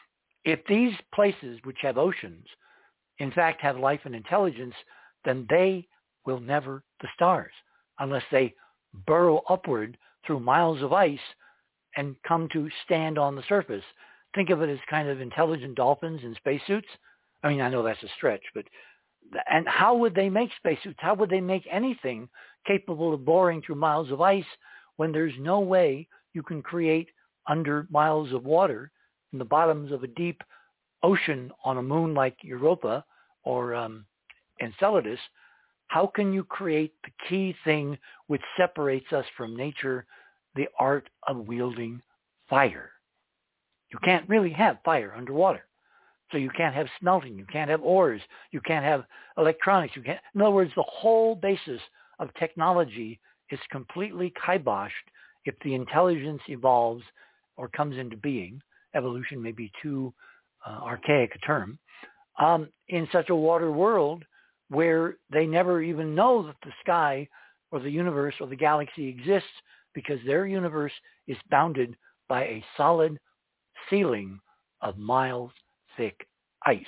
If these places which have oceans, in fact, have life and intelligence, then they will never the stars, unless they burrow upward through miles of ice and come to stand on the surface. Think of it as kind of intelligent dolphins in spacesuits. I mean, I know that's a stretch, but and how would they make spacesuits? How would they make anything capable of boring through miles of ice when there's no way you can create under miles of water in the bottoms of a deep ocean on a moon like Europa or Enceladus? How can you create the key thing which separates us from nature, the art of wielding fire? You can't really have fire underwater. So you can't have smelting, you can't have ores, you can't have electronics, in other words, the whole basis of technology is completely kiboshed if the intelligence evolves or comes into being. Evolution may be too archaic a term, in such a water world where they never even know that the sky or the universe or the galaxy exists, because their universe is bounded by a solid ceiling of miles thick ice.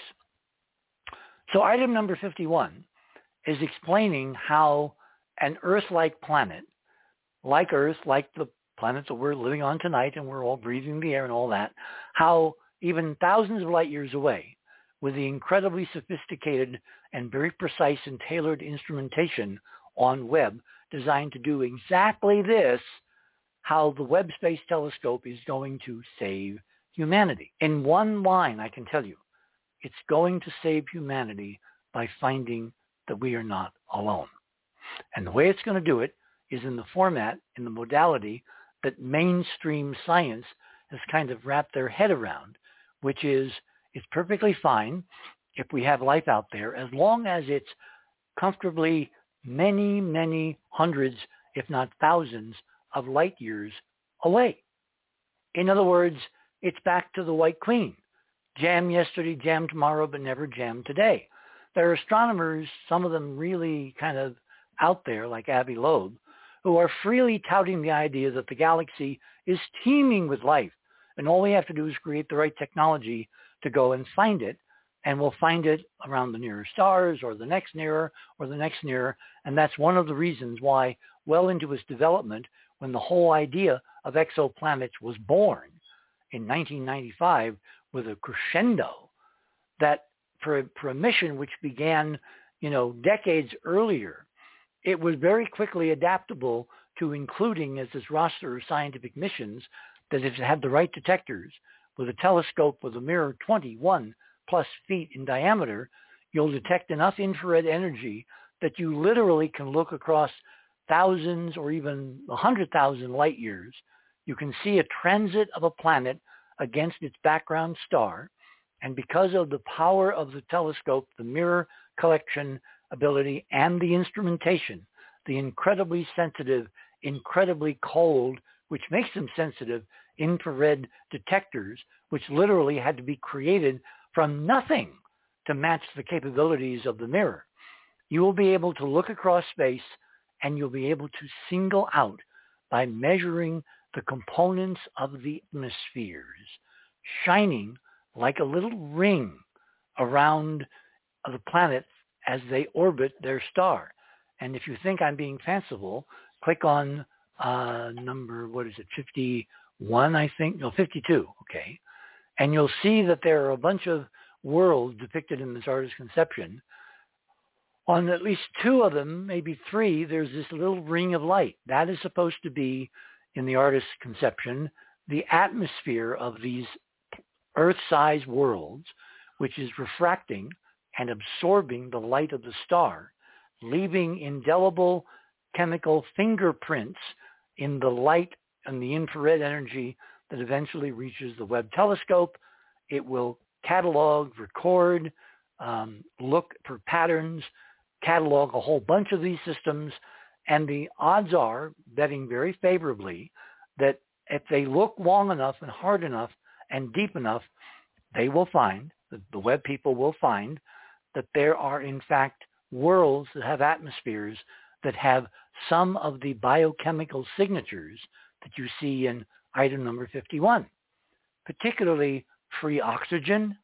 So item number 51 is explaining how an Earth-like planet, like Earth, like the planets that we're living on tonight, and we're all breathing the air and all that, how even thousands of light years away, with the incredibly sophisticated and very precise and tailored instrumentation on Webb designed to do exactly this, how the Webb Space Telescope is going to save humanity. In one line, I can tell you, it's going to save humanity by finding that we are not alone. And the way it's going to do it is in the format, in the modality that mainstream science has kind of wrapped their head around, which is it's perfectly fine if we have life out there as long as it's comfortably many, many hundreds, if not thousands, of light years away. In other words, it's back to the White Queen. Jam yesterday, jam tomorrow, but never jam today. There are astronomers, some of them really kind of out there, like Avi Loeb, who are freely touting the idea that the galaxy is teeming with life, and all we have to do is create the right technology to go and find it, and we'll find it around the nearer stars or the next nearer or the next nearer. And that's one of the reasons why, well into its development, when the whole idea of exoplanets was born in 1995 with a crescendo, that for a mission which began, decades earlier, it was very quickly adaptable to including as this roster of scientific missions that if it had the right detectors, with a telescope with a mirror 21 plus feet in diameter, you'll detect enough infrared energy that you literally can look across thousands or even 100,000 light years. You can see a transit of a planet against its background star. And because of the power of the telescope, the mirror collection ability, and the instrumentation, the incredibly sensitive, incredibly cold, which makes them sensitive, infrared detectors, which literally had to be created from nothing to match the capabilities of the mirror, you will be able to look across space and you'll be able to single out by measuring the components of the atmospheres shining like a little ring around the planet as they orbit their star. And if you think I'm being fanciful, click on number, 51, I think? No, 52, okay. And you'll see that there are a bunch of worlds depicted in this artist's conception. On at least two of them, maybe three, there's this little ring of light. That is supposed to be, in the artist's conception, the atmosphere of these Earth-sized worlds, which is refracting and absorbing the light of the star, leaving indelible chemical fingerprints in the light and the infrared energy that eventually reaches the Webb telescope. It will catalog, record, look for patterns, catalog a whole bunch of these systems, and the odds are, betting very favorably, that if they look long enough and hard enough and deep enough, they will find, the Webb people will find, that there are in fact worlds that have atmospheres that have some of the biochemical signatures that you see in item number 51, particularly free oxygen,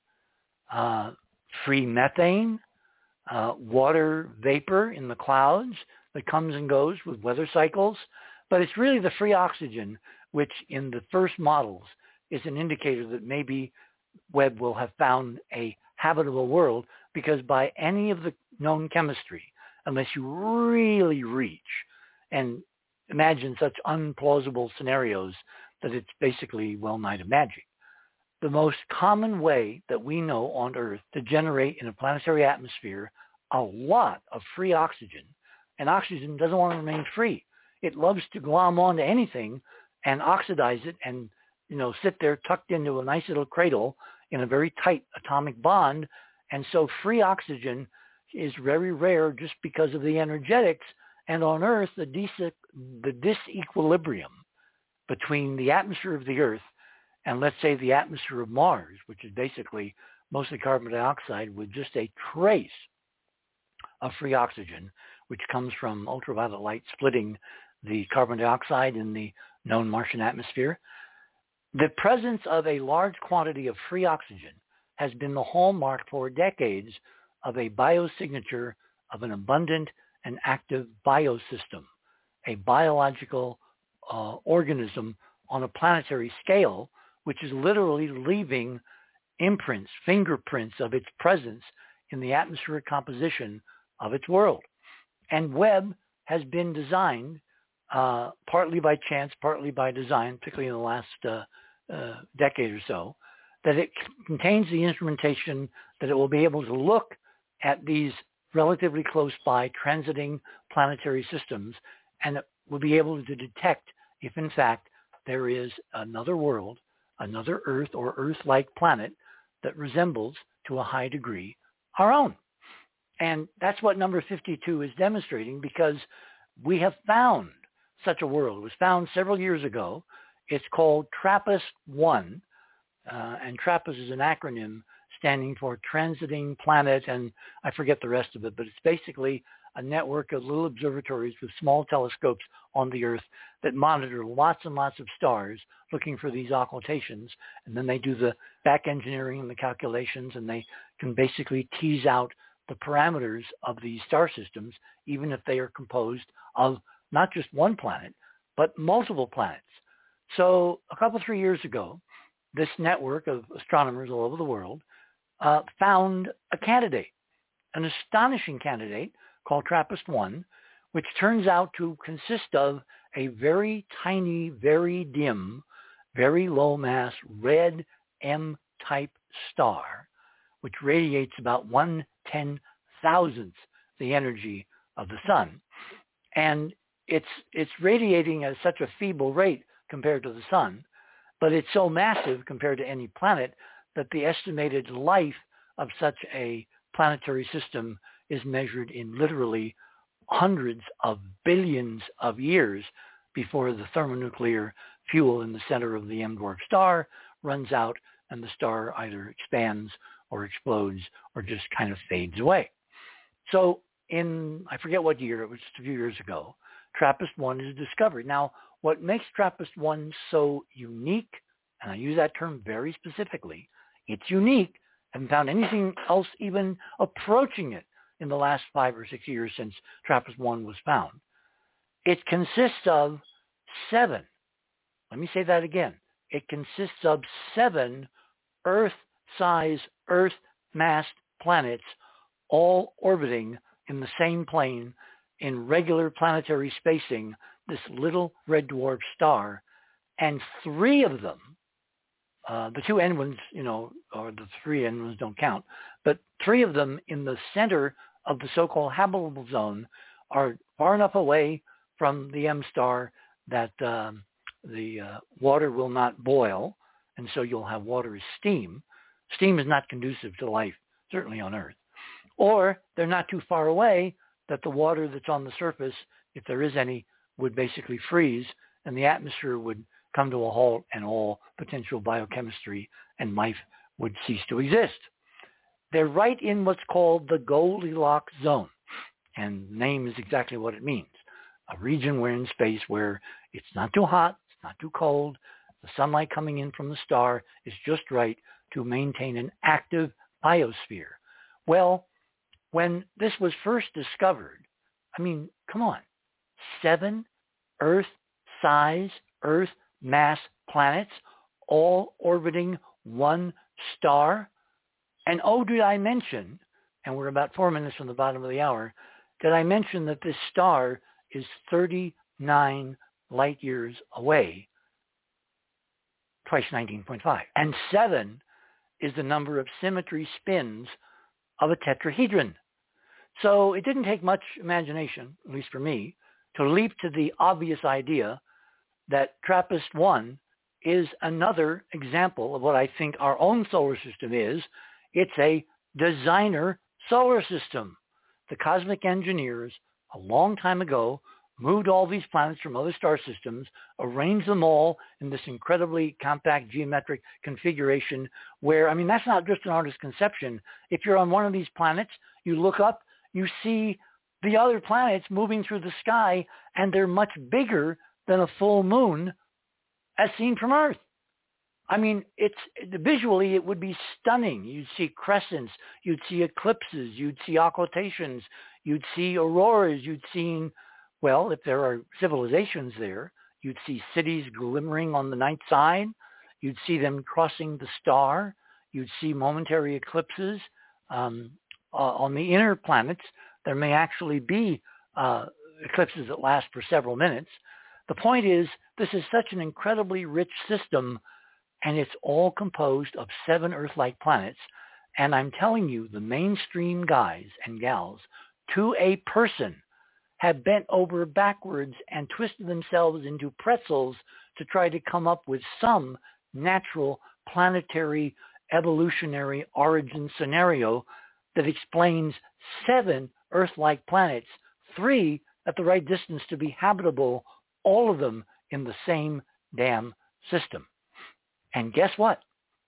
free methane, water vapor in the clouds that comes and goes with weather cycles. But it's really the free oxygen, which in the first models is an indicator that maybe Webb will have found a habitable world, because by any of the known chemistry, unless you really reach and imagine such unplausible scenarios that it's basically well-nigh to magic, the most common way that we know on Earth to generate in a planetary atmosphere a lot of free oxygen, and oxygen doesn't want to remain free. It loves to glom onto anything and oxidize it and, sit there tucked into a nice little cradle in a very tight atomic bond. And so free oxygen is very rare just because of the energetics. And on Earth, the disequilibrium between the atmosphere of the Earth and, let's say, the atmosphere of Mars, which is basically mostly carbon dioxide with just a trace of free oxygen, which comes from ultraviolet light splitting the carbon dioxide in the known Martian atmosphere. The presence of a large quantity of free oxygen has been the hallmark for decades of a biosignature of an abundant and active biosystem, a biological organism on a planetary scale, which is literally leaving imprints, fingerprints of its presence in the atmospheric composition of its world. And Webb has been designed partly by chance, partly by design, particularly in the last decade or so, that it contains the instrumentation that it will be able to look at these relatively close by transiting planetary systems, and it will be able to detect if in fact there is another world, another Earth or Earth-like planet that resembles to a high degree our own. And that's what number 52 is demonstrating, because we have found such a world. It was found several years ago. It's called TRAPPIST-1, and TRAPPIST is an acronym standing for Transiting Planet, and I forget the rest of it, but it's basically a network of little observatories with small telescopes on the Earth that monitor lots and lots of stars looking for these occultations, and then they do the back engineering and the calculations, and they can basically tease out the parameters of these star systems, even if they are composed of not just one planet, but multiple planets. So a couple, 3 years ago, this network of astronomers all over the world found a candidate, an astonishing candidate called TRAPPIST-1, which turns out to consist of a very tiny, very dim, very low mass red M-type star, which radiates about 1/10,000th the energy of the sun. And it's radiating at such a feeble rate compared to the sun, but it's so massive compared to any planet that the estimated life of such a planetary system is measured in literally hundreds of billions of years before the thermonuclear fuel in the center of the M-dwarf star runs out and the star either expands or explodes or just kind of fades away. So in, I forget what year, it was just a few years ago, TRAPPIST-1 is discovered. Now, what makes TRAPPIST-1 so unique, and I use that term very specifically, it's unique. I haven't found anything else even approaching it in the last 5 or 6 years since TRAPPIST-1 was found. It consists of 7, let me say that again, it consists of 7 Earth-size, Earth-massed planets all orbiting in the same plane in regular planetary spacing, this little red dwarf star, and 3 of them, the 2 end ones, or the 3 end ones don't count, but 3 of them in the center of the so-called habitable zone are far enough away from the M star that the water will not boil, and so you'll have water as steam. Steam is not conducive to life, certainly on Earth. Or they're not too far away that the water that's on the surface, if there is any, would basically freeze, and the atmosphere would come to a halt, and all potential biochemistry and life would cease to exist. They're right in what's called the Goldilocks zone, and the name is exactly what it means. A region where in space where it's not too hot, it's not too cold, the sunlight coming in from the star is just right to maintain an active biosphere. Well, when this was first discovered, I mean, come on, 7 Earth-size, Earth-mass planets all orbiting one star. And oh, did I mention, and we're about 4 minutes from the bottom of the hour, did I mention that this star is 39 light years away, twice 19.5. And 7 is the number of symmetry spins of a tetrahedron. So it didn't take much imagination, at least for me, to leap to the obvious idea that TRAPPIST-1 is another example of what I think our own solar system is. It's a designer solar system. The cosmic engineers, a long time ago, moved all these planets from other star systems, arranged them all in this incredibly compact geometric configuration where, I mean, that's not just an artist's conception. If you're on one of these planets, you look up, you see the other planets moving through the sky, and they're much bigger than a full moon as seen from Earth. I mean, visually it would be stunning. You'd see crescents, you'd see eclipses, you'd see occultations, you'd see auroras, you'd see, well, if there are civilizations there, you'd see cities glimmering on the night side, you'd see them crossing the star, you'd see momentary eclipses. On the inner planets, there may actually be eclipses that last for several minutes. The point is, this is such an incredibly rich system, and it's all composed of 7 Earth-like planets. And I'm telling you, the mainstream guys and gals, to a person, have bent over backwards and twisted themselves into pretzels to try to come up with some natural planetary evolutionary origin scenario that explains 7 Earth-like planets, 3 at the right distance to be habitable, all of them in the same damn system. And guess what?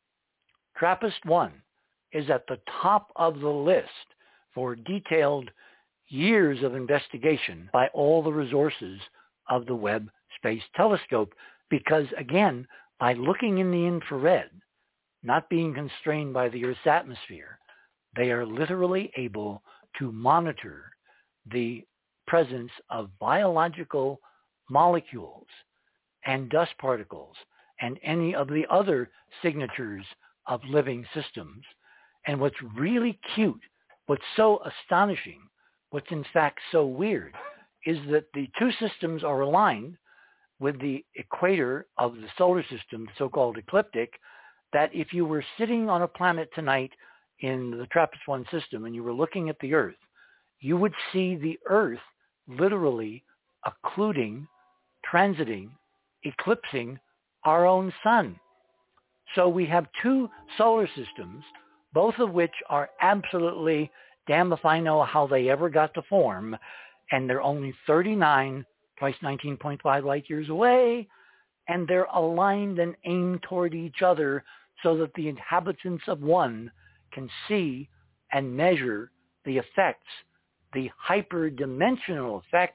TRAPPIST-1 is at the top of the list for detailed years of investigation by all the resources of the Webb Space Telescope because, again, by looking in the infrared, not being constrained by the Earth's atmosphere, they are literally able to monitor the presence of biological molecules and dust particles and any of the other signatures of living systems. And what's really cute, what's so astonishing, what's in fact so weird, is that the two systems are aligned with the equator of the solar system, the so-called ecliptic, that if you were sitting on a planet tonight in the TRAPPIST-1 system and you were looking at the Earth, you would see the Earth literally occluding, transiting, eclipsing our own sun. So we have 2 solar systems, both of which are absolutely, damn if I know how they ever got to form, and they're only 39 twice 19.5 light years away, and they're aligned and aimed toward each other so that the inhabitants of one can see and measure the effects, the hyperdimensional effects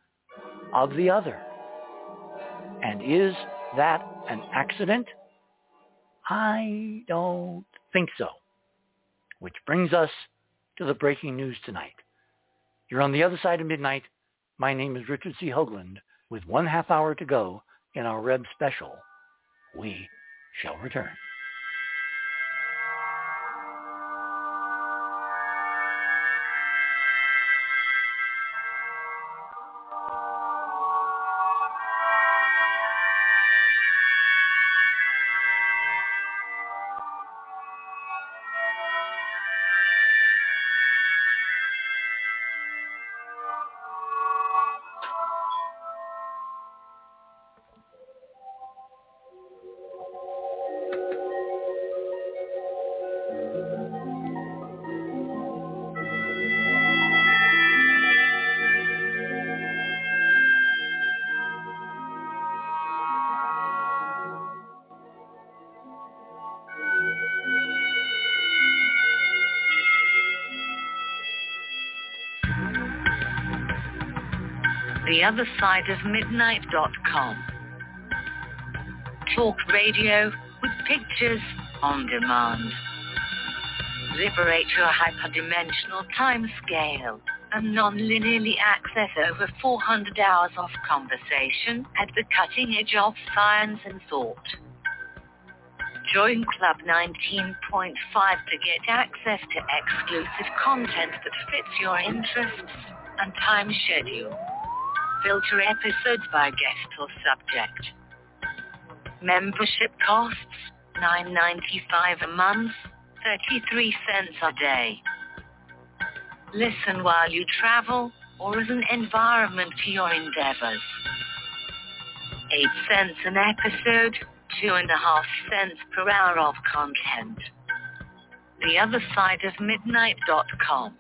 of the other. And is that an accident? I don't think so. Which brings us to the breaking news tonight. You're on the other side of midnight. My name is Richard C. Hoagland. With 1/2 hour to go in our Reb special, we shall return. theothersideofmidnight.com. Talk radio with pictures on demand. Liberate your hyperdimensional time scale and non-linearly access over 400 hours of conversation at the cutting edge of science and thought. Join Club 19.5 to get access to exclusive content that fits your interests and time schedule. Filter episodes by guest or subject. Membership costs $9.95 a month, 33 cents a day. Listen while you travel or as an environment to your endeavors. 8 cents an episode, 2.5 cents per hour of content. TheOtherSideOfMidnight.com.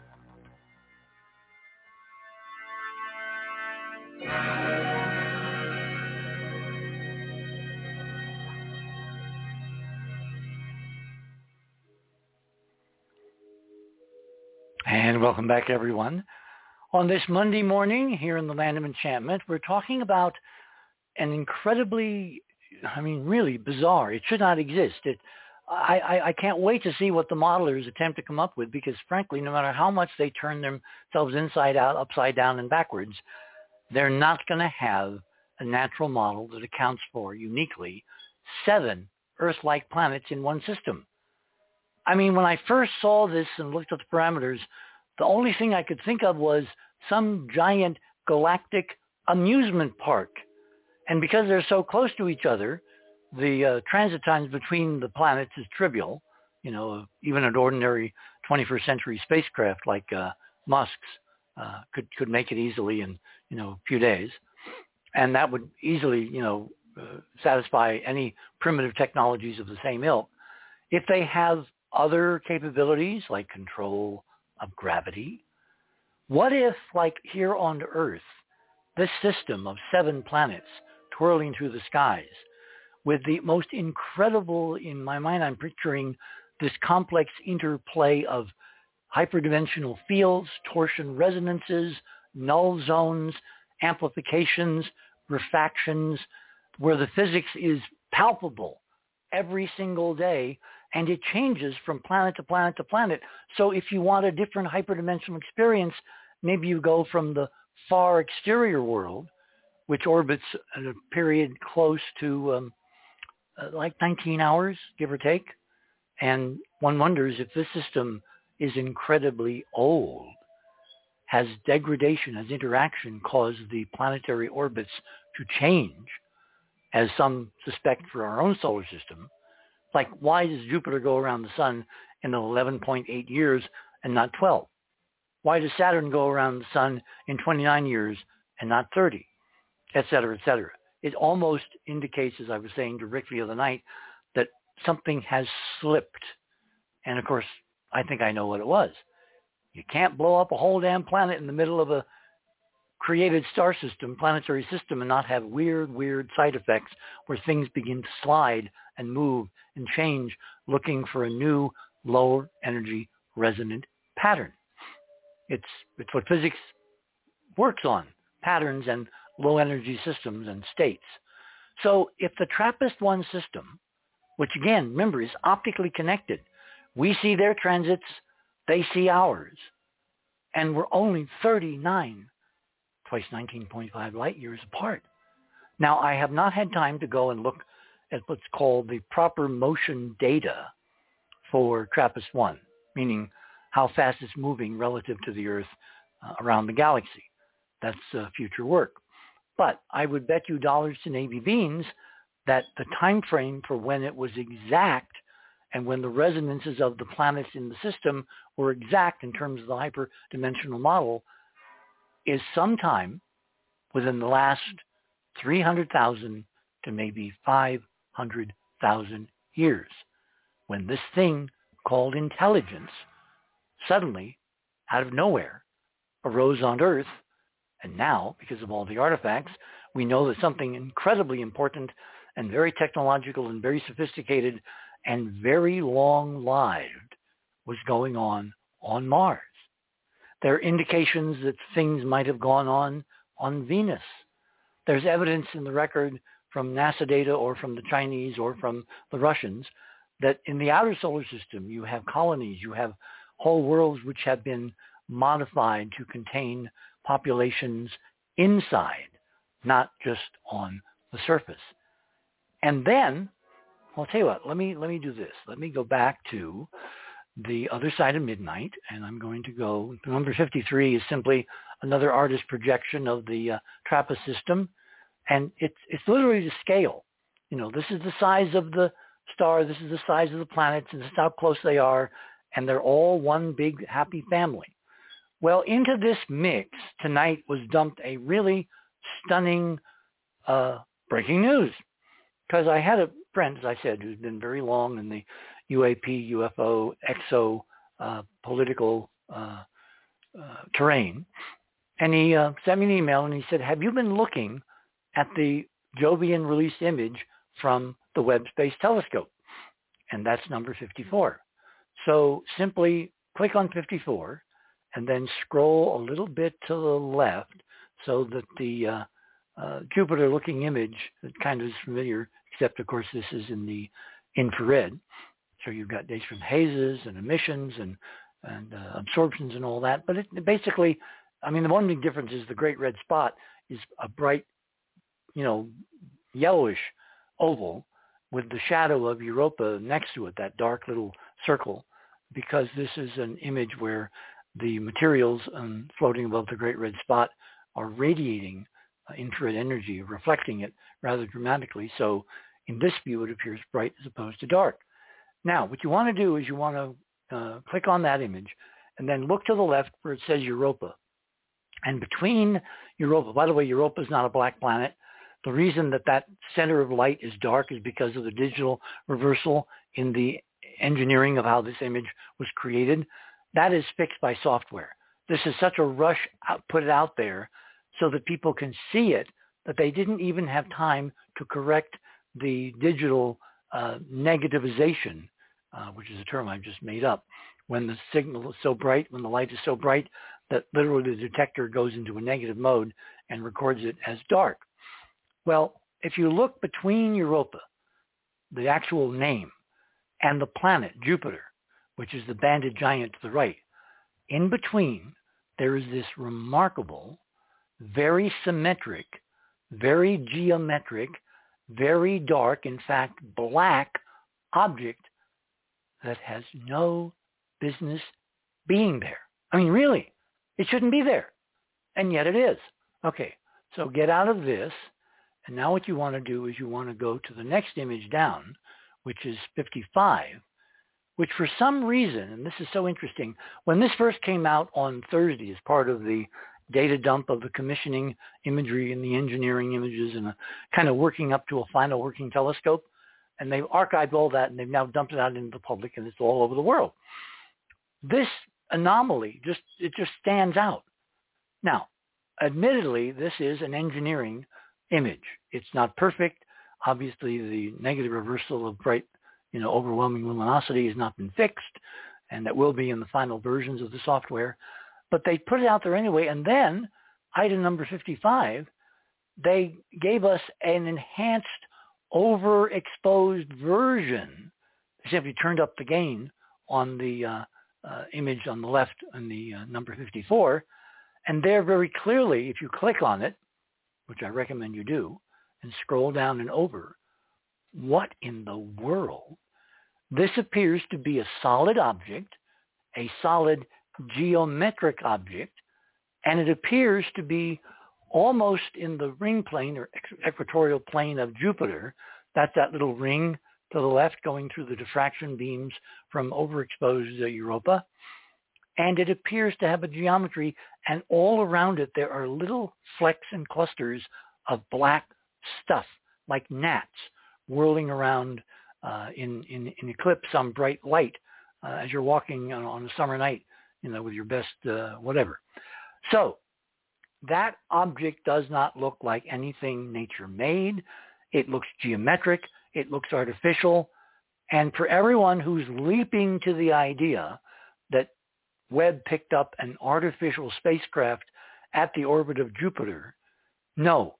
And welcome back, everyone. On this Monday morning here in the Land of Enchantment, we're talking about an incredibly, really bizarre. It should not exist. I can't wait to see what the modelers attempt to come up with, because frankly, no matter how much they turn themselves inside out, upside down, and backwards, they're not going to have a natural model that accounts for uniquely 7 Earth-like planets in one system. When I first saw this and looked at the parameters, the only thing I could think of was some giant galactic amusement park. And because they're so close to each other, the transit times between the planets is trivial. Even an ordinary 21st century spacecraft like Musk's could make it easily in, a few days. And that would easily, satisfy any primitive technologies of the same ilk. If they have other capabilities like control of gravity, what if, like here on Earth, this system of 7 planets twirling through the skies with the most incredible, in my mind, I'm picturing this complex interplay of hyperdimensional fields, torsion resonances, null zones, amplifications, refractions, where the physics is palpable every single day, and it changes from planet to planet to planet. So if you want a different hyperdimensional experience, maybe you go from the far exterior world, which orbits at a period close to like 19 hours, give or take. And one wonders if this system is incredibly old. Has degradation, has interaction caused the planetary orbits to change, as some suspect for our own solar system? Like, why does Jupiter go around the sun in 11.8 years and not 12? Why does Saturn go around the sun in 29 years and not 30, et cetera, et cetera? It almost indicates, as I was saying to Rick the other night, that something has slipped. And of course, I think I know what it was. You can't blow up a whole damn planet in the middle of a created star system, planetary system, and not have weird side effects where things begin to slide and move and change, looking for a new lower energy resonant pattern. It's what physics works on, patterns and low energy systems and states. So if the TRAPPIST-1 system, which again, remember, is optically connected, we see their transits, they see ours, and we're only 39, twice 19.5 light years apart. Now, I have not had time to go and look at what's called the proper motion data for TRAPPIST-1, meaning how fast it's moving relative to the Earth around the galaxy. That's future work. But I would bet you dollars to Navy beans that the time frame for when it was exact and when the resonances of the planets in the system were exact in terms of the hyperdimensional model is sometime within the last 300,000 to maybe 500,000 years, when this thing called intelligence suddenly, out of nowhere, arose on Earth. And now, because of all the artifacts, we know that something incredibly important and very technological and very sophisticated and very long-lived was going on Mars. There are indications that things might have gone on Venus. There's evidence in the record from NASA data or from the Chinese or from the Russians that in the outer solar system you have colonies, you have whole worlds which have been modified to contain populations inside, not just on the surface. And then, I'll tell you what, let me do this. Let me go back to the other side of midnight, and I'm going to go, number 53 is simply another artist projection of the TRAPPIST system, and it's literally to scale. This is the size of the star, this is the size of the planets, and this is how close they are, and they're all one big happy family. Well, into this mix tonight was dumped a really stunning breaking news. because I had a friend, as I said, who's been very long in the UAP, UFO, EXO political terrain. And he sent me an email and he said, have you been looking at the Jovian released image from the Webb Space Telescope? And that's number 54. So simply click on 54 and then scroll a little bit to the left so that the Jupiter-looking image that kind of is familiar, except of course this is in the infrared. So you've got different hazes and emissions and absorptions and all that. But it basically, I mean, the one big difference is the great red spot is a bright, yellowish oval with the shadow of Europa next to it, that dark little circle, because this is an image where the materials floating above the great red spot are radiating infrared energy, reflecting it rather dramatically. So in this view, it appears bright as opposed to dark. Now, what you want to do is you want to click on that image and then look to the left where it says Europa. And between Europa, by the way, Europa is not a black planet. The reason that center of light is dark is because of the digital reversal in the engineering of how this image was created. That is fixed by software. This is such a rush put it out there so that people can see it that they didn't even have time to correct the digital negativization, which is a term I've just made up, when the signal is so bright, when the light is so bright that literally the detector goes into a negative mode and records it as dark. Well, if you look between Europa, the actual name, and the planet Jupiter, which is the banded giant to the right, in between there is this remarkable, very symmetric, very geometric, very dark, in fact, black object that has no business being there. I mean, really, it shouldn't be there. And yet it is. Okay, so get out of this. And now what you want to do is you want to go to the next image down, which is 55, which for some reason, and this is so interesting, when this first came out on Thursday as part of the data dump of the commissioning imagery and the engineering images and a kind of working up to a final working telescope, and they've archived all that and they've now dumped it out into the public and it's all over the world. This anomaly, it just stands out. Now, admittedly, this is an engineering image. It's not perfect. Obviously, the negative reversal of bright, overwhelming luminosity has not been fixed, and that will be in the final versions of the software. But they put it out there anyway, and then, item number 55, they gave us an enhanced, overexposed version. They simply turned up the gain on the image on the left and the number 54, and there very clearly, if you click on it, which I recommend you do, and scroll down and over, what in the world? This appears to be a solid object, a solid geometric object, and it appears to be almost in the ring plane or equatorial plane of Jupiter. That's that little ring to the left going through the diffraction beams from overexposed Europa. And it appears to have a geometry, and all around it there are little flecks and clusters of black stuff, like gnats, whirling around in eclipse on bright light as you're walking on a summer night, with your best whatever. So that object does not look like anything nature made. It looks geometric. It looks artificial. And for everyone who's leaping to the idea that Webb picked up an artificial spacecraft at the orbit of Jupiter, no.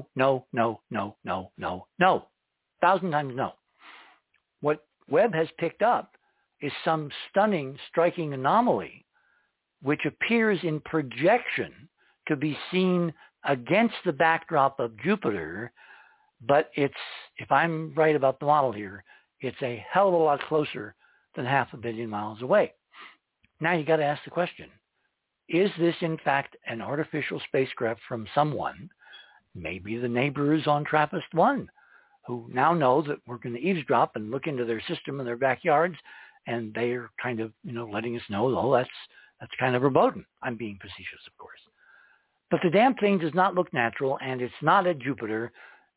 1,000 times no. What Webb has picked up is some stunning, striking anomaly which appears in projection to be seen against the backdrop of Jupiter, but it's, if I'm right about the model here, it's a hell of a lot closer than 500 million miles away. Now you got to ask the question, is this in fact an artificial spacecraft from someone, maybe the neighbors on TRAPPIST-1, who now know that we're going to eavesdrop and look into their system in their backyards, and they're kind of, letting us know, oh, that's kind of verboten. I'm being facetious, of course. But the damn thing does not look natural, and it's not at Jupiter,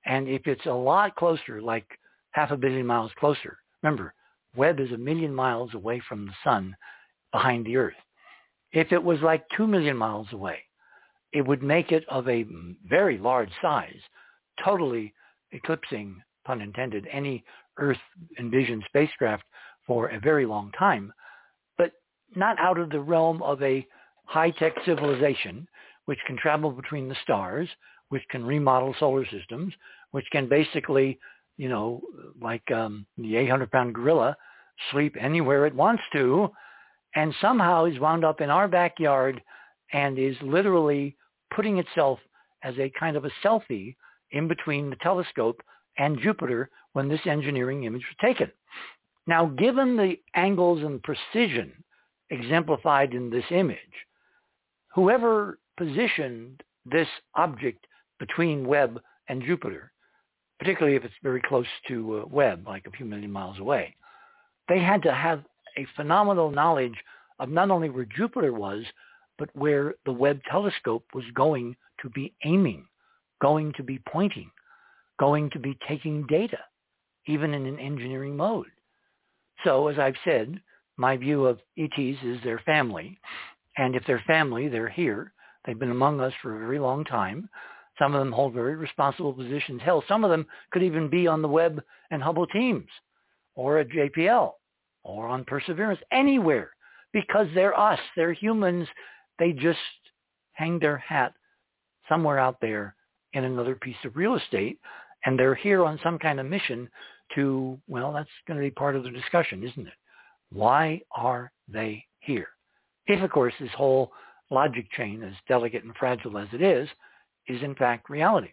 And if it's a lot closer, like 500 million miles closer, remember, Webb is 1 million miles away from the sun behind the Earth. If it was like 2 million miles away, it would make it of a very large size, totally eclipsing, pun intended, any Earth-envisioned spacecraft for a very long time, but not out of the realm of a high-tech civilization which can travel between the stars, which can remodel solar systems, which can basically, like the 800-pound gorilla, sleep anywhere it wants to, and somehow is wound up in our backyard and is literally putting itself as a kind of a selfie in between the telescope and Jupiter when this engineering image was taken. Now, given the angles and precision exemplified in this image, whoever positioned this object between Webb and Jupiter, particularly if it's very close to Webb, like a few million miles away, they had to have a phenomenal knowledge of not only where Jupiter was, but where the Webb telescope was going to be aiming, going to be pointing, going to be taking data, even in an engineering mode. So, as I've said, my view of ETs is their family. And if they're family, they're here. They've been among us for a very long time. Some of them hold very responsible positions. Hell, some of them could even be on the Webb and Hubble teams, or at JPL, or on Perseverance, anywhere, because they're us. They're humans. They just hang their hat somewhere out there in another piece of real estate, and they're here on some kind of mission to, well, that's going to be part of the discussion, isn't it? Why are they here? If, of course, this whole logic chain, as delicate and fragile as it is in fact reality.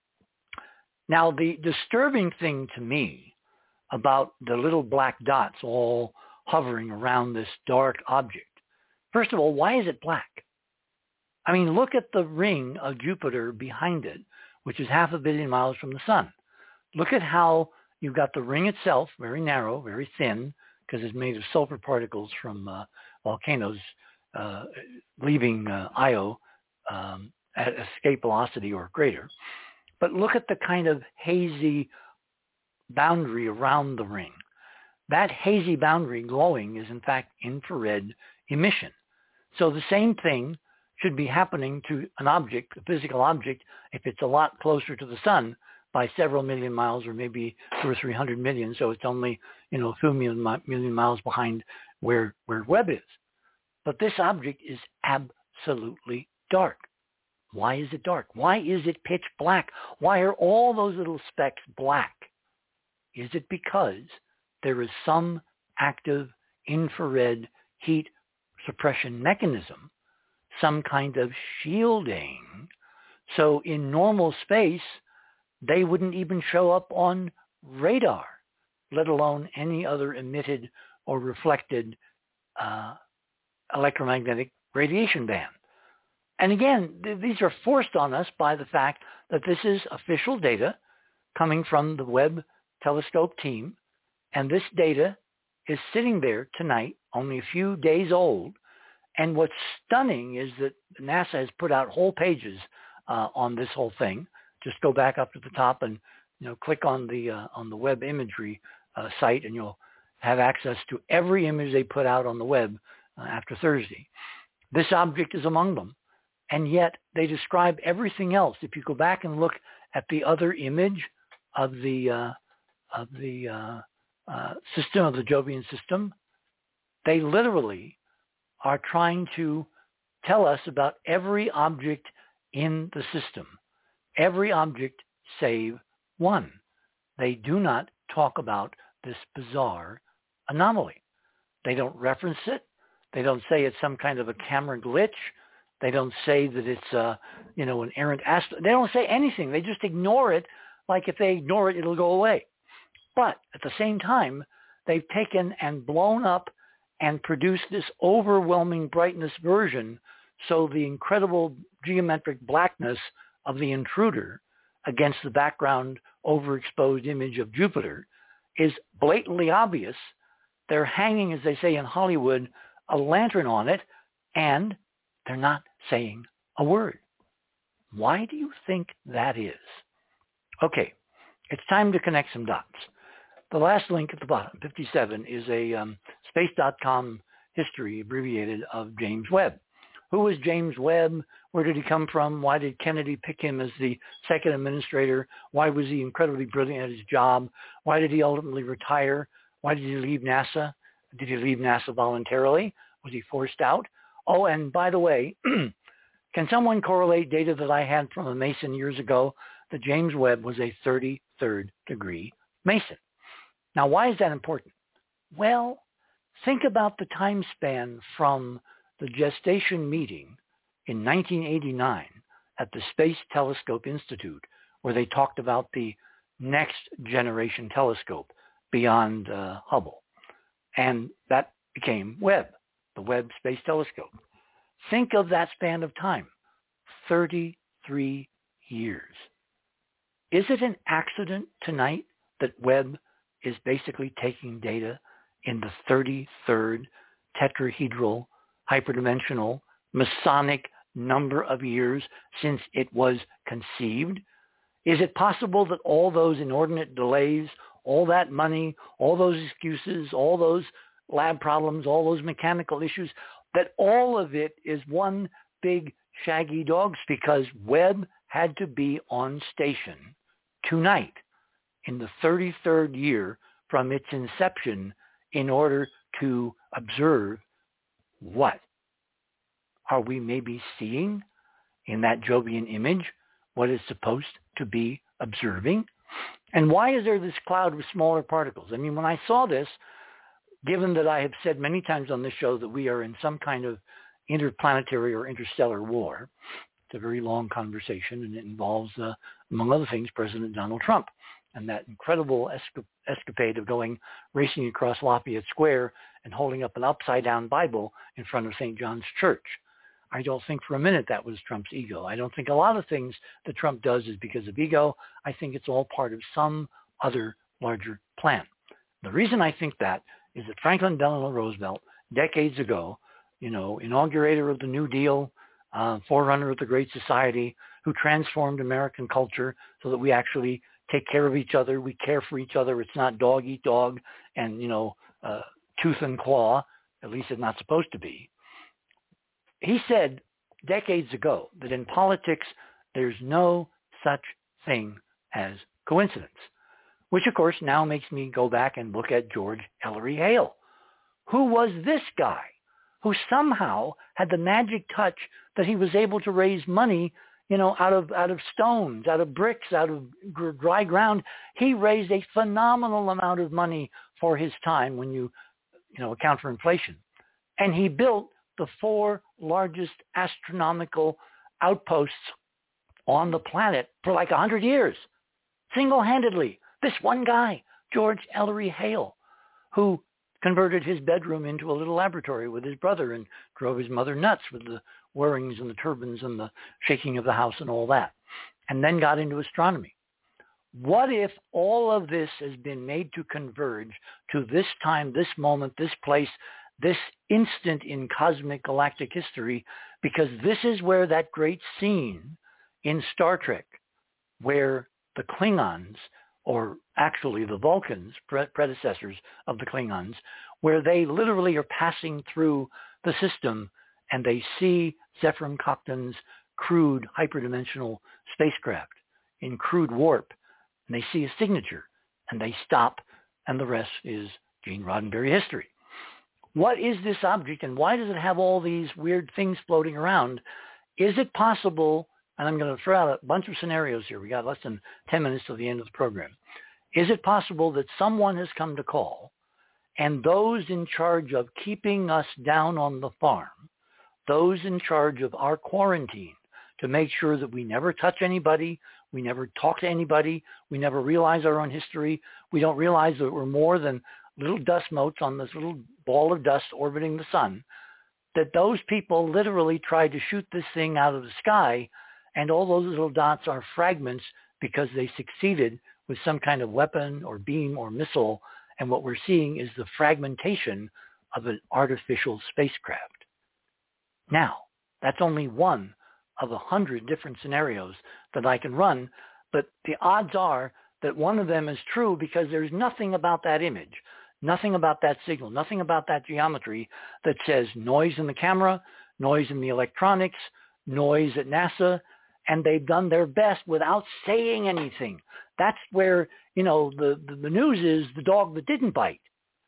Now, the disturbing thing to me about the little black dots all hovering around this dark object, first of all, why is it black? I mean, look at the ring of Jupiter behind it, which is 500 million miles from the sun. Look at how you've got the ring itself, very narrow, very thin, because it's made of sulfur particles from volcanoes leaving Io at escape velocity or greater. But look at the kind of hazy boundary around the ring. That hazy boundary glowing is, in fact, infrared emission. So the same thing should be happening to an object, a physical object, if it's a lot closer to the sun by several million miles, or maybe 200 or 300 million. So it's only, a few million miles behind where Webb is. But this object is absolutely dark. Why is it dark? Why is it pitch black? Why are all those little specks black? Is it because there is some active infrared heat suppression mechanism, some kind of shielding? So in normal space, they wouldn't even show up on radar, let alone any other emitted or reflected electromagnetic radiation band. And again, these are forced on us by the fact that this is official data coming from the Webb telescope team, and this data is sitting there tonight, only a few days old. And what's stunning is that NASA has put out whole pages on this whole thing. Just go back up to the top and click on the Webb imagery site, and you'll have access to every image they put out on the web after Thursday. This object is among them, and yet they describe everything else. If you go back and look at the other image of the system, of the Jovian system, they literally are trying to tell us about every object in the system, every object save one. They do not talk about this bizarre anomaly. They don't reference it. They don't say it's some kind of a camera glitch. They don't say that it's an errant asteroid. They don't say anything. They just ignore it, like if they ignore it, it'll go away. But at the same time, they've taken and blown up and produced this overwhelming brightness version, so the incredible geometric blackness of the intruder against the background overexposed image of Jupiter is blatantly obvious. They're hanging, as they say in Hollywood, a lantern on it, and they're not saying a word. Why do you think that is? Okay, It's time to connect some dots. The last link at the bottom, 57, is a space.com history abbreviated of James Webb. Who was James Webb? Where did he come from? Why did Kennedy pick him as the second administrator? Why was he incredibly brilliant at his job? Why did he ultimately retire? Why did he leave NASA? Did he leave NASA voluntarily? Was he forced out? Oh, and by the way, can someone correlate data that I had from a Mason years ago that James Webb was a 33rd degree Mason? Now, why is that important? Well, think about the time span from the gestation meeting in 1989 at the Space Telescope Institute, where they talked about the next generation telescope beyond Hubble. And that became Webb, the Webb Space Telescope. Think of that span of time, 33 years. Is it an accident tonight that Webb is basically taking data in the 33rd tetrahedral, hyperdimensional, Masonic number of years since it was conceived? Is it possible that all those inordinate delays, all that money, all those excuses, all those lab problems, all those mechanical issues, that all of it is one big shaggy dog because Webb had to be on station tonight in the 33rd year from its inception in order to observe what? Are we maybe seeing in that Jovian image what is supposed to be observing? And why is there this cloud with smaller particles? I mean, when I saw this, given that I have said many times on this show that we are in some kind of interplanetary or interstellar war, it's a very long conversation, and it involves, among other things, President Donald Trump and that incredible escapade of going racing across Lafayette Square and holding up an upside-down Bible in front of St. John's Church. I don't think for a minute that was Trump's ego. I don't think a lot of things that Trump does is because of ego. I think it's all part of some other larger plan. The reason I think that is that Franklin Delano Roosevelt, decades ago, inaugurator of the New Deal, forerunner of the Great Society, who transformed American culture so that we actually take care of each other, we care for each other. It's not dog eat dog and, tooth and claw, at least it's not supposed to be. He said decades ago that in politics, there's no such thing as coincidence, which of course now makes me go back and look at George Ellery Hale. Who was this guy who somehow had the magic touch that he was able to raise money, out of stones, out of bricks, out of dry ground? He raised a phenomenal amount of money for his time when you account for inflation. And he built the 4 largest astronomical outposts on the planet for like 100 years, single-handedly. This one guy, George Ellery Hale, who converted his bedroom into a little laboratory with his brother and drove his mother nuts with the whirrings and the turbines and the shaking of the house and all that, and then got into astronomy. What if all of this has been made to converge to this time, this moment, this place, this instant in cosmic galactic history, because this is where that great scene in Star Trek where the Klingons, or actually the Vulcans, predecessors of the Klingons, where they literally are passing through the system and they see Zefram Cochrana's crude hyperdimensional spacecraft in crude warp, and they see a signature, and they stop, and the rest is Gene Roddenberry history. What is this object, and why does it have all these weird things floating around? Is it possible, and I'm going to throw out a bunch of scenarios here. We got less than 10 minutes to the end of the program. Is it possible that someone has come to call, and those in charge of keeping us down on the farm, those in charge of our quarantine, to make sure that we never touch anybody, we never talk to anybody, we never realize our own history, we don't realize that we're more than little dust motes on this little ball of dust orbiting the sun, that those people literally tried to shoot this thing out of the sky, and all those little dots are fragments because they succeeded with some kind of weapon or beam or missile, and what we're seeing is the fragmentation of an artificial spacecraft. Now, that's only one of 100 different scenarios that I can run, but the odds are that one of them is true because there's nothing about that image, nothing about that signal, nothing about that geometry that says noise in the camera, noise in the electronics, noise at NASA, and they've done their best without saying anything. That's where, the news is the dog that didn't bite.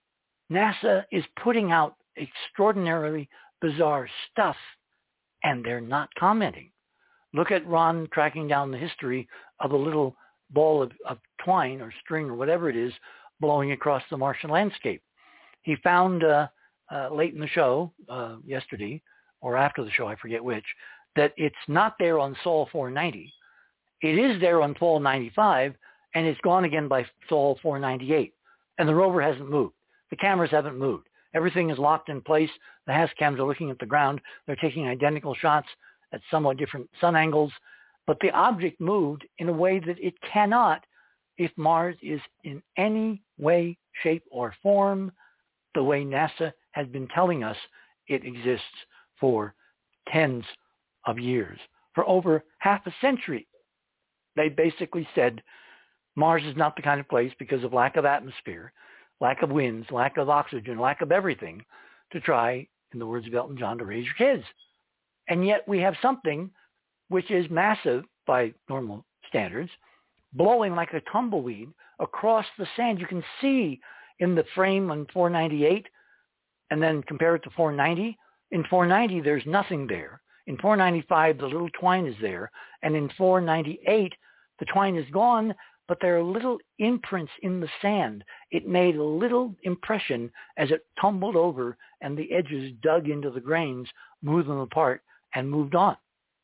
NASA is putting out extraordinarily bizarre stuff, and they're not commenting. Look at Ron tracking down the history of a little ball of twine or string or whatever it is blowing across the Martian landscape. He found late in the show, yesterday, or after the show, I forget which, that it's not there on Sol 490. It is there on Sol 95, and it's gone again by Sol 498. And the rover hasn't moved. The cameras haven't moved. Everything is locked in place. The HASCAMs are looking at the ground. They're taking identical shots at somewhat different sun angles. But the object moved in a way that it cannot if Mars is in any way, shape, or form the way NASA has been telling us it exists for tens of years, for over half a century. They basically said Mars is not the kind of place, because of lack of atmosphere, lack of winds, lack of oxygen, lack of everything, to try, in the words of Elton John, to raise your kids. And yet we have something which is massive by normal standards, blowing like a tumbleweed across the sand. You can see in the frame on 498, and then compare it to 490. In 490, there's nothing there. In 495, the little twine is there. And in 498, the twine is gone, but there are little imprints in the sand. It made a little impression as it tumbled over and the edges dug into the grains, moved them apart, and moved on.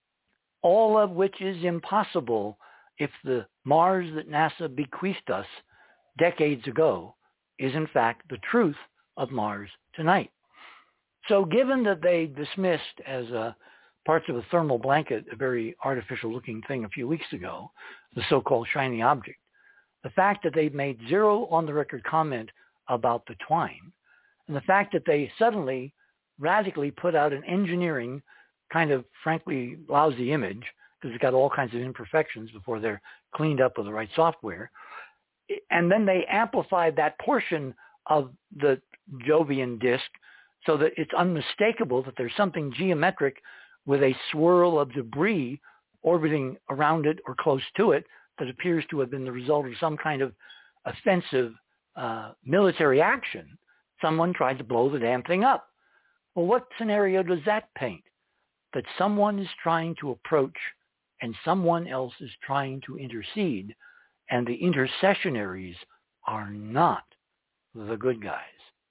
All of which is impossible if the Mars that NASA bequeathed us decades ago is in fact the truth of Mars tonight. So given that they dismissed as parts of a thermal blanket a very artificial looking thing a few weeks ago, the so-called shiny object, the fact that they made zero on the record comment about the twine, and the fact that they suddenly radically put out an engineering kind of frankly lousy image, because it's got all kinds of imperfections before they're cleaned up with the right software, and then they amplified that portion of the Jovian disk so that it's unmistakable that there's something geometric with a swirl of debris orbiting around it or close to it that appears to have been the result of some kind of offensive military action. Someone tried to blow the damn thing up. Well, what scenario does that paint? That someone is trying to approach and someone else is trying to intercede, and the intercessionaries are not the good guys.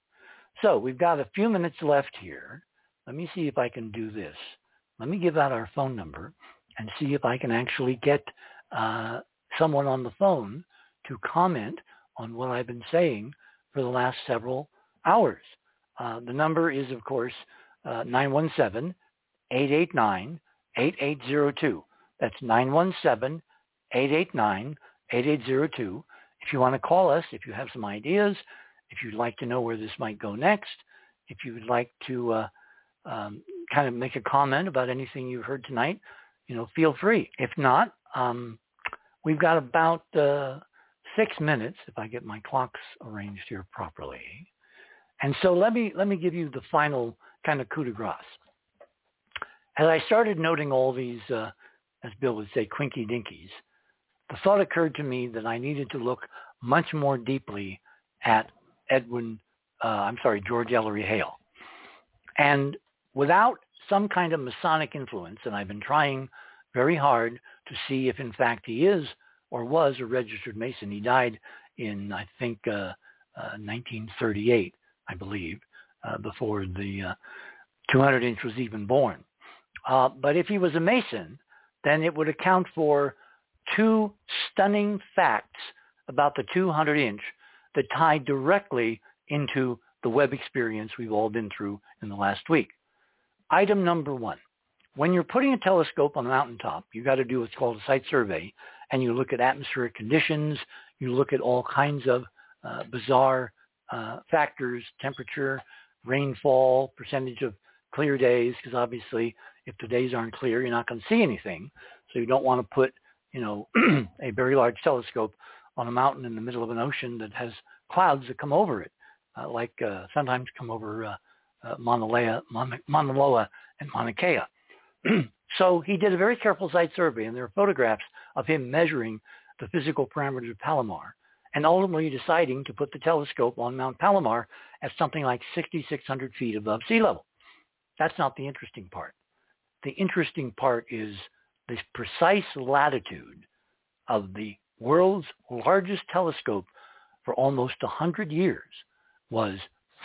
So we've got a few minutes left here. Let me see if I can do this. Let me give out our phone number and see if I can actually get someone on the phone to comment on what I've been saying for the last several hours. The number is, of course, 917-889-8802. That's 917-889-8802. If you want to call us, if you have some ideas, if you'd like to know where this might go next, if you would like to kind of make a comment about anything you've heard tonight, feel free. If not, we've got about 6 minutes, if I get my clocks arranged here properly. And so let me give you the final kind of coup de grace. As I started noting all these, as Bill would say, quinky dinkies, the thought occurred to me that I needed to look much more deeply at George Ellery Hale. And without some kind of Masonic influence, and I've been trying very hard to see if in fact he is or was a registered Mason. He died in, I think, 1938, I believe, before the 200 inch was even born. But if he was a Mason, then it would account for two stunning facts about the 200 inch that tie directly into the Webb experience we've all been through in the last week. Item number one, when you're putting a telescope on the mountaintop, you got to do what's called a site survey, and you look at atmospheric conditions, you look at all kinds of bizarre factors, temperature, rainfall, percentage of clear days, because obviously if the days aren't clear, you're not going to see anything. So you don't want to put, a very large telescope on a mountain in the middle of an ocean that has clouds that come over it, like sometimes come over Mauna Loa and Mauna Kea. So he did a very careful site survey, and there are photographs of him measuring the physical parameters of Palomar, and ultimately deciding to put the telescope on Mount Palomar at something like 6,600 feet above sea level. That's not the interesting part. The interesting part is the precise latitude of the world's largest telescope for almost 100 years was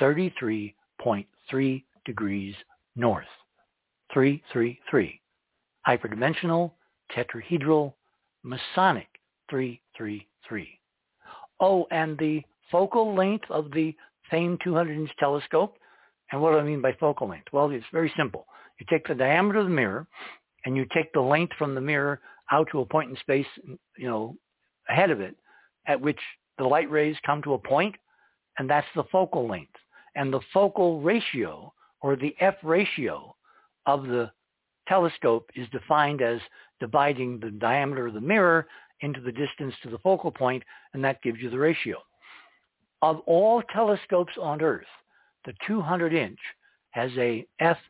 33.3 degrees north. 333. Hyperdimensional, tetrahedral, Masonic 333. Oh, and the focal length of the famed 200-inch telescope. And what do I mean by focal length? Well, it's very simple. You take the diameter of the mirror, and you take the length from the mirror out to a point in space, ahead of it, at which the light rays come to a point, and that's the focal length. And the focal ratio, or the F ratio of the telescope, is defined as dividing the diameter of the mirror into the distance to the focal point, and that gives you the ratio. Of all telescopes on Earth, the 200-inch has a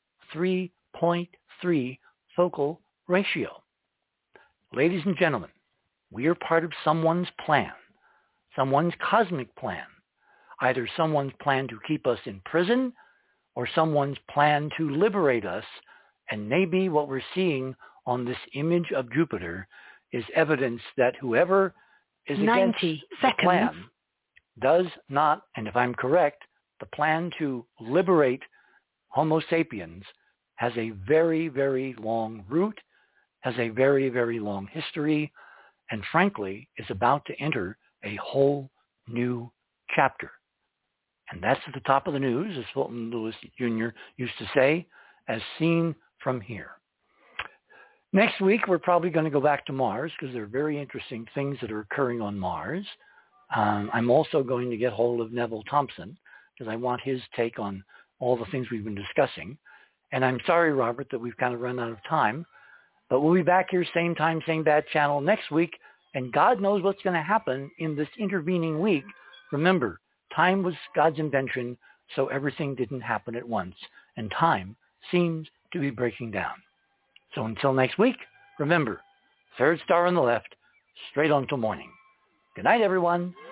f3.3 focal ratio. Ladies and gentlemen, we are part of someone's plan, someone's cosmic plan, either someone's plan to keep us in prison or someone's plan to liberate us. And maybe what we're seeing on this image of Jupiter is evidence that whoever is against the plan does not, and if I'm correct, the plan to liberate Homo sapiens has a very, very long route, has a very, very long history, and frankly is about to enter a whole new chapter. And that's at the top of the news, as Fulton Lewis Jr. used to say, as seen from here. Next week, we're probably going to go back to Mars because there are very interesting things that are occurring on Mars. I'm also going to get hold of Neville Thompson because I want his take on all the things we've been discussing. And I'm sorry, Robert, that we've kind of run out of time. But we'll be back here same time, same bad channel next week. And God knows what's going to happen in this intervening week. Remember, time was God's invention, so everything didn't happen at once. And time seems to be breaking down. So until next week, remember, third star on the left, straight on till morning. Good night, everyone.